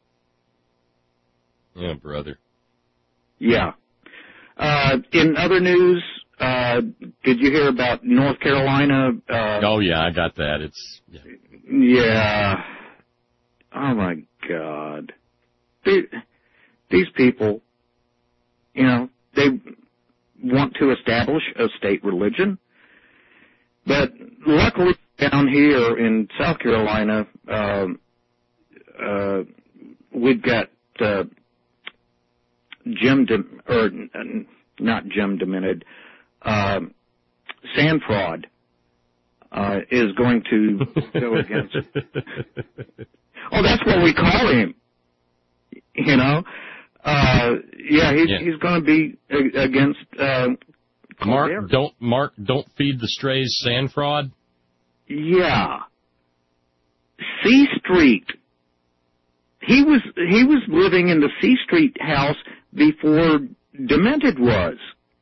Yeah, brother. Yeah. Uh, in other news, uh, did you hear about North Carolina? Uh, oh, yeah, I got that. It's, yeah. yeah. Oh, my God. They, these people, you know, they want to establish a state religion, but luckily down here in South Carolina, um, uh, we've got, uh, Jim, De, or uh, not Jim Demented, uh, Sanfraud uh, is going to go against. Oh, that's what we call him. You know, uh, yeah, he's yeah. he's going to be against. Uh, Mark, Colbert. don't Mark, don't feed the strays, Sanfraud. Yeah, C Street. He was he was living in the C Street house before Demented was.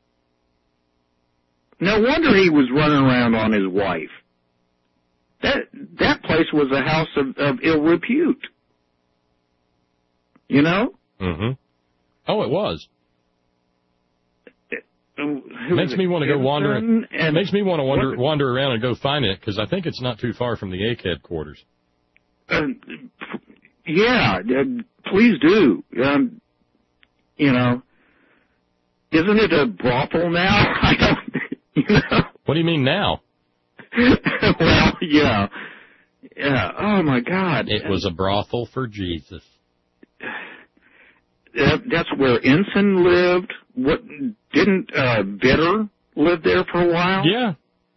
No wonder he was running around on his wife. That that place was a house of, of ill repute. You know? Mm-hmm. Oh, it was. Who makes me want to go wander. And makes me want to wander wander around and go find it because I think it's not too far from the A C A D quarters. Uh, yeah, uh, please do. Um, you know, isn't it a brothel now? I don't. You know. What do you mean now? Well, yeah, yeah. Oh my God! It was a brothel for Jesus. That, that's where Ensign lived. What didn't uh, Bitter live there for a while? Yeah.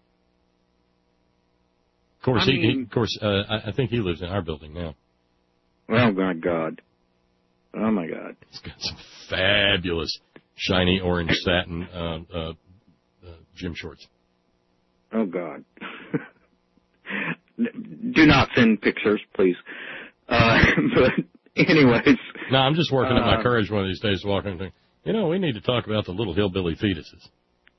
Of course, I he, mean, he. Of course, uh, I, I think he lives in our building now. Oh my God! Oh my God! He's got some fabulous shiny orange satin uh, uh, uh, gym shorts. Oh God! Do not send pictures, please. Uh, but anyways. No, I'm just working uh, up my courage one of these days, walking and thinking, you know, we need to talk about the little hillbilly fetuses.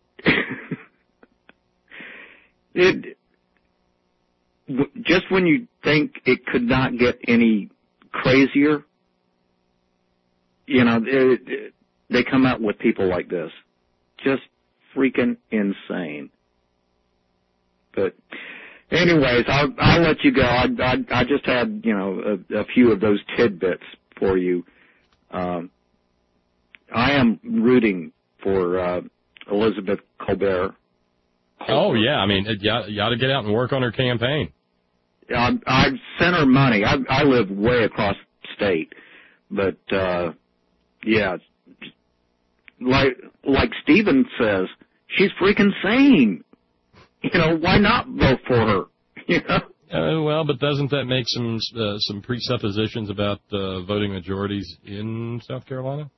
It just when you think it could not get any crazier, you know, it, it, they come out with people like this, just freaking insane. But anyways, I'll, I'll let you go. I, I, I just had, you know, a, a few of those tidbits for you. Um, I am rooting for uh, Elizabeth Colbert. Oh, yeah. I mean, you ought, you ought to get out and work on her campaign. I, I've sent her money. I, I live way across state. But, uh, yeah, like like Steven says, she's freaking sane. You know, why not vote for her? You know? Uh, well, but doesn't that make some uh, some presuppositions about uh, voting majorities in South Carolina?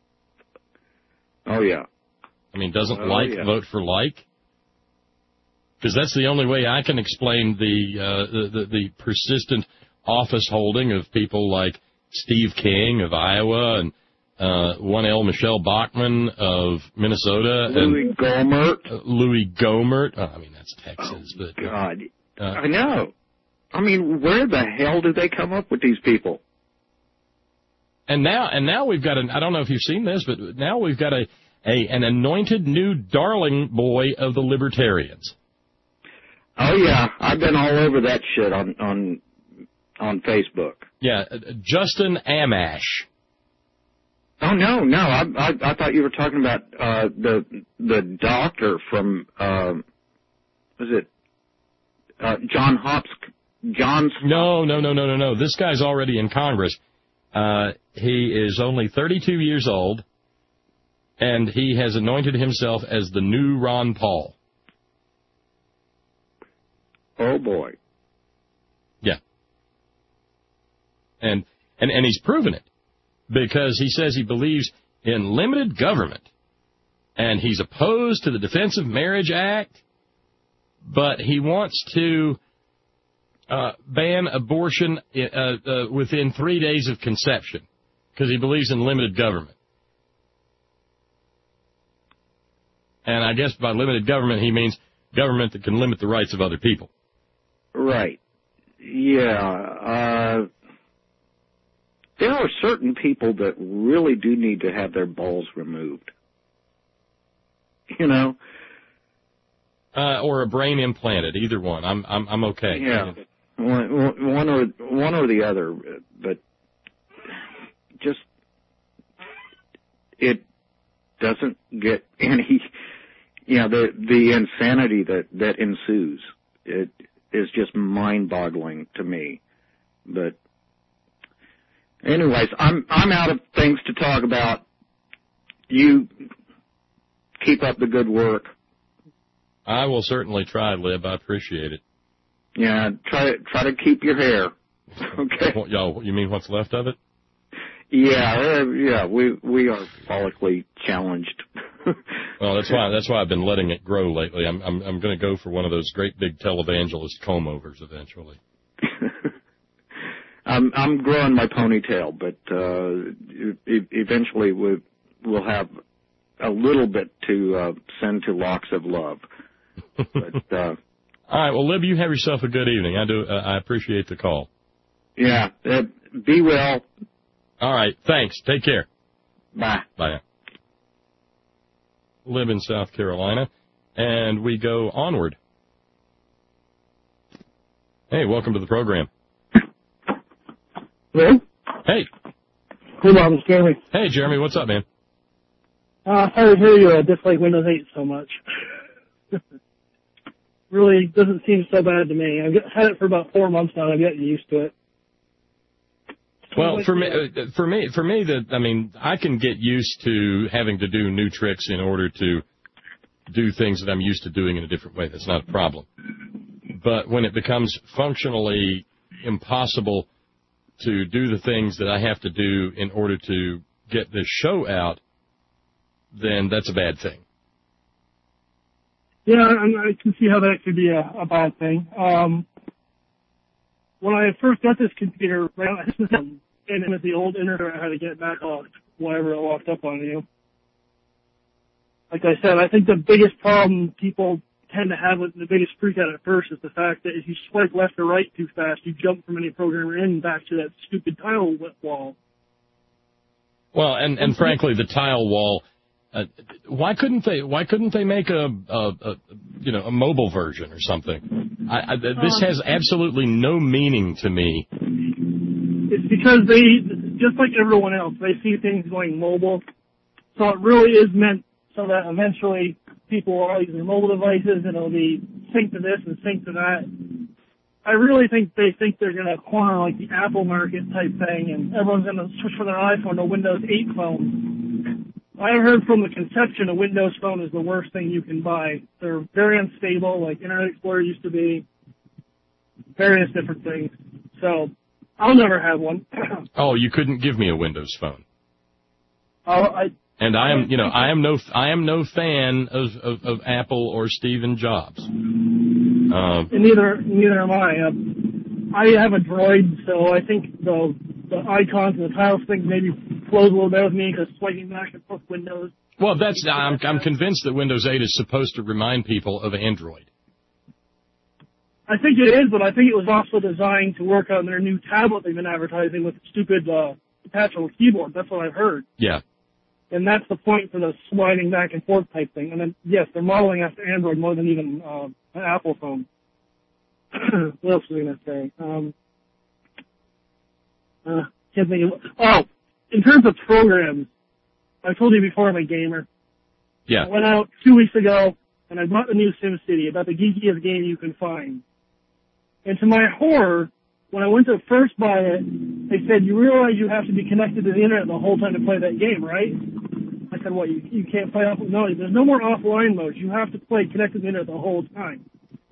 Oh, yeah. I mean, doesn't oh, like yeah. vote for like? Because that's the only way I can explain the, uh, the, the the persistent office holding of people like Steve King of Iowa and uh, one L. Michelle Bachmann of Minnesota. Louis and, Gohmert. Uh, Louis Gohmert. Oh, I mean, that's Texas. Oh, but God. Uh, I know. I mean, where the hell did they come up with these people? And now, and now we've got an, I don't know if you've seen this, but now we've got a, a an anointed new darling boy of the libertarians. Oh yeah, I've been all over that shit on on on Facebook. Yeah, uh, Justin Amash. Oh no, no, I I, I thought you were talking about uh, the the doctor from uh, was it uh, John Hops John's? No, no, no, no, no, no. This guy's already in Congress. Uh, he is only thirty-two years old, and he has anointed himself as the new Ron Paul. Oh boy. Yeah. And, and, and he's proven it because he says he believes in limited government and he's opposed to the Defense of Marriage Act, but he wants to uh, ban abortion uh, uh, within three days of conception because he believes in limited government. And I guess by limited government he means government that can limit the rights of other people. Right. Yeah. Uh, there are certain people that really do need to have their balls removed. You know? Uh, or a brain implanted, either one. I'm I'm I'm okay. Yeah. One, one or one or the other, but just it doesn't get any. You know, the the insanity that that ensues. It is just mind-boggling to me. But anyways, I'm I'm out of things to talk about. You keep up the good work. I will certainly try, Lib. I appreciate it. Yeah, try try to keep your hair. Okay. What, yo, you mean what's left of it? Yeah, uh, yeah. We we are follically challenged. Well, that's why that's why I've been letting it grow lately. I'm I'm I'm going to go for one of those great big televangelist comb overs eventually. I'm I'm growing my ponytail, but uh, e- eventually we we'll have a little bit to uh, send to Locks of Love. But uh, all right, well, Lib, you have yourself a good evening. I do. Uh, I appreciate the call. Yeah, uh, be well. All right. Thanks. Take care. Bye. Bye. Live in South Carolina, and we go onward. Hey, welcome to the program. Hello? Hey. Hey, Bob, it's Jeremy. Hey, Jeremy. What's up, man? Uh, sorry to hear you uh, dislike Windows eight so much. Really doesn't seem so bad to me. I've got, had it for about four months now, and I'm getting used to it. Well, for me, uh, for me, for me, that I mean, I can get used to having to do new tricks in order to do things that I'm used to doing in a different way. That's not a problem. But when it becomes functionally impossible to do the things that I have to do in order to get this show out, then that's a bad thing. Yeah, I, I can see how that could be a, a bad thing. Um, when I first got this computer, right, and with the old internet, I had to get back off whatever it locked up on you. Like I said, I think the biggest problem people tend to have with the biggest freak out at first is the fact that if you swipe left or right too fast, you jump from any programmer in back to that stupid tile wall. Well, and, and frankly, the tile wall. Uh, why couldn't they? Why couldn't they make a, a, a you know a mobile version or something? I, I, this has absolutely no meaning to me. It's because they, just like everyone else, they see things going mobile. So it really is meant so that eventually people will all use their mobile devices and it'll be sync to this and sync to that. I really think they think they're going to corner like the Apple market type thing, and everyone's going to switch from their iPhone to a Windows eight phone. I heard from the conception a Windows phone is the worst thing you can buy. They're very unstable, like Internet Explorer used to be, various different things. So I'll never have one. Oh, you couldn't give me a Windows phone. Oh, I. And I am, you know, I am no, I am no fan of, of, of Apple or Stephen Jobs. Uh, and neither, neither am I. Uh, I have a Droid, so I think the the icons and the tiles thing maybe flows a little better with me because swiping back and forth Windows. Well, that's I'm I'm convinced that Windows eight is supposed to remind people of Android. I think it is, but I think it was also designed to work on their new tablet they've been advertising with the stupid uh, detachable keyboard. That's what I've heard. Yeah. And that's the point for the sliding back and forth type thing. And then, yes, they're modeling after Android more than even uh, an Apple phone. What else was I going to say? Um, uh, can't think of. Oh, in terms of programs, I told you before I'm a gamer. Yeah. I went out two weeks ago and I bought the new SimCity, about the geekiest game you can find. And to my horror, when I went to first buy it, they said, you realize you have to be connected to the internet the whole time to play that game, right? I said, what, you, you can't play off? No, there's no more offline modes. You have to play connected to the internet the whole time.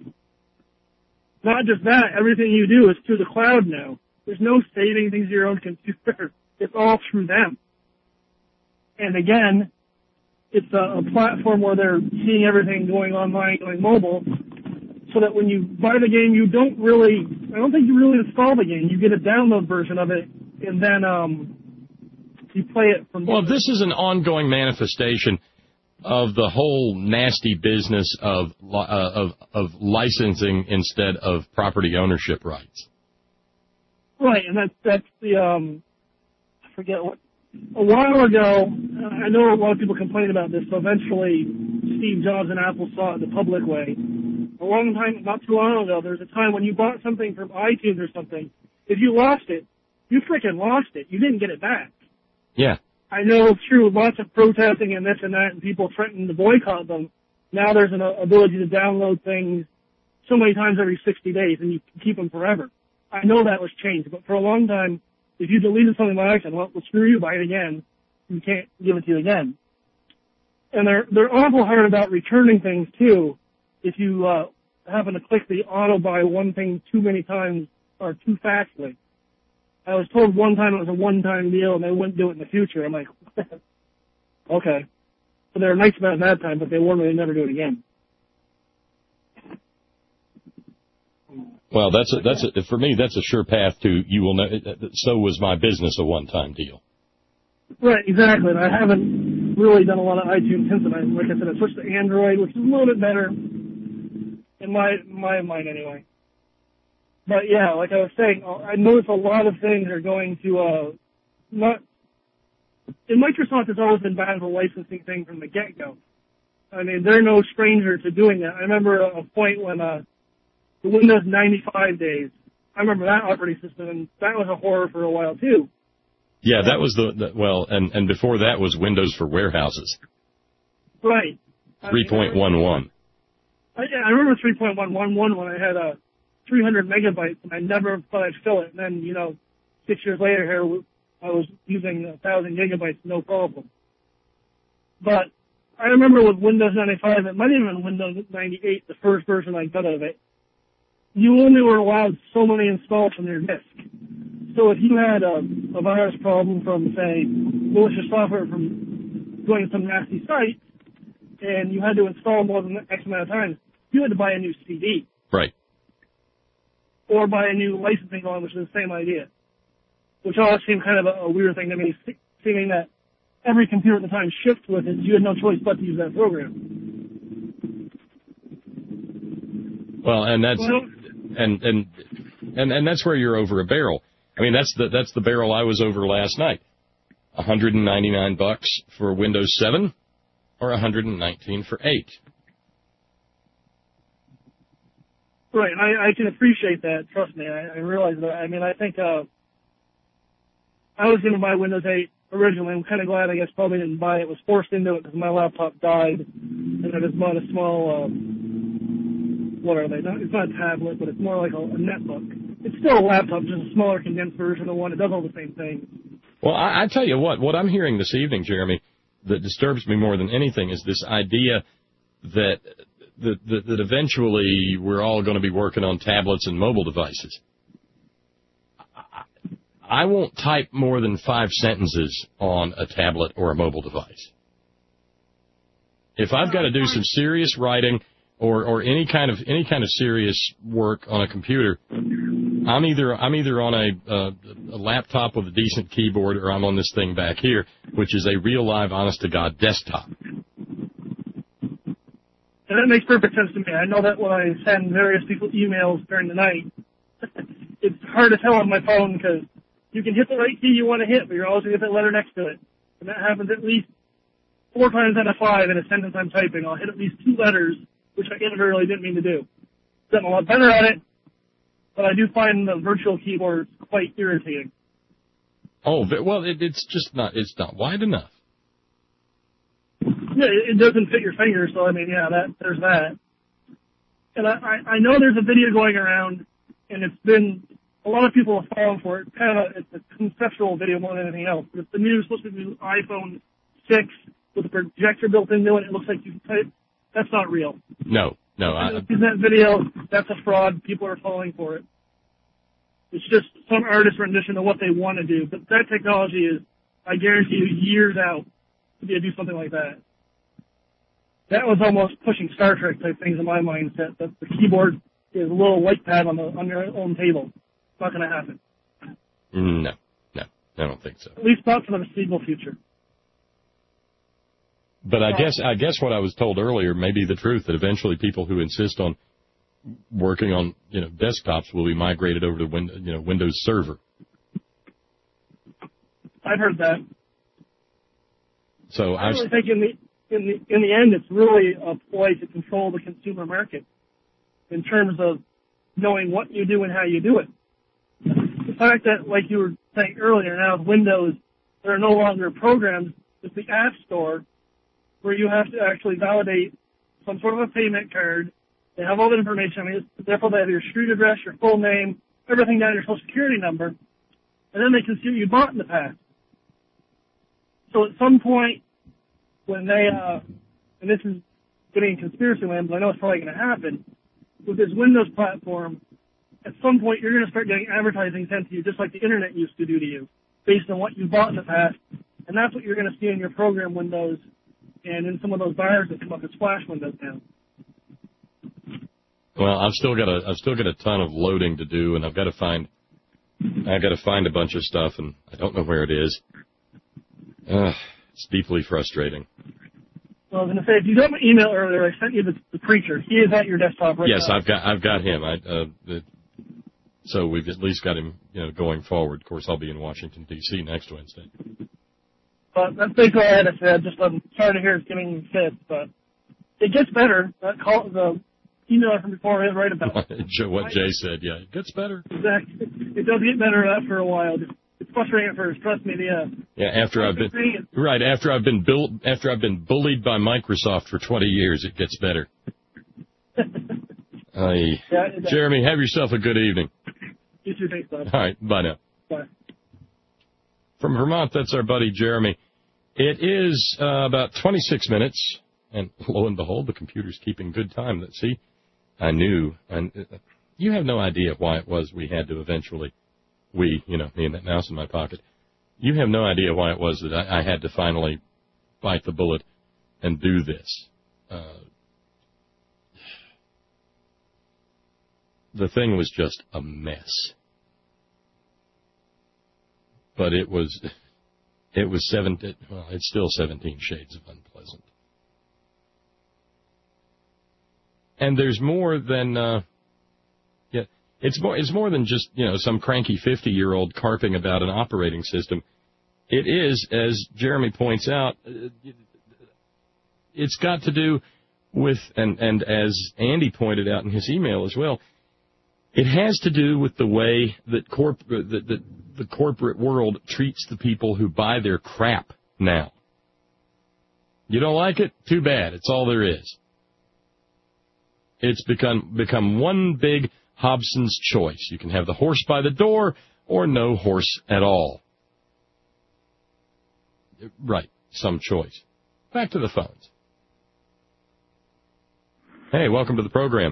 Not just that, everything you do is through the cloud now. There's no saving things to your own computer. It's all through them. And again, it's a, a platform where they're seeing everything going online, going mobile, so that when you buy the game, you don't really, I don't think you really install the game. You get a download version of it, and then um, you play it from... Well, this is an ongoing manifestation of the whole nasty business of uh, of, of licensing instead of property ownership rights. Right, and that's, that's the, um, I forget what, a while ago, I know a lot of people complain about this, so eventually Steve Jobs and Apple saw it the public way. A long time, not too long ago, there was a time when you bought something from iTunes or something, if you lost it, you freaking lost it. You didn't get it back. Yeah. I know through lots of protesting and this and that and people threatening to boycott them, now there's an ability to download things so many times every sixty days and you can keep them forever. I know that was changed, but for a long time, if you deleted something by accident, well, well screw you, buy it again. You can't give it to you again. And they're, they're awful hard about returning things too. If you, uh, happen to click the auto buy one thing too many times or too fastly. I was told one time it was a one-time deal and they wouldn't do it in the future. I'm like, okay. So they're nice about it that time, but they warned me they'd never do it again. Well, that's a, that's a, for me, that's a sure path to you will know. So was my business a one-time deal. Right, exactly. And I haven't really done a lot of iTunes since then. I, like I said, I switched to Android, which is a little bit better in my my mind anyway. But yeah, like I was saying, I noticed a lot of things are going to uh, not, in Microsoft, it's always been bad with the licensing thing from the get-go. I mean, they're no stranger to doing that. I remember a point when uh, the Windows ninety-five days, I remember that operating system, and that was a horror for a while, too. Yeah, that was the, the well, and, and before that was Windows for Warehouses. Right. three point one one. I, I remember three point one one one when I had a three hundred megabytes, and I never thought I'd fill it. And then, you know, six years later here, I was using one thousand gigabytes, no problem. But I remember with Windows ninety-five, it might have been Windows ninety-eight, the first version I got of it, you only were allowed so many installed from your disk. So if you had a, a virus problem from, say, malicious software from going to some nasty site, and you had to install more than X amount of times, you had to buy a new C D. Right. Or buy a new licensing one, which is the same idea. Which always seemed kind of a, a weird thing to me, seeming that every computer at the time shipped with it, you had no choice but to use that program. Well, and that's well, and and and and that's where you're over a barrel. I mean, that's the that's the barrel I was over last night. one hundred ninety-nine bucks for Windows seven, or one hundred nineteen for eight. Right, I, I can appreciate that. Trust me, I, I realize that. I mean, I think uh, I was going to buy Windows eight originally. I'm kind of glad I guess probably didn't buy it. Was forced into it because my laptop died, and I just bought a small. Um, what are they? Not, it's not a tablet, but it's more like a, a netbook. It's still a laptop, just a smaller condensed version of one. It does all the same things. Well, I, I tell you what, what I'm hearing this evening, Jeremy, that disturbs me more than anything is this idea that that, that, that eventually we're all going to be working on tablets and mobile devices. I won't type more than five sentences on a tablet or a mobile device. If I've got to do some serious writing or, or any kind of any kind of serious work on a computer, I'm either I'm either on a, uh, a laptop with a decent keyboard, or I'm on this thing back here, which is a real live, honest to God desktop. And that makes perfect sense to me. I know that when I send various people emails during the night, it's hard to tell on my phone because you can hit the right key you want to hit, but you're always going to get that letter next to it. And that happens at least four times out of five in a sentence I'm typing. I'll hit at least two letters, which I inadvertently didn't mean to do. Gotten a lot better at it, but I do find the virtual keyboard quite irritating. Oh, well, it, it's just not, it's not wide enough. Yeah, it doesn't fit your fingers, so I mean, yeah, that there's that. And I, I, I know there's a video going around, and it's been, a lot of people have fallen for it. Kind of, a, it's a conceptual video more than anything else. But it's the new, supposed to be the iPhone six with a projector built into it. It looks like you can type. That's not real. No, no. I, in that video, that's a fraud. People are falling for it. It's just some artist rendition of what they want to do. But that technology is, I guarantee you, years out to be able to do something like that. That was almost pushing Star Trek type things in my mindset, that the keyboard is a little white pad on the on your own table. It's not going to happen. No, no, I don't think so. At least not for the foreseeable future. But I guess I guess what I was told earlier may be the truth, that eventually people who insist on working on, you know, desktops will be migrated over to Win, you know, Windows Server. I've heard that. So I I really think in the in the in the end, it's really a ploy to control the consumer market in terms of knowing what you do and how you do it. The fact that, like you were saying earlier, now with Windows, there are no longer programs. It's the App Store where you have to actually validate some sort of a payment card. They have all the information. I mean, it's, therefore, they have your street address, your full name, everything down, your social security number, and then they can see what you bought in the past. So at some point, when they, uh, and this is getting conspiracy land, but I know it's probably going to happen, with this Windows platform, at some point you're going to start getting advertising sent to you just like the Internet used to do to you, based on what you bought in the past, and that's what you're going to see in your program windows and in some of those buyers that come up as Flash windows now. Well, I've still got a I've still got a ton of loading to do, and I've got to find I've got to find a bunch of stuff, and I don't know where it is. Uh, it's deeply frustrating. Well, I was going to say, if you got my email earlier, I sent you the, the preacher. He is at your desktop right yes, now. Yes, I've got I've got him. I uh, the, So we've at least got him, you know, going forward. Of course, I'll be in Washington, D C next Wednesday. But that's basically all I had to say. Just I'm sorry to hear it's getting fit, but it gets better. That call, the email from before is right about it. What Jay said, yeah, it gets better. Exactly. It does get better after a while. It's frustrating at first. Trust me. The uh, yeah, after I've been right after I've been built after I've been bullied by Microsoft for twenty years, it gets better. uh, yeah, Jeremy, have yourself a good evening. You too, thanks, bud. All right, bye now. Bye. From Vermont, that's our buddy Jeremy. It is uh, about twenty-six minutes, and lo and behold, the computer's keeping good time. Let's see. I knew, and uh, you have no idea why it was we had to eventually, we, you know, me and that mouse in my pocket. You have no idea why it was that I, I had to finally bite the bullet and do this. Uh, the thing was just a mess. But it was, it was seventeen, well, it's still seventeen shades of unpleasant. And there's more than, uh, yeah, it's more, it's more than just, you know, some cranky fifty-year-old carping about an operating system. It is, as Jeremy points out, it's got to do with, and, and as Andy pointed out in his email as well, it has to do with the way that corp- that, that the corporate world treats the people who buy their crap now. You don't like it? Too bad. It's all there is. It's become become one big Hobson's choice. You can have the horse by the door or no horse at all. Right, some choice. Back to the phones. Hey, welcome to the program.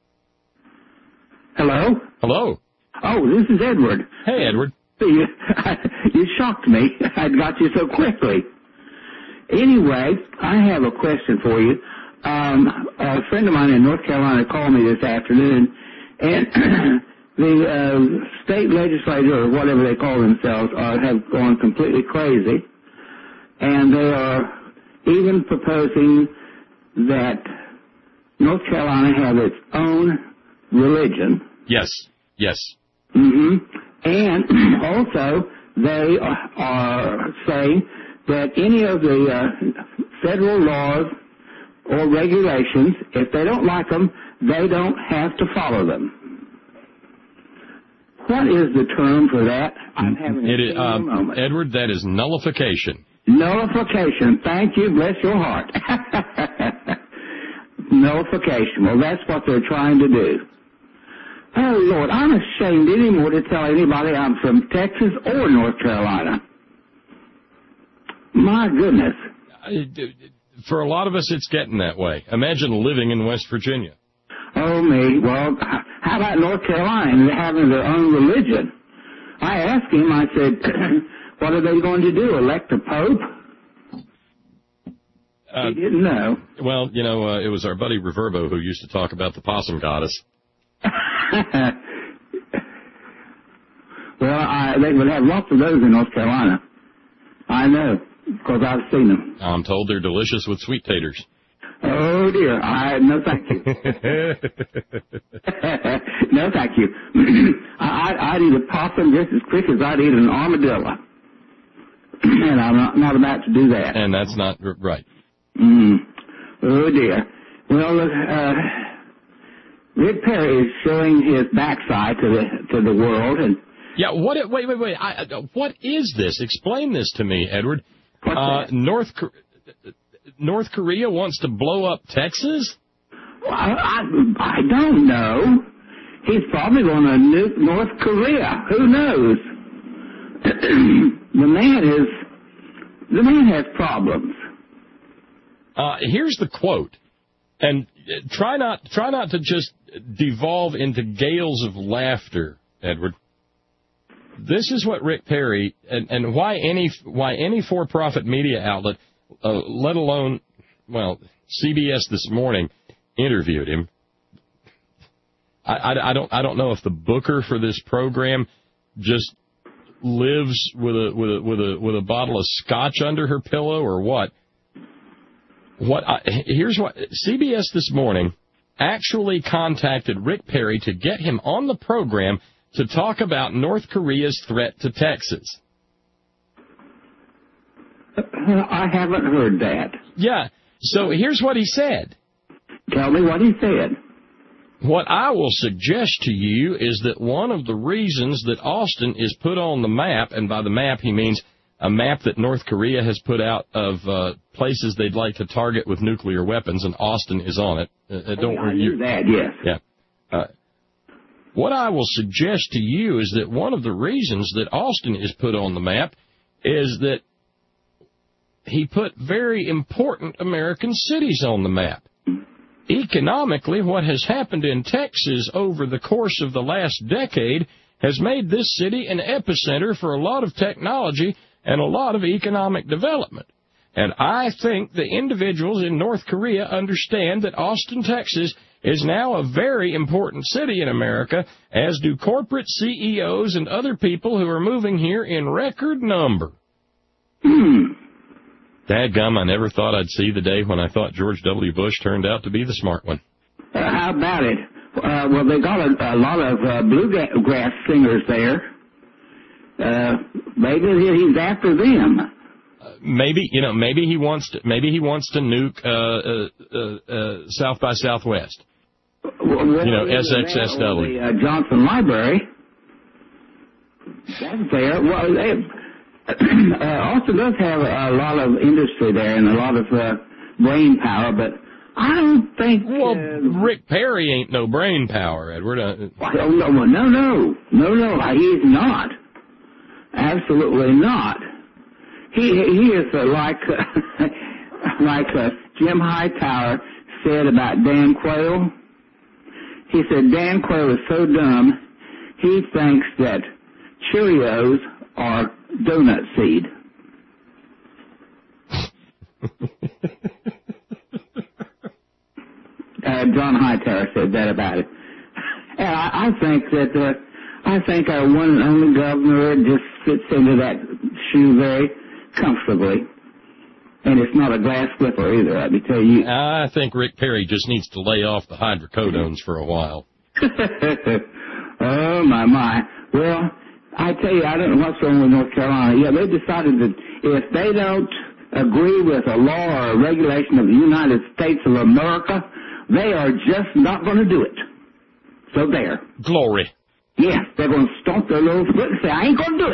Hello? Hello. Oh, this is Edward. Hey, Edward. You, you shocked me. I got you so quickly. Anyway, I have a question for you. Um, a friend of mine in North Carolina called me this afternoon, and the uh, state legislature, or whatever they call themselves, are, have gone completely crazy, and they are even proposing that North Carolina have its own religion. Yes, yes. Mm-hmm. And also, they are saying that any of the uh, federal laws or regulations, if they don't like them, they don't have to follow them. What is the term for that? I'm having a it is, uh, moment. Edward, that is nullification. Nullification. Thank you. Bless your heart. Nullification. Well, that's what they're trying to do. Oh, Lord, I'm ashamed anymore to tell anybody I'm from Texas or North Carolina. My goodness. For a lot of us, it's getting that way. Imagine living in West Virginia. Oh, me. Well, how about North Carolina having their own religion? I asked him, I said, what are they going to do, elect a pope? Uh, he didn't know. Well, you know, uh, it was our buddy Reverbo who used to talk about the possum goddess. Well, I, they would have lots of those in North Carolina. I know, because I've seen them. I'm told they're delicious with sweet taters. Oh, dear. I No, thank you. No, thank you. I, I'd eat a possum just as quick as I'd eat an armadillo. And I'm not, not about to do that. And that's not right. Mm. Oh, dear. Well, uh, Rick Perry is showing his backside to the to the world. And yeah, what? Wait, wait, wait. I, what is this? Explain this to me, Edward. What's uh, that? North North Korea wants to blow up Texas? Well, I, I, I don't know. He's probably going to nuke North Korea. Who knows? The man is the man has problems. Uh, here's the quote, and try not try not to just devolve into gales of laughter, Edward. This is what Rick Perry and, and why any why any for-profit media outlet, uh, let alone, well, C B S this morning interviewed him. I, I, I don't I don't know if the booker for this program just lives with a with a with a with a bottle of scotch under her pillow or what. What I, here's what C B S this morning actually contacted Rick Perry to get him on the program to talk about North Korea's threat to Texas. I haven't heard that. Yeah. So here's what he said. Tell me what he said. What I will suggest to you is that one of the reasons that Austin is put on the map, and by the map he means a map that North Korea has put out of uh, places they'd like to target with nuclear weapons, and Austin is on it. Uh, don't oh, I knew that, yes. Yeah. Uh, what I will suggest to you is that one of the reasons that Austin is put on the map is that he put very important American cities on the map. Economically, what has happened in Texas over the course of the last decade has made this city an epicenter for a lot of technology and a lot of economic development. And I think the individuals in North Korea understand that Austin, Texas, is now a very important city in America, as do corporate C E Os and other people who are moving here in record number. Hmm. Dadgum, I never thought I'd see the day when I thought George W. Bush turned out to be the smart one. Uh, how about it? Uh, well, they got a, a lot of uh, bluegrass singers there. Uh, maybe he's after them. Uh, maybe, you know, maybe he wants to, maybe he wants to nuke uh, uh, uh, South by Southwest. Well, you know, S X S W. The uh, Johnson Library. That's there. Well, they... Uh, Austin does have a, a lot of industry there and a lot of uh, brain power, but I don't think... Well, uh, Rick Perry ain't no brain power, Edward. Uh, well, no, no, no, no, no, he's not. Absolutely not. He he is uh, like uh, like uh, Jim Hightower said about Dan Quayle. He said Dan Quayle is so dumb, he thinks that Cheerios are donut seed. uh, John Hightower said that about it. And I, I think that uh, I think our one and only governor just fits into that shoe very comfortably. And it's not a glass slipper either, let me tell you. I think Rick Perry just needs to lay off the hydrocodones for a while. Oh, my, my. Well, I tell you, I don't know what's wrong with North Carolina. Yeah, they decided that if they don't agree with a law or a regulation of the United States of America, they are just not going to do it. So there. Glory. Yes, they're going to stomp their little foot and say, I ain't going to do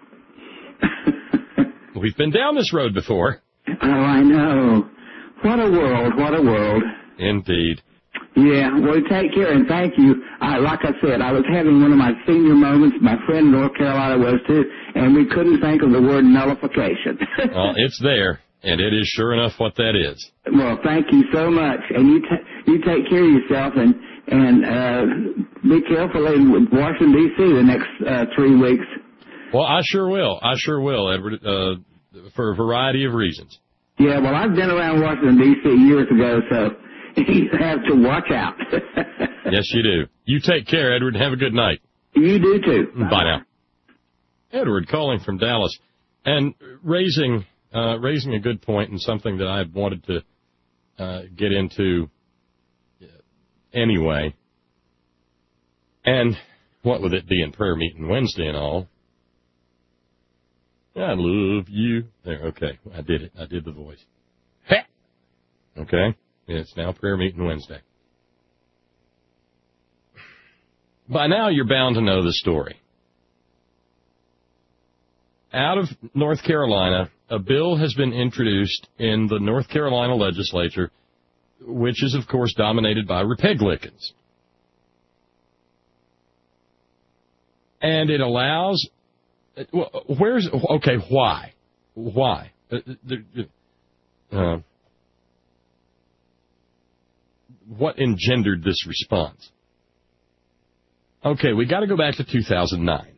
it. We've been down this road before. Oh, I know. What a world, what a world. Indeed. Yeah, well, take care, and thank you. I, like I said, I was having one of my senior moments. My friend in North Carolina was, too, and we couldn't think of the word nullification. Well, it's there, and it is sure enough what that is. Well, thank you so much, and you, t- you take care of yourself, and, and uh, be careful in Washington, D C the next uh, three weeks. Well, I sure will. I sure will, Edward, uh, for a variety of reasons. Yeah, well, I've been around Washington, D C years ago, so you have to watch out. Yes, you do. You take care, Edward, and have a good night. You do, too. Bye, Bye now. Edward calling from Dallas and raising uh, raising a good point and something that I've wanted to uh, get into anyway. And what with it being prayer meeting Wednesday and all, I love you. There, okay, I did it. I did the voice. Ha! Okay, it's now prayer meeting Wednesday. By now, you're bound to know the story. Out of North Carolina, a bill has been introduced in the North Carolina legislature, which is, of course, dominated by Republicans. And it allows... Where's... Okay, why? Why? Uh, what engendered this response? Okay, we got to go back to two thousand nine.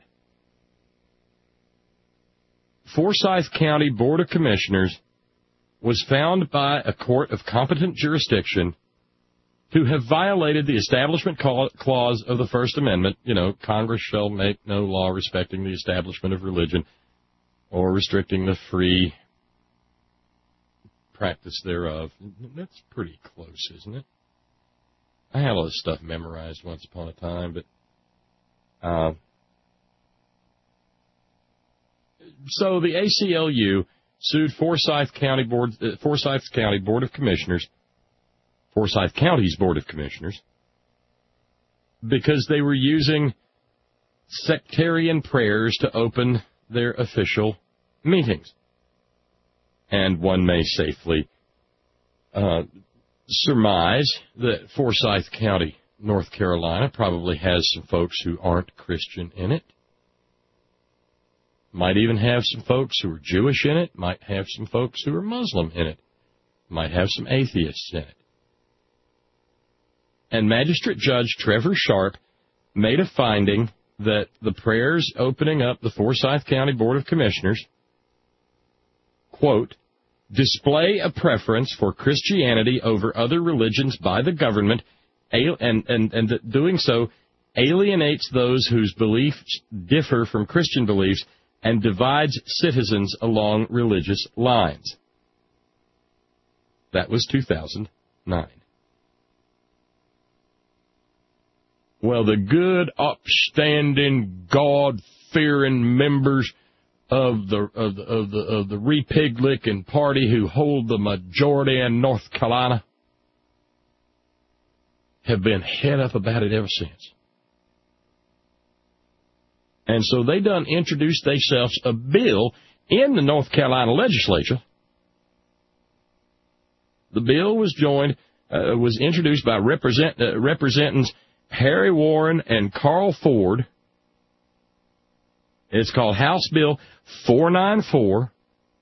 Forsyth County Board of Commissioners was found by a court of competent jurisdiction to have violated the Establishment Clause of the First Amendment. You know, Congress shall make no law respecting the establishment of religion or restricting the free practice thereof. That's pretty close, isn't it? I had all this stuff memorized once upon a time, but Uh, so the A C L U sued Forsyth County Board, uh, Forsyth County Board of Commissioners, Forsyth County's Board of Commissioners, because they were using sectarian prayers to open their official meetings. And one may safely uh, surmise that Forsyth County, North Carolina, probably has some folks who aren't Christian in it. Might even have some folks who are Jewish in it. Might have some folks who are Muslim in it. Might have some atheists in it. And Magistrate Judge Trevor Sharp made a finding that the prayers opening up the Forsyth County Board of Commissioners, quote, display a preference for Christianity over other religions by the government, and, and, and that doing so alienates those whose beliefs differ from Christian beliefs and divides citizens along religious lines. That was two thousand nine. Well, the good, upstanding, God-fearing members of the of the of the, of the Republican Party who hold the majority in North Carolina have been head up about it ever since. And so they done introduced themselves a bill in the North Carolina legislature. The bill was joined, uh, was introduced by represent, uh, Representatives Harry Warren and Carl Ford. It's called House Bill four ninety-four.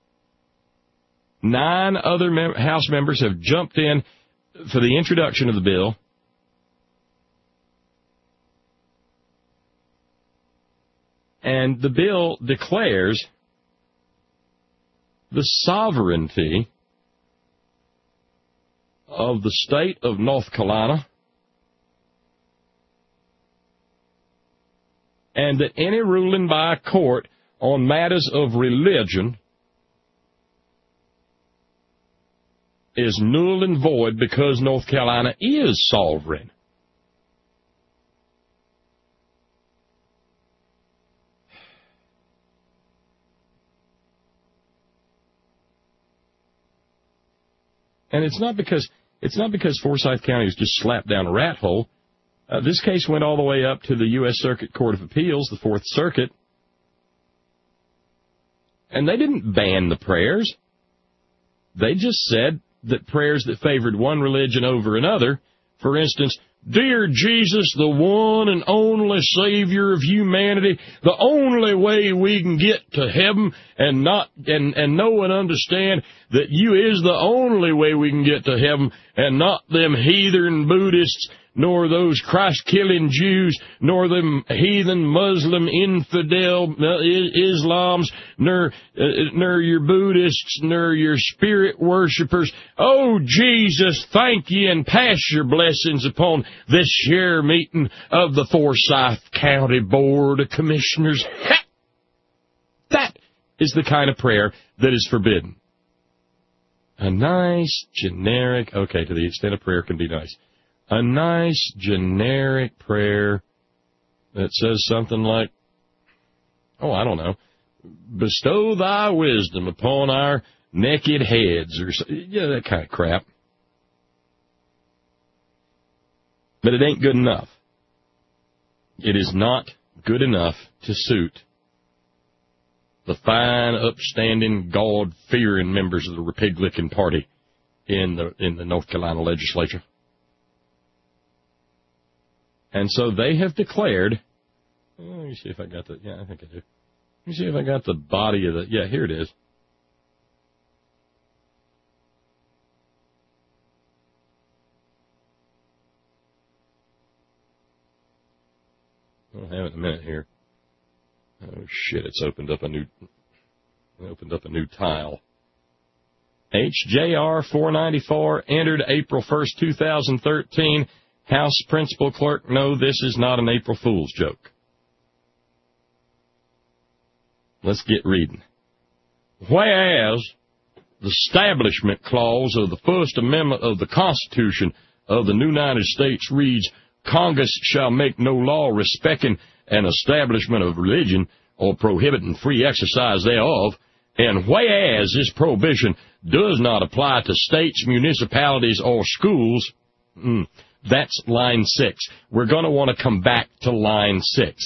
Nine other mem- House members have jumped in for the introduction of the bill. And the bill declares the sovereignty of the state of North Carolina, and that any ruling by a court on matters of religion is null and void because North Carolina is sovereign. And it's not because it's not because Forsyth County was just slapped down a rat hole. Uh, this case went all the way up to the U S Circuit Court of Appeals, the Fourth Circuit, and they didn't ban the prayers. They just said that prayers that favored one religion over another, for instance, Dear Jesus, the one and only Savior of humanity, the only way we can get to heaven and not and, and know and understand that you is the only way we can get to heaven and not them heathen Buddhists, nor those Christ-killing Jews, nor them heathen Muslim infidel uh, Islams, nor, uh, nor your Buddhists, nor your spirit worshippers. Oh, Jesus, thank you and pass your blessings upon this here meeting of the Forsyth County Board of Commissioners. That is the kind of prayer that is forbidden. A nice, generic, okay, to the extent a prayer can be nice. A nice, generic prayer that says something like, oh, I don't know, bestow thy wisdom upon our naked heads, or yeah, that kind of crap. But it ain't good enough. It is not good enough to suit the fine, upstanding, God-fearing members of the Republican Party in the in the North Carolina legislature. And so they have declared, oh, let me see if I got the, yeah, I think I do. Let me see if I got the body of the, yeah, here it is. I'll have it in a minute here. Oh, shit, it's opened up a new, opened up a new tile. H J R four ninety-four, entered April first, two thousand thirteen. House Principal Clerk, no, this is not an April Fool's joke. Let's get reading. Whereas the Establishment Clause of the First Amendment of the Constitution of the United States reads, Congress shall make no law respecting and establishment of religion or prohibiting free exercise thereof, and whereas this prohibition does not apply to states, municipalities, or schools, mm, that's line six. We're going to want to come back to line six.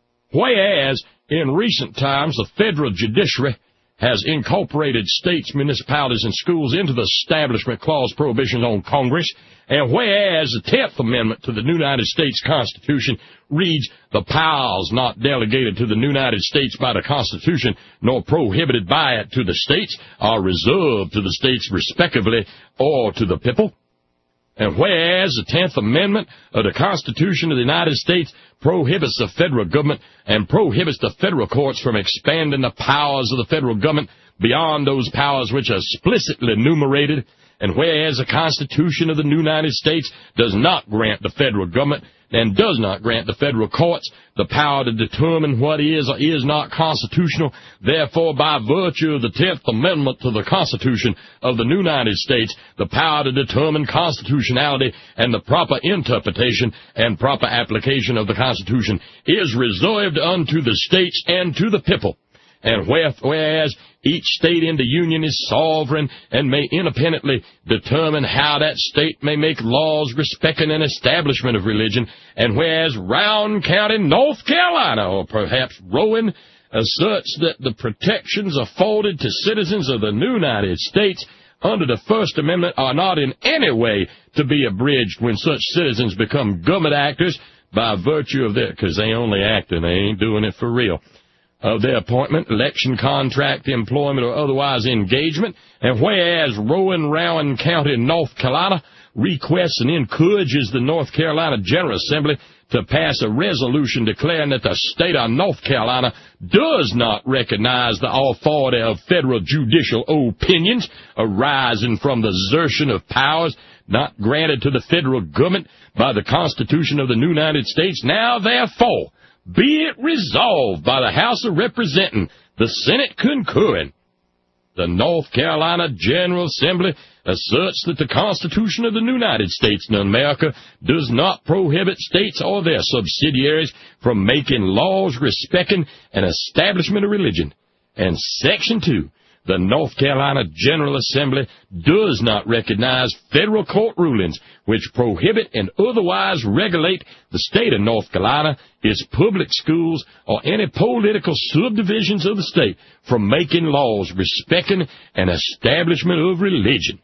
Whereas in recent times the federal judiciary has incorporated states, municipalities, and schools into the Establishment Clause prohibitions on Congress, and whereas the tenth Amendment to the United States Constitution reads, the powers not delegated to the United States by the Constitution, nor prohibited by it to the states, are reserved to the states respectively or to the people. And whereas the tenth Amendment of the Constitution of the United States prohibits the federal government and prohibits the federal courts from expanding the powers of the federal government beyond those powers which are explicitly enumerated, and whereas the Constitution of the United States does not grant the federal government and does not grant the federal courts the power to determine what is or is not constitutional, therefore, by virtue of the tenth Amendment to the Constitution of the United States, the power to determine constitutionality and the proper interpretation and proper application of the Constitution is reserved unto the states and to the people. And whereas each state in the Union is sovereign and may independently determine how that state may make laws respecting an establishment of religion, and whereas Rowan County, North Carolina, or perhaps Rowan, asserts that the protections afforded to citizens of the United States under the First Amendment are not in any way to be abridged when such citizens become government actors by virtue of their, because they only acting, they ain't doing it for real, of their appointment, election, contract, employment, or otherwise engagement, and whereas Rowan, Rowan County, North Carolina, requests and encourages the North Carolina General Assembly to pass a resolution declaring that the state of North Carolina does not recognize the authority of federal judicial opinions arising from the exertion of powers not granted to the federal government by the Constitution of the United States. Now, therefore, be it resolved by the House of Representatives, the Senate concurring, the North Carolina General Assembly asserts that the Constitution of the United States of America does not prohibit states or their subsidiaries from making laws respecting an establishment of religion. And Section two, the North Carolina General Assembly does not recognize federal court rulings which prohibit and otherwise regulate the state of North Carolina, its public schools, or any political subdivisions of the state from making laws respecting an establishment of religion.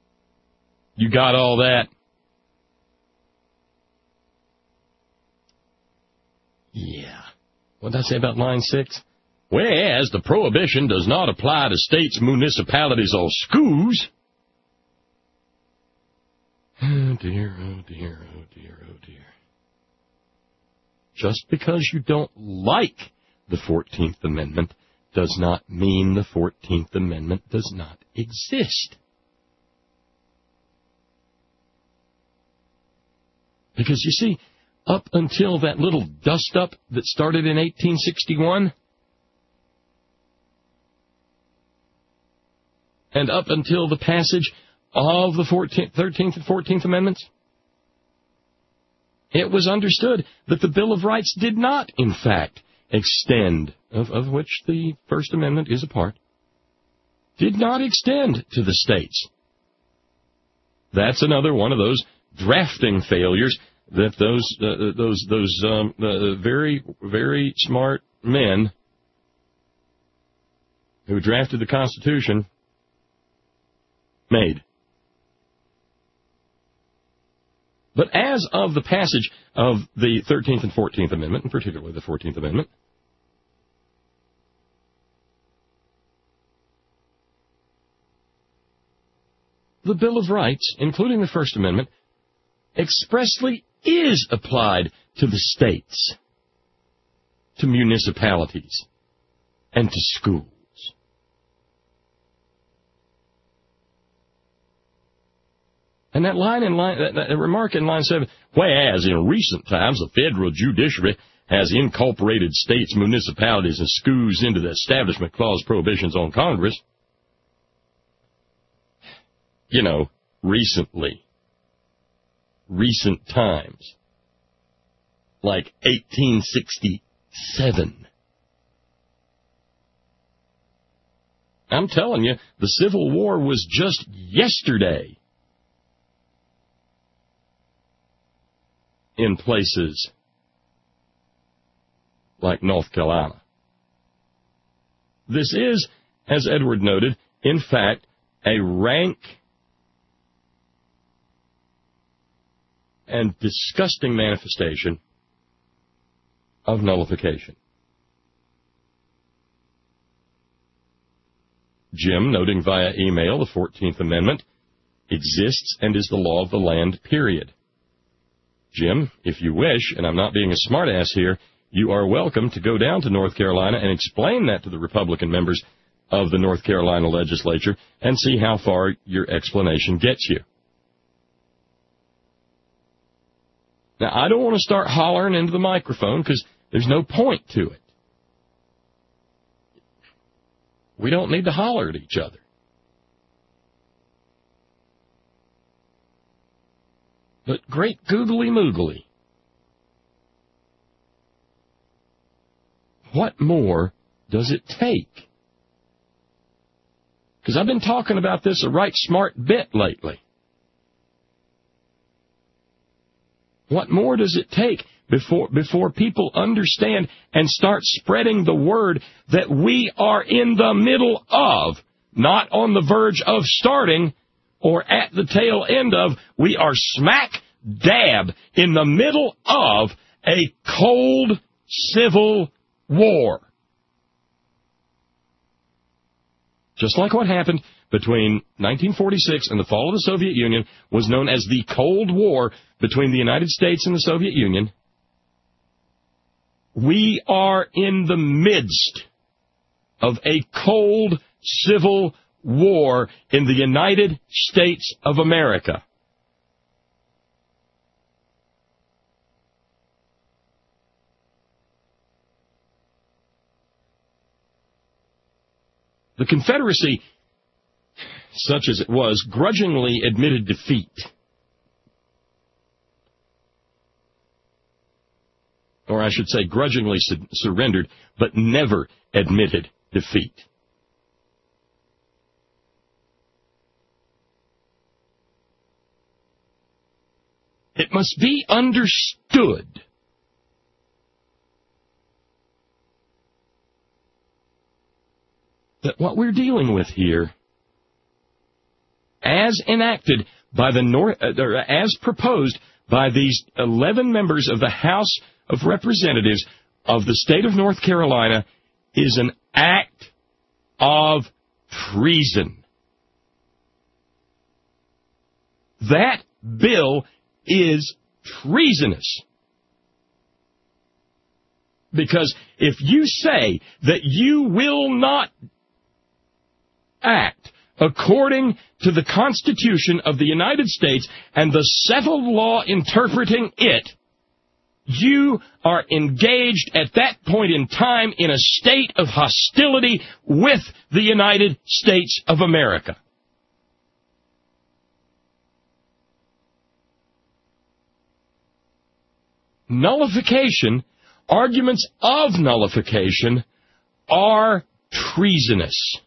You got all that? Yeah. What did I say about line six? Whereas the prohibition does not apply to states, municipalities, or schools. Oh, dear, oh, dear, oh, dear, oh, dear. Just because you don't like the fourteenth Amendment does not mean the fourteenth Amendment does not exist. Because, you see, up until that little dust-up that started in eighteen sixty-one, and up until the passage of the fourteenth, thirteenth and fourteenth Amendments, it was understood that the Bill of Rights did not, in fact, extend, of, of which the First Amendment is a part, did not extend to the states. That's another one of those drafting failures that those uh, those those um, uh, very, very smart men who drafted the Constitution made. But as of the passage of the thirteenth and fourteenth Amendment, and particularly the fourteenth Amendment, the Bill of Rights, including the First Amendment, expressly is applied to the states, to municipalities, and to schools. And that line in line, that, that remark in line seven, whereas in recent times the federal judiciary has incorporated states, municipalities, and schools into the Establishment Clause prohibitions on Congress, you know, recently, recent times. like eighteen sixty-seven. I'm telling you, the Civil War was just yesterday in places like North Carolina. This is, as Edward noted, in fact, a rank and disgusting manifestation of nullification. Jim, noting via email, the fourteenth Amendment exists and is the law of the land, period. Jim, if you wish, and I'm not being a smartass here, you are welcome to go down to North Carolina and explain that to the Republican members of the North Carolina legislature and see how far your explanation gets you. Now, I don't want to start hollering into the microphone because there's no point to it. We don't need to holler at each other. But great googly moogly. What more does it take? Because I've been talking about this a right smart bit lately. What more does it take before before people understand and start spreading the word that we are in the middle of, not on the verge of starting or at the tail end of, we are smack dab in the middle of a cold civil war. Just like what happened between nineteen forty-six and the fall of the Soviet Union was known as the Cold War between the United States and the Soviet Union. We are in the midst of a cold civil war in the United States of America. The Confederacy, such as it was, grudgingly admitted defeat. Or I should say grudgingly su- surrendered, but never admitted defeat. It must be understood that what we're dealing with here, as enacted by the North, uh, or as proposed by these eleven members of the House of Representatives of the state of North Carolina, is an act of treason. That bill is treasonous. Because if you say that you will not act according to the Constitution of the United States and the settled law interpreting it, you are engaged at that point in time in a state of hostility with the United States of America. Nullification, arguments of nullification, are treasonous.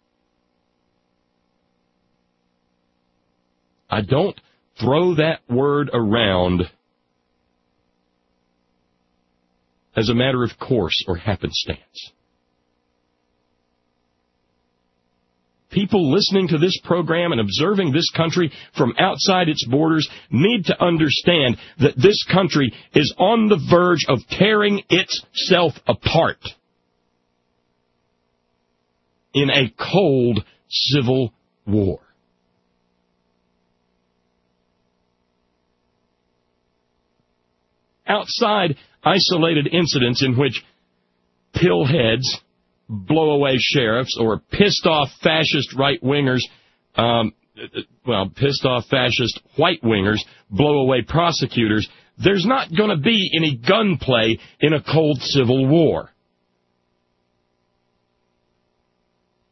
I don't throw that word around as a matter of course or happenstance. People listening to this program and observing this country from outside its borders need to understand that this country is on the verge of tearing itself apart in a cold civil war. Outside isolated incidents in which pillheads, blow-away sheriffs, or pissed-off fascist right-wingers, um, well, pissed-off fascist white-wingers, blow-away prosecutors, there's not going to be any gunplay in a cold civil war.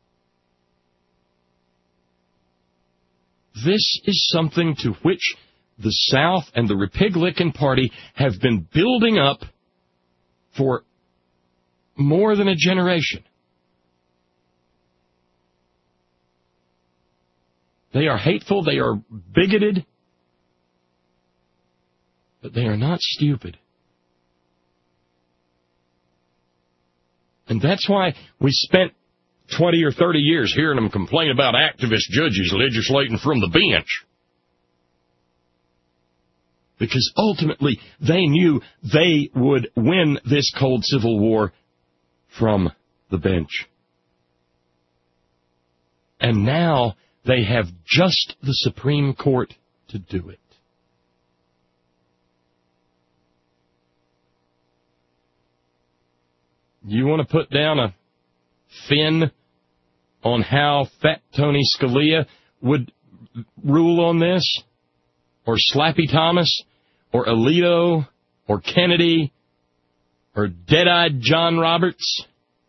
This is something to which the South and the Republican Party have been building up for more than a generation. They are hateful, they are bigoted, but they are not stupid. And that's why we spent twenty or thirty years hearing them complain about activist judges legislating from the bench. Because ultimately, they knew they would win this cold civil war from the bench. And now they have just the Supreme Court to do it. You want to put down a fin on how Fat Tony Scalia would rule on this? Or Slappy Thomas? Or Alito? Or Kennedy? Or Dead-Eyed John Roberts?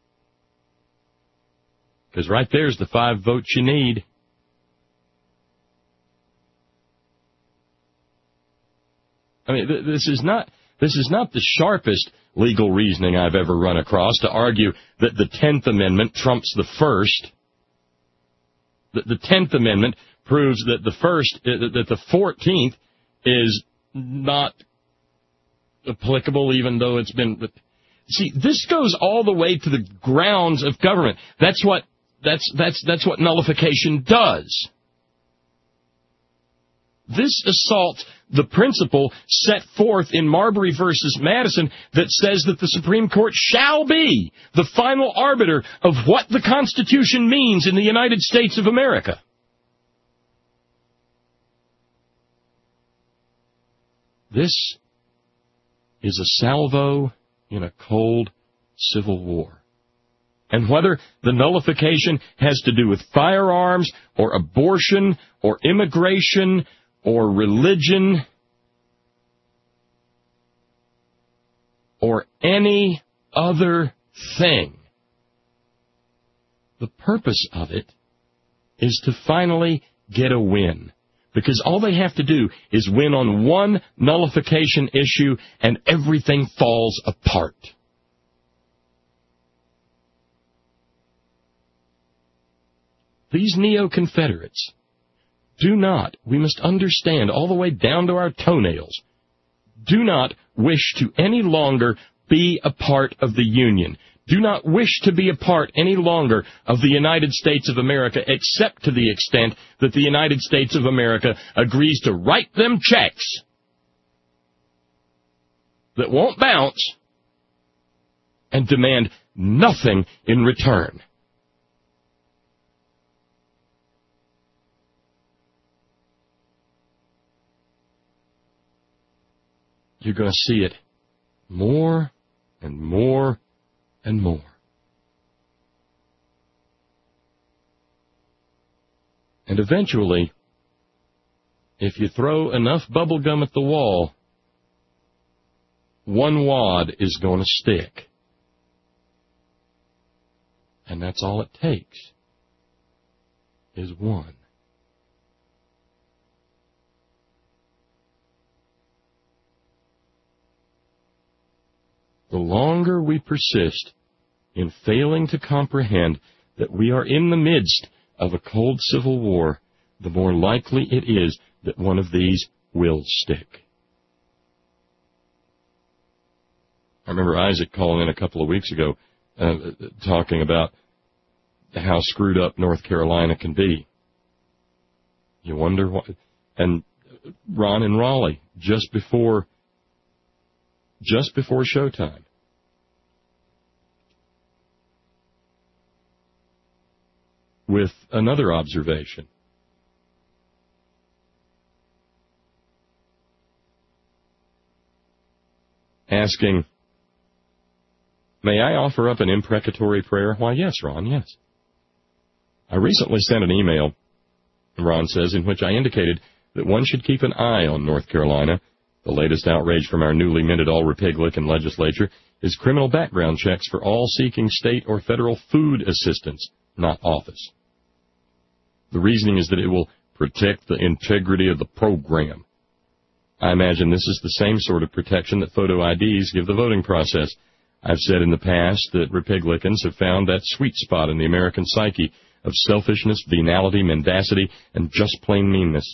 Because right there's the five votes you need. I mean, th- this is not this is not the sharpest legal reasoning I've ever run across to argue that the tenth Amendment trumps the First. The, the tenth Amendment proves that the First, that the fourteenth is not applicable, even though it's been. See, this goes all the way to the grounds of government. That's what that's that's that's what nullification does. This assaults the principle set forth in Marbury versus Madison that says that the Supreme Court shall be the final arbiter of what the Constitution means in the United States of America. This is a salvo in a cold civil war. And whether the nullification has to do with firearms or abortion or immigration or religion, or any other thing. The purpose of it is to finally get a win. Because all they have to do is win on one nullification issue and everything falls apart. These neo-Confederates do not, we must understand all the way down to our toenails, do not wish to any longer be a part of the Union. Do not wish to be a part any longer of the United States of America, except to the extent that the United States of America agrees to write them checks that won't bounce and demand nothing in return. You're going to see it more and more and more. And eventually, if you throw enough bubble gum at the wall, one wad is going to stick. And that's all it takes, is one. The longer we persist in failing to comprehend that we are in the midst of a cold civil war, the more likely it is that one of these will stick. I remember Isaac calling in a couple of weeks ago uh, talking about how screwed up North Carolina can be. You wonder what... And Ron in Raleigh, just before... Just before showtime. With another observation. Asking, may I offer up an imprecatory prayer? Why, yes, Ron, yes. I recently sent an email, Ron says, in which I indicated that one should keep an eye on North Carolina. The latest outrage from our newly minted all-Republican legislature is criminal background checks for all seeking state or federal food assistance, not office. The reasoning is that it will protect the integrity of the program. I imagine this is the same sort of protection that photo I Ds give the voting process. I've said in the past that Republicans have found that sweet spot in the American psyche of selfishness, venality, mendacity, and just plain meanness.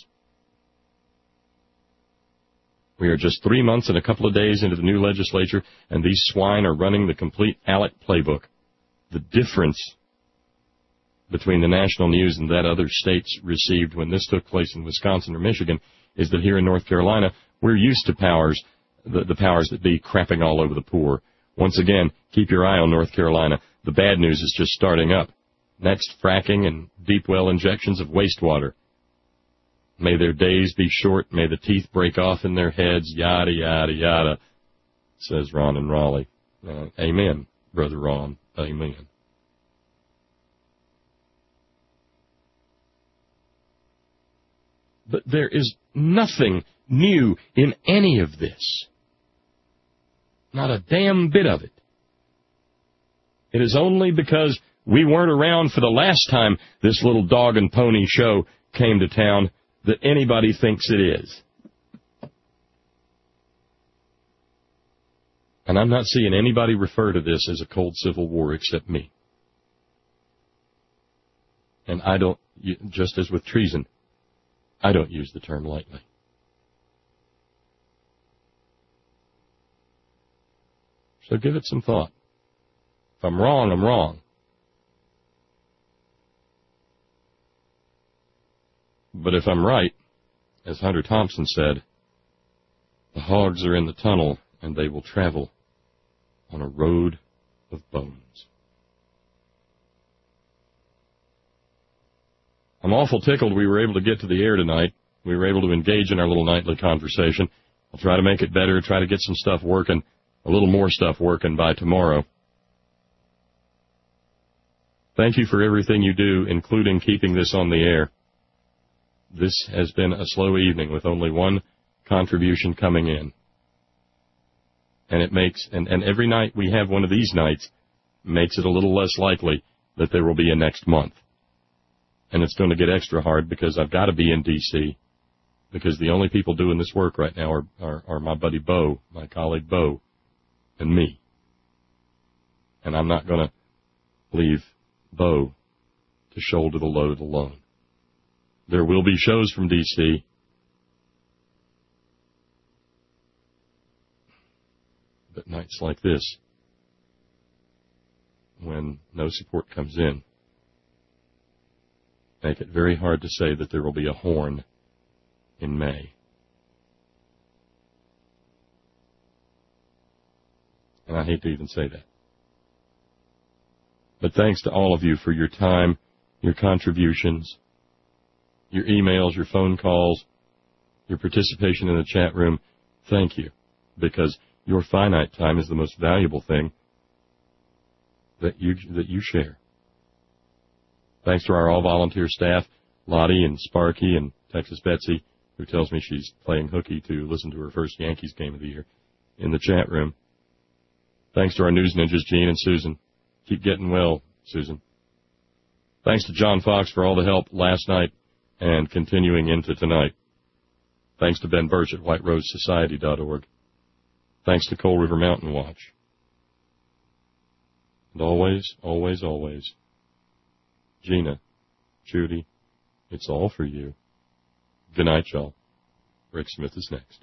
We are just three months and a couple of days into the new legislature, and these swine are running the complete ALEC playbook. The difference between the national news and that other states received when this took place in Wisconsin or Michigan is that here in North Carolina, we're used to powers, the, the powers that be, crapping all over the poor. Once again, keep your eye on North Carolina. The bad news is just starting up. Next, fracking and deep well injections of wastewater. May their days be short. May the teeth break off in their heads. Yada, yada, yada, says Ron in Raleigh. Uh, amen, Brother Ron. Amen. But there is nothing new in any of this. Not a damn bit of it. It is only because we weren't around for the last time this little dog and pony show came to town that anybody thinks it is. And I'm not seeing anybody refer to this as a cold civil war except me. And I don't, just as with treason, I don't use the term lightly. So give it some thought. If I'm wrong, I'm wrong. But if I'm right, as Hunter Thompson said, the hogs are in the tunnel and they will travel on a road of bones. I'm awful tickled we were able to get to the air tonight. We were able to engage in our little nightly conversation. I'll try to make it better, try to get some stuff working, a little more stuff working by tomorrow. Thank you for everything you do, including keeping this on the air. This has been a slow evening with only one contribution coming in. And it makes, and, and every night we have one of these nights makes it a little less likely that there will be a next month. And it's going to get extra hard because I've got to be in D C because the only people doing this work right now are, are, are my buddy Bo, my colleague Bo, and me. And I'm not going to leave Bo to shoulder the load alone. There will be shows from D C But nights like this, when no support comes in, make it very hard to say that there will be a horn in May. And I hate to even say that. But thanks to all of you for your time, your contributions, your emails, your phone calls, your participation in the chat room. Thank you, because your finite time is the most valuable thing that you that you share. Thanks to our all-volunteer staff, Lottie and Sparky and Texas Betsy, who tells me she's playing hooky to listen to her first Yankees game of the year in the chat room. Thanks to our news ninjas, Gene and Susan. Keep getting well, Susan. Thanks to John Fox for all the help last night and continuing into tonight. Thanks to Ben Birch at white rose society dot org. Thanks to Coal River Mountain Watch. And always, always, always, Gina, Judy, it's all for you. Good night, y'all. Rick Smith is next.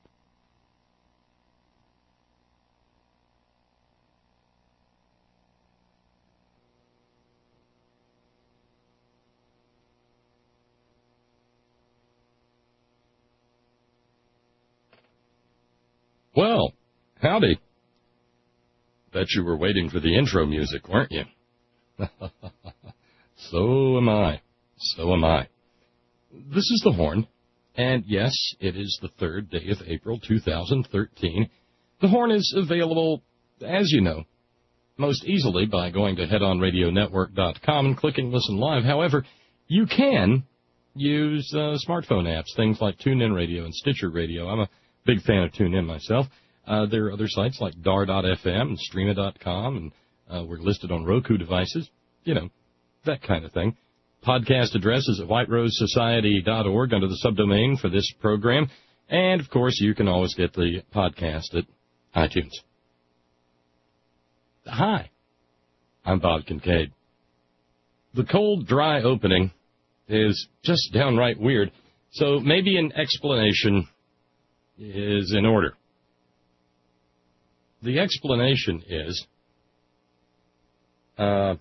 Well, howdy. Bet you were waiting for the intro music, weren't you? So am I. So am I. This is the Horn, and yes, it is the third day of April two thousand thirteen. The Horn is available, as you know, most easily by going to head on radio network dot com and clicking Listen Live. However, you can use uh, smartphone apps, things like TuneIn Radio and Stitcher Radio. I'm a big fan of TuneIn myself. Uh, there are other sites like D A R dot F M and Streama dot com, and uh, we're listed on Roku devices, you know, that kind of thing. Podcast address is at white rose society dot org under the subdomain for this program. And, of course, you can always get the podcast at iTunes. Hi, I'm Bob Kincaid. The cold, dry opening is just downright weird, so maybe an explanation is in order. The explanation is, uh,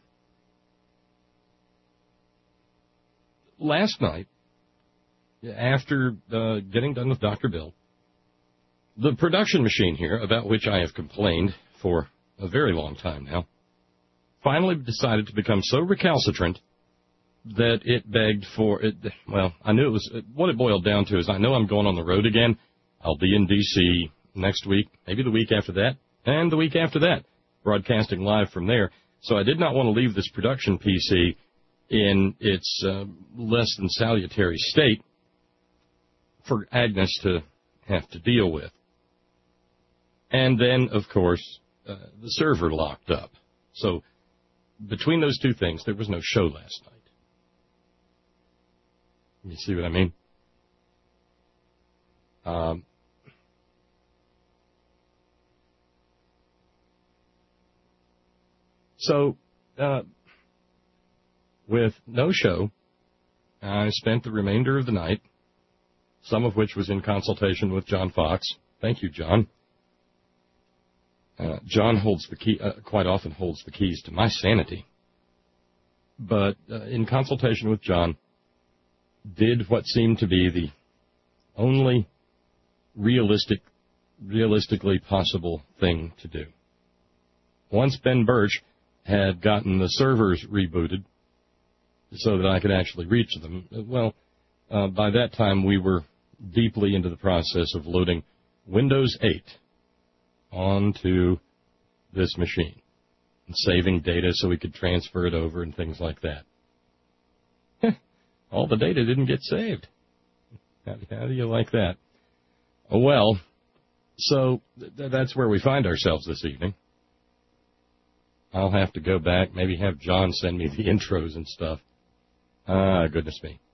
last night, after uh, getting done with Doctor Bill, the production machine here, about which I have complained for a very long time now, finally decided to become so recalcitrant that it begged for it. Well, I knew it was, what it boiled down to is I know I'm going on the road again. I'll be in D C next week, maybe the week after that, and the week after that, broadcasting live from there. So I did not want to leave this production P C in its uh, less than salutary state for Agnes to have to deal with. And then, of course, uh, the server locked up. So between those two things, there was no show last night. You see what I mean? Um, so, uh, with no show, I spent the remainder of the night, some of which was in consultation with John Fox. Thank you, John. Uh, John holds the key, uh, quite often holds the keys to my sanity. But uh, in consultation with John, did what seemed to be the only realistic, realistically possible thing to do. Once Ben Birch had gotten the servers rebooted so that I could actually reach them, well, uh, by that time we were deeply into the process of loading Windows eight onto this machine and saving data so we could transfer it over and things like that. All the data didn't get saved. How, how do you like that? Oh, well, so th- that's where we find ourselves this evening. I'll have to go back, maybe have John send me the intros and stuff. Ah, goodness me.